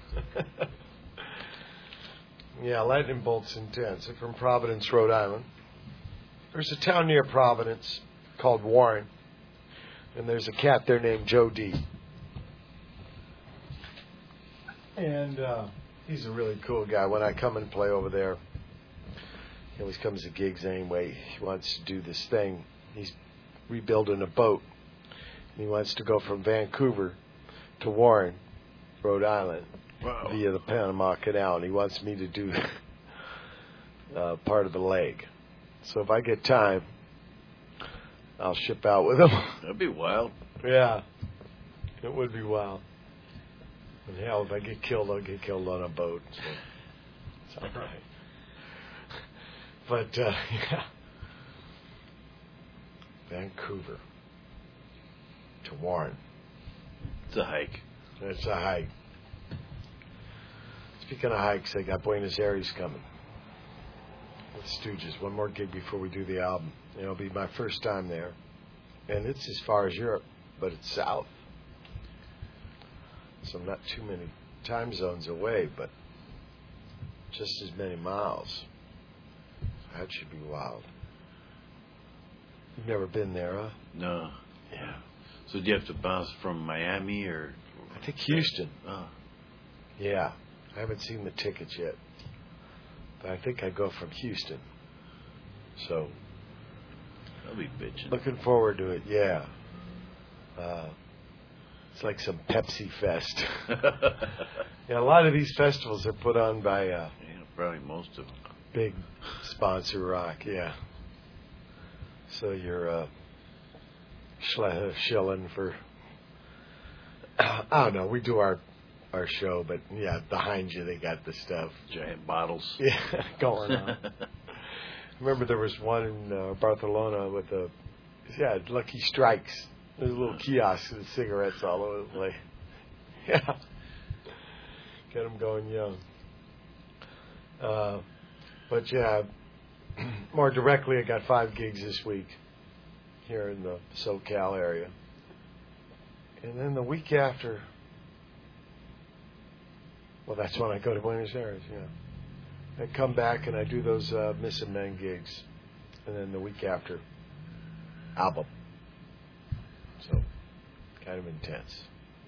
Yeah, Lightning Bolt's intense. They're from Providence, Rhode Island. There's a town near Providence called Warren, and there's a cat there named Joe D. And he's a really cool guy. When I come and play over there, he always comes to gigs anyway. He wants to do this thing. He's rebuilding a boat, and he wants to go from Vancouver to Warren, Rhode Island, via the Panama Canal, and he wants me to do part of the leg. So if I get time, I'll ship out with him. That'd be wild. Yeah, it would be wild. And hell, if I get killed, I'll get killed on a boat. So it's all right. But, yeah. Vancouver to Warren. It's a hike. It's a hike. Speaking of hikes, I got Buenos Aires coming with Stooges. One more gig before we do the album. It'll be my first time there. And it's as far as Europe, but it's south. So not too many time zones away, but just as many miles. That should be wild. You've never been there, huh? No. Yeah. So do you have to bounce from Miami or? I think Houston. Oh. Yeah. I haven't seen the tickets yet. But I think I go from Houston. So. I'll be bitching. Looking forward to it, yeah. It's like some Pepsi Fest. Yeah, a lot of these festivals are put on by yeah, probably most of them. Big sponsor rock, yeah. So you're shilling for, I don't know, we do our show, but yeah, behind you they got the stuff. Giant bottles. Yeah, going on. Remember there was one in Barcelona with Lucky Strikes. There's a little kiosk with cigarettes all over the place. Yeah. Get them going young. But yeah, more directly, I got 5 gigs this week here in the SoCal area. And then the week after, well, that's when I go to Buenos Aires, yeah. I come back and I do those Missing Men gigs. And then the week after, album. So, kind of intense.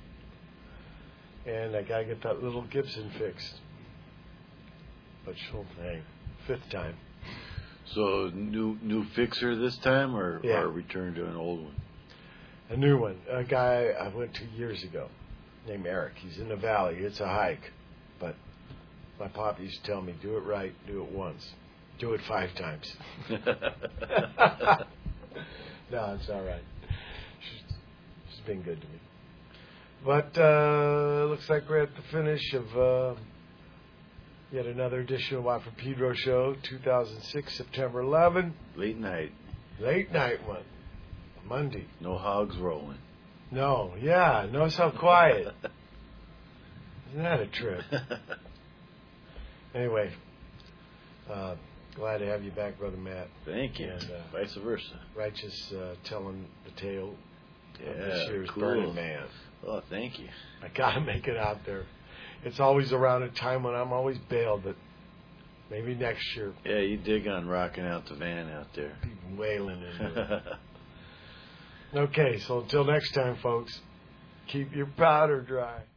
And I got to get that little Gibson fixed. But she'll hang. 5th time. So, new fixer this time or return to an old one? A new one. A guy I went to years ago named Eric. He's in the valley. It's a hike. But my pop used to tell me, do it right, do it once. Do it 5 times. No, it's all right. She's been good to me. But looks like we're at the finish of yet another edition of Watt from Pedro Show, 2006, September 11. Late night one. Monday. No hogs rolling. No, yeah. Notice how quiet. Isn't that a trip? Anyway, glad to have you back, Brother Matt. Thank you. And vice versa. Righteous telling the tale of Yeah, this year's cool. Burning Man. Oh, thank you. I gotta make it out there. It's always around a time when I'm always bailed, but maybe next year. Yeah, you dig on rocking out the van out there. Be wailing into it. Okay, so until next time, folks, keep your powder dry.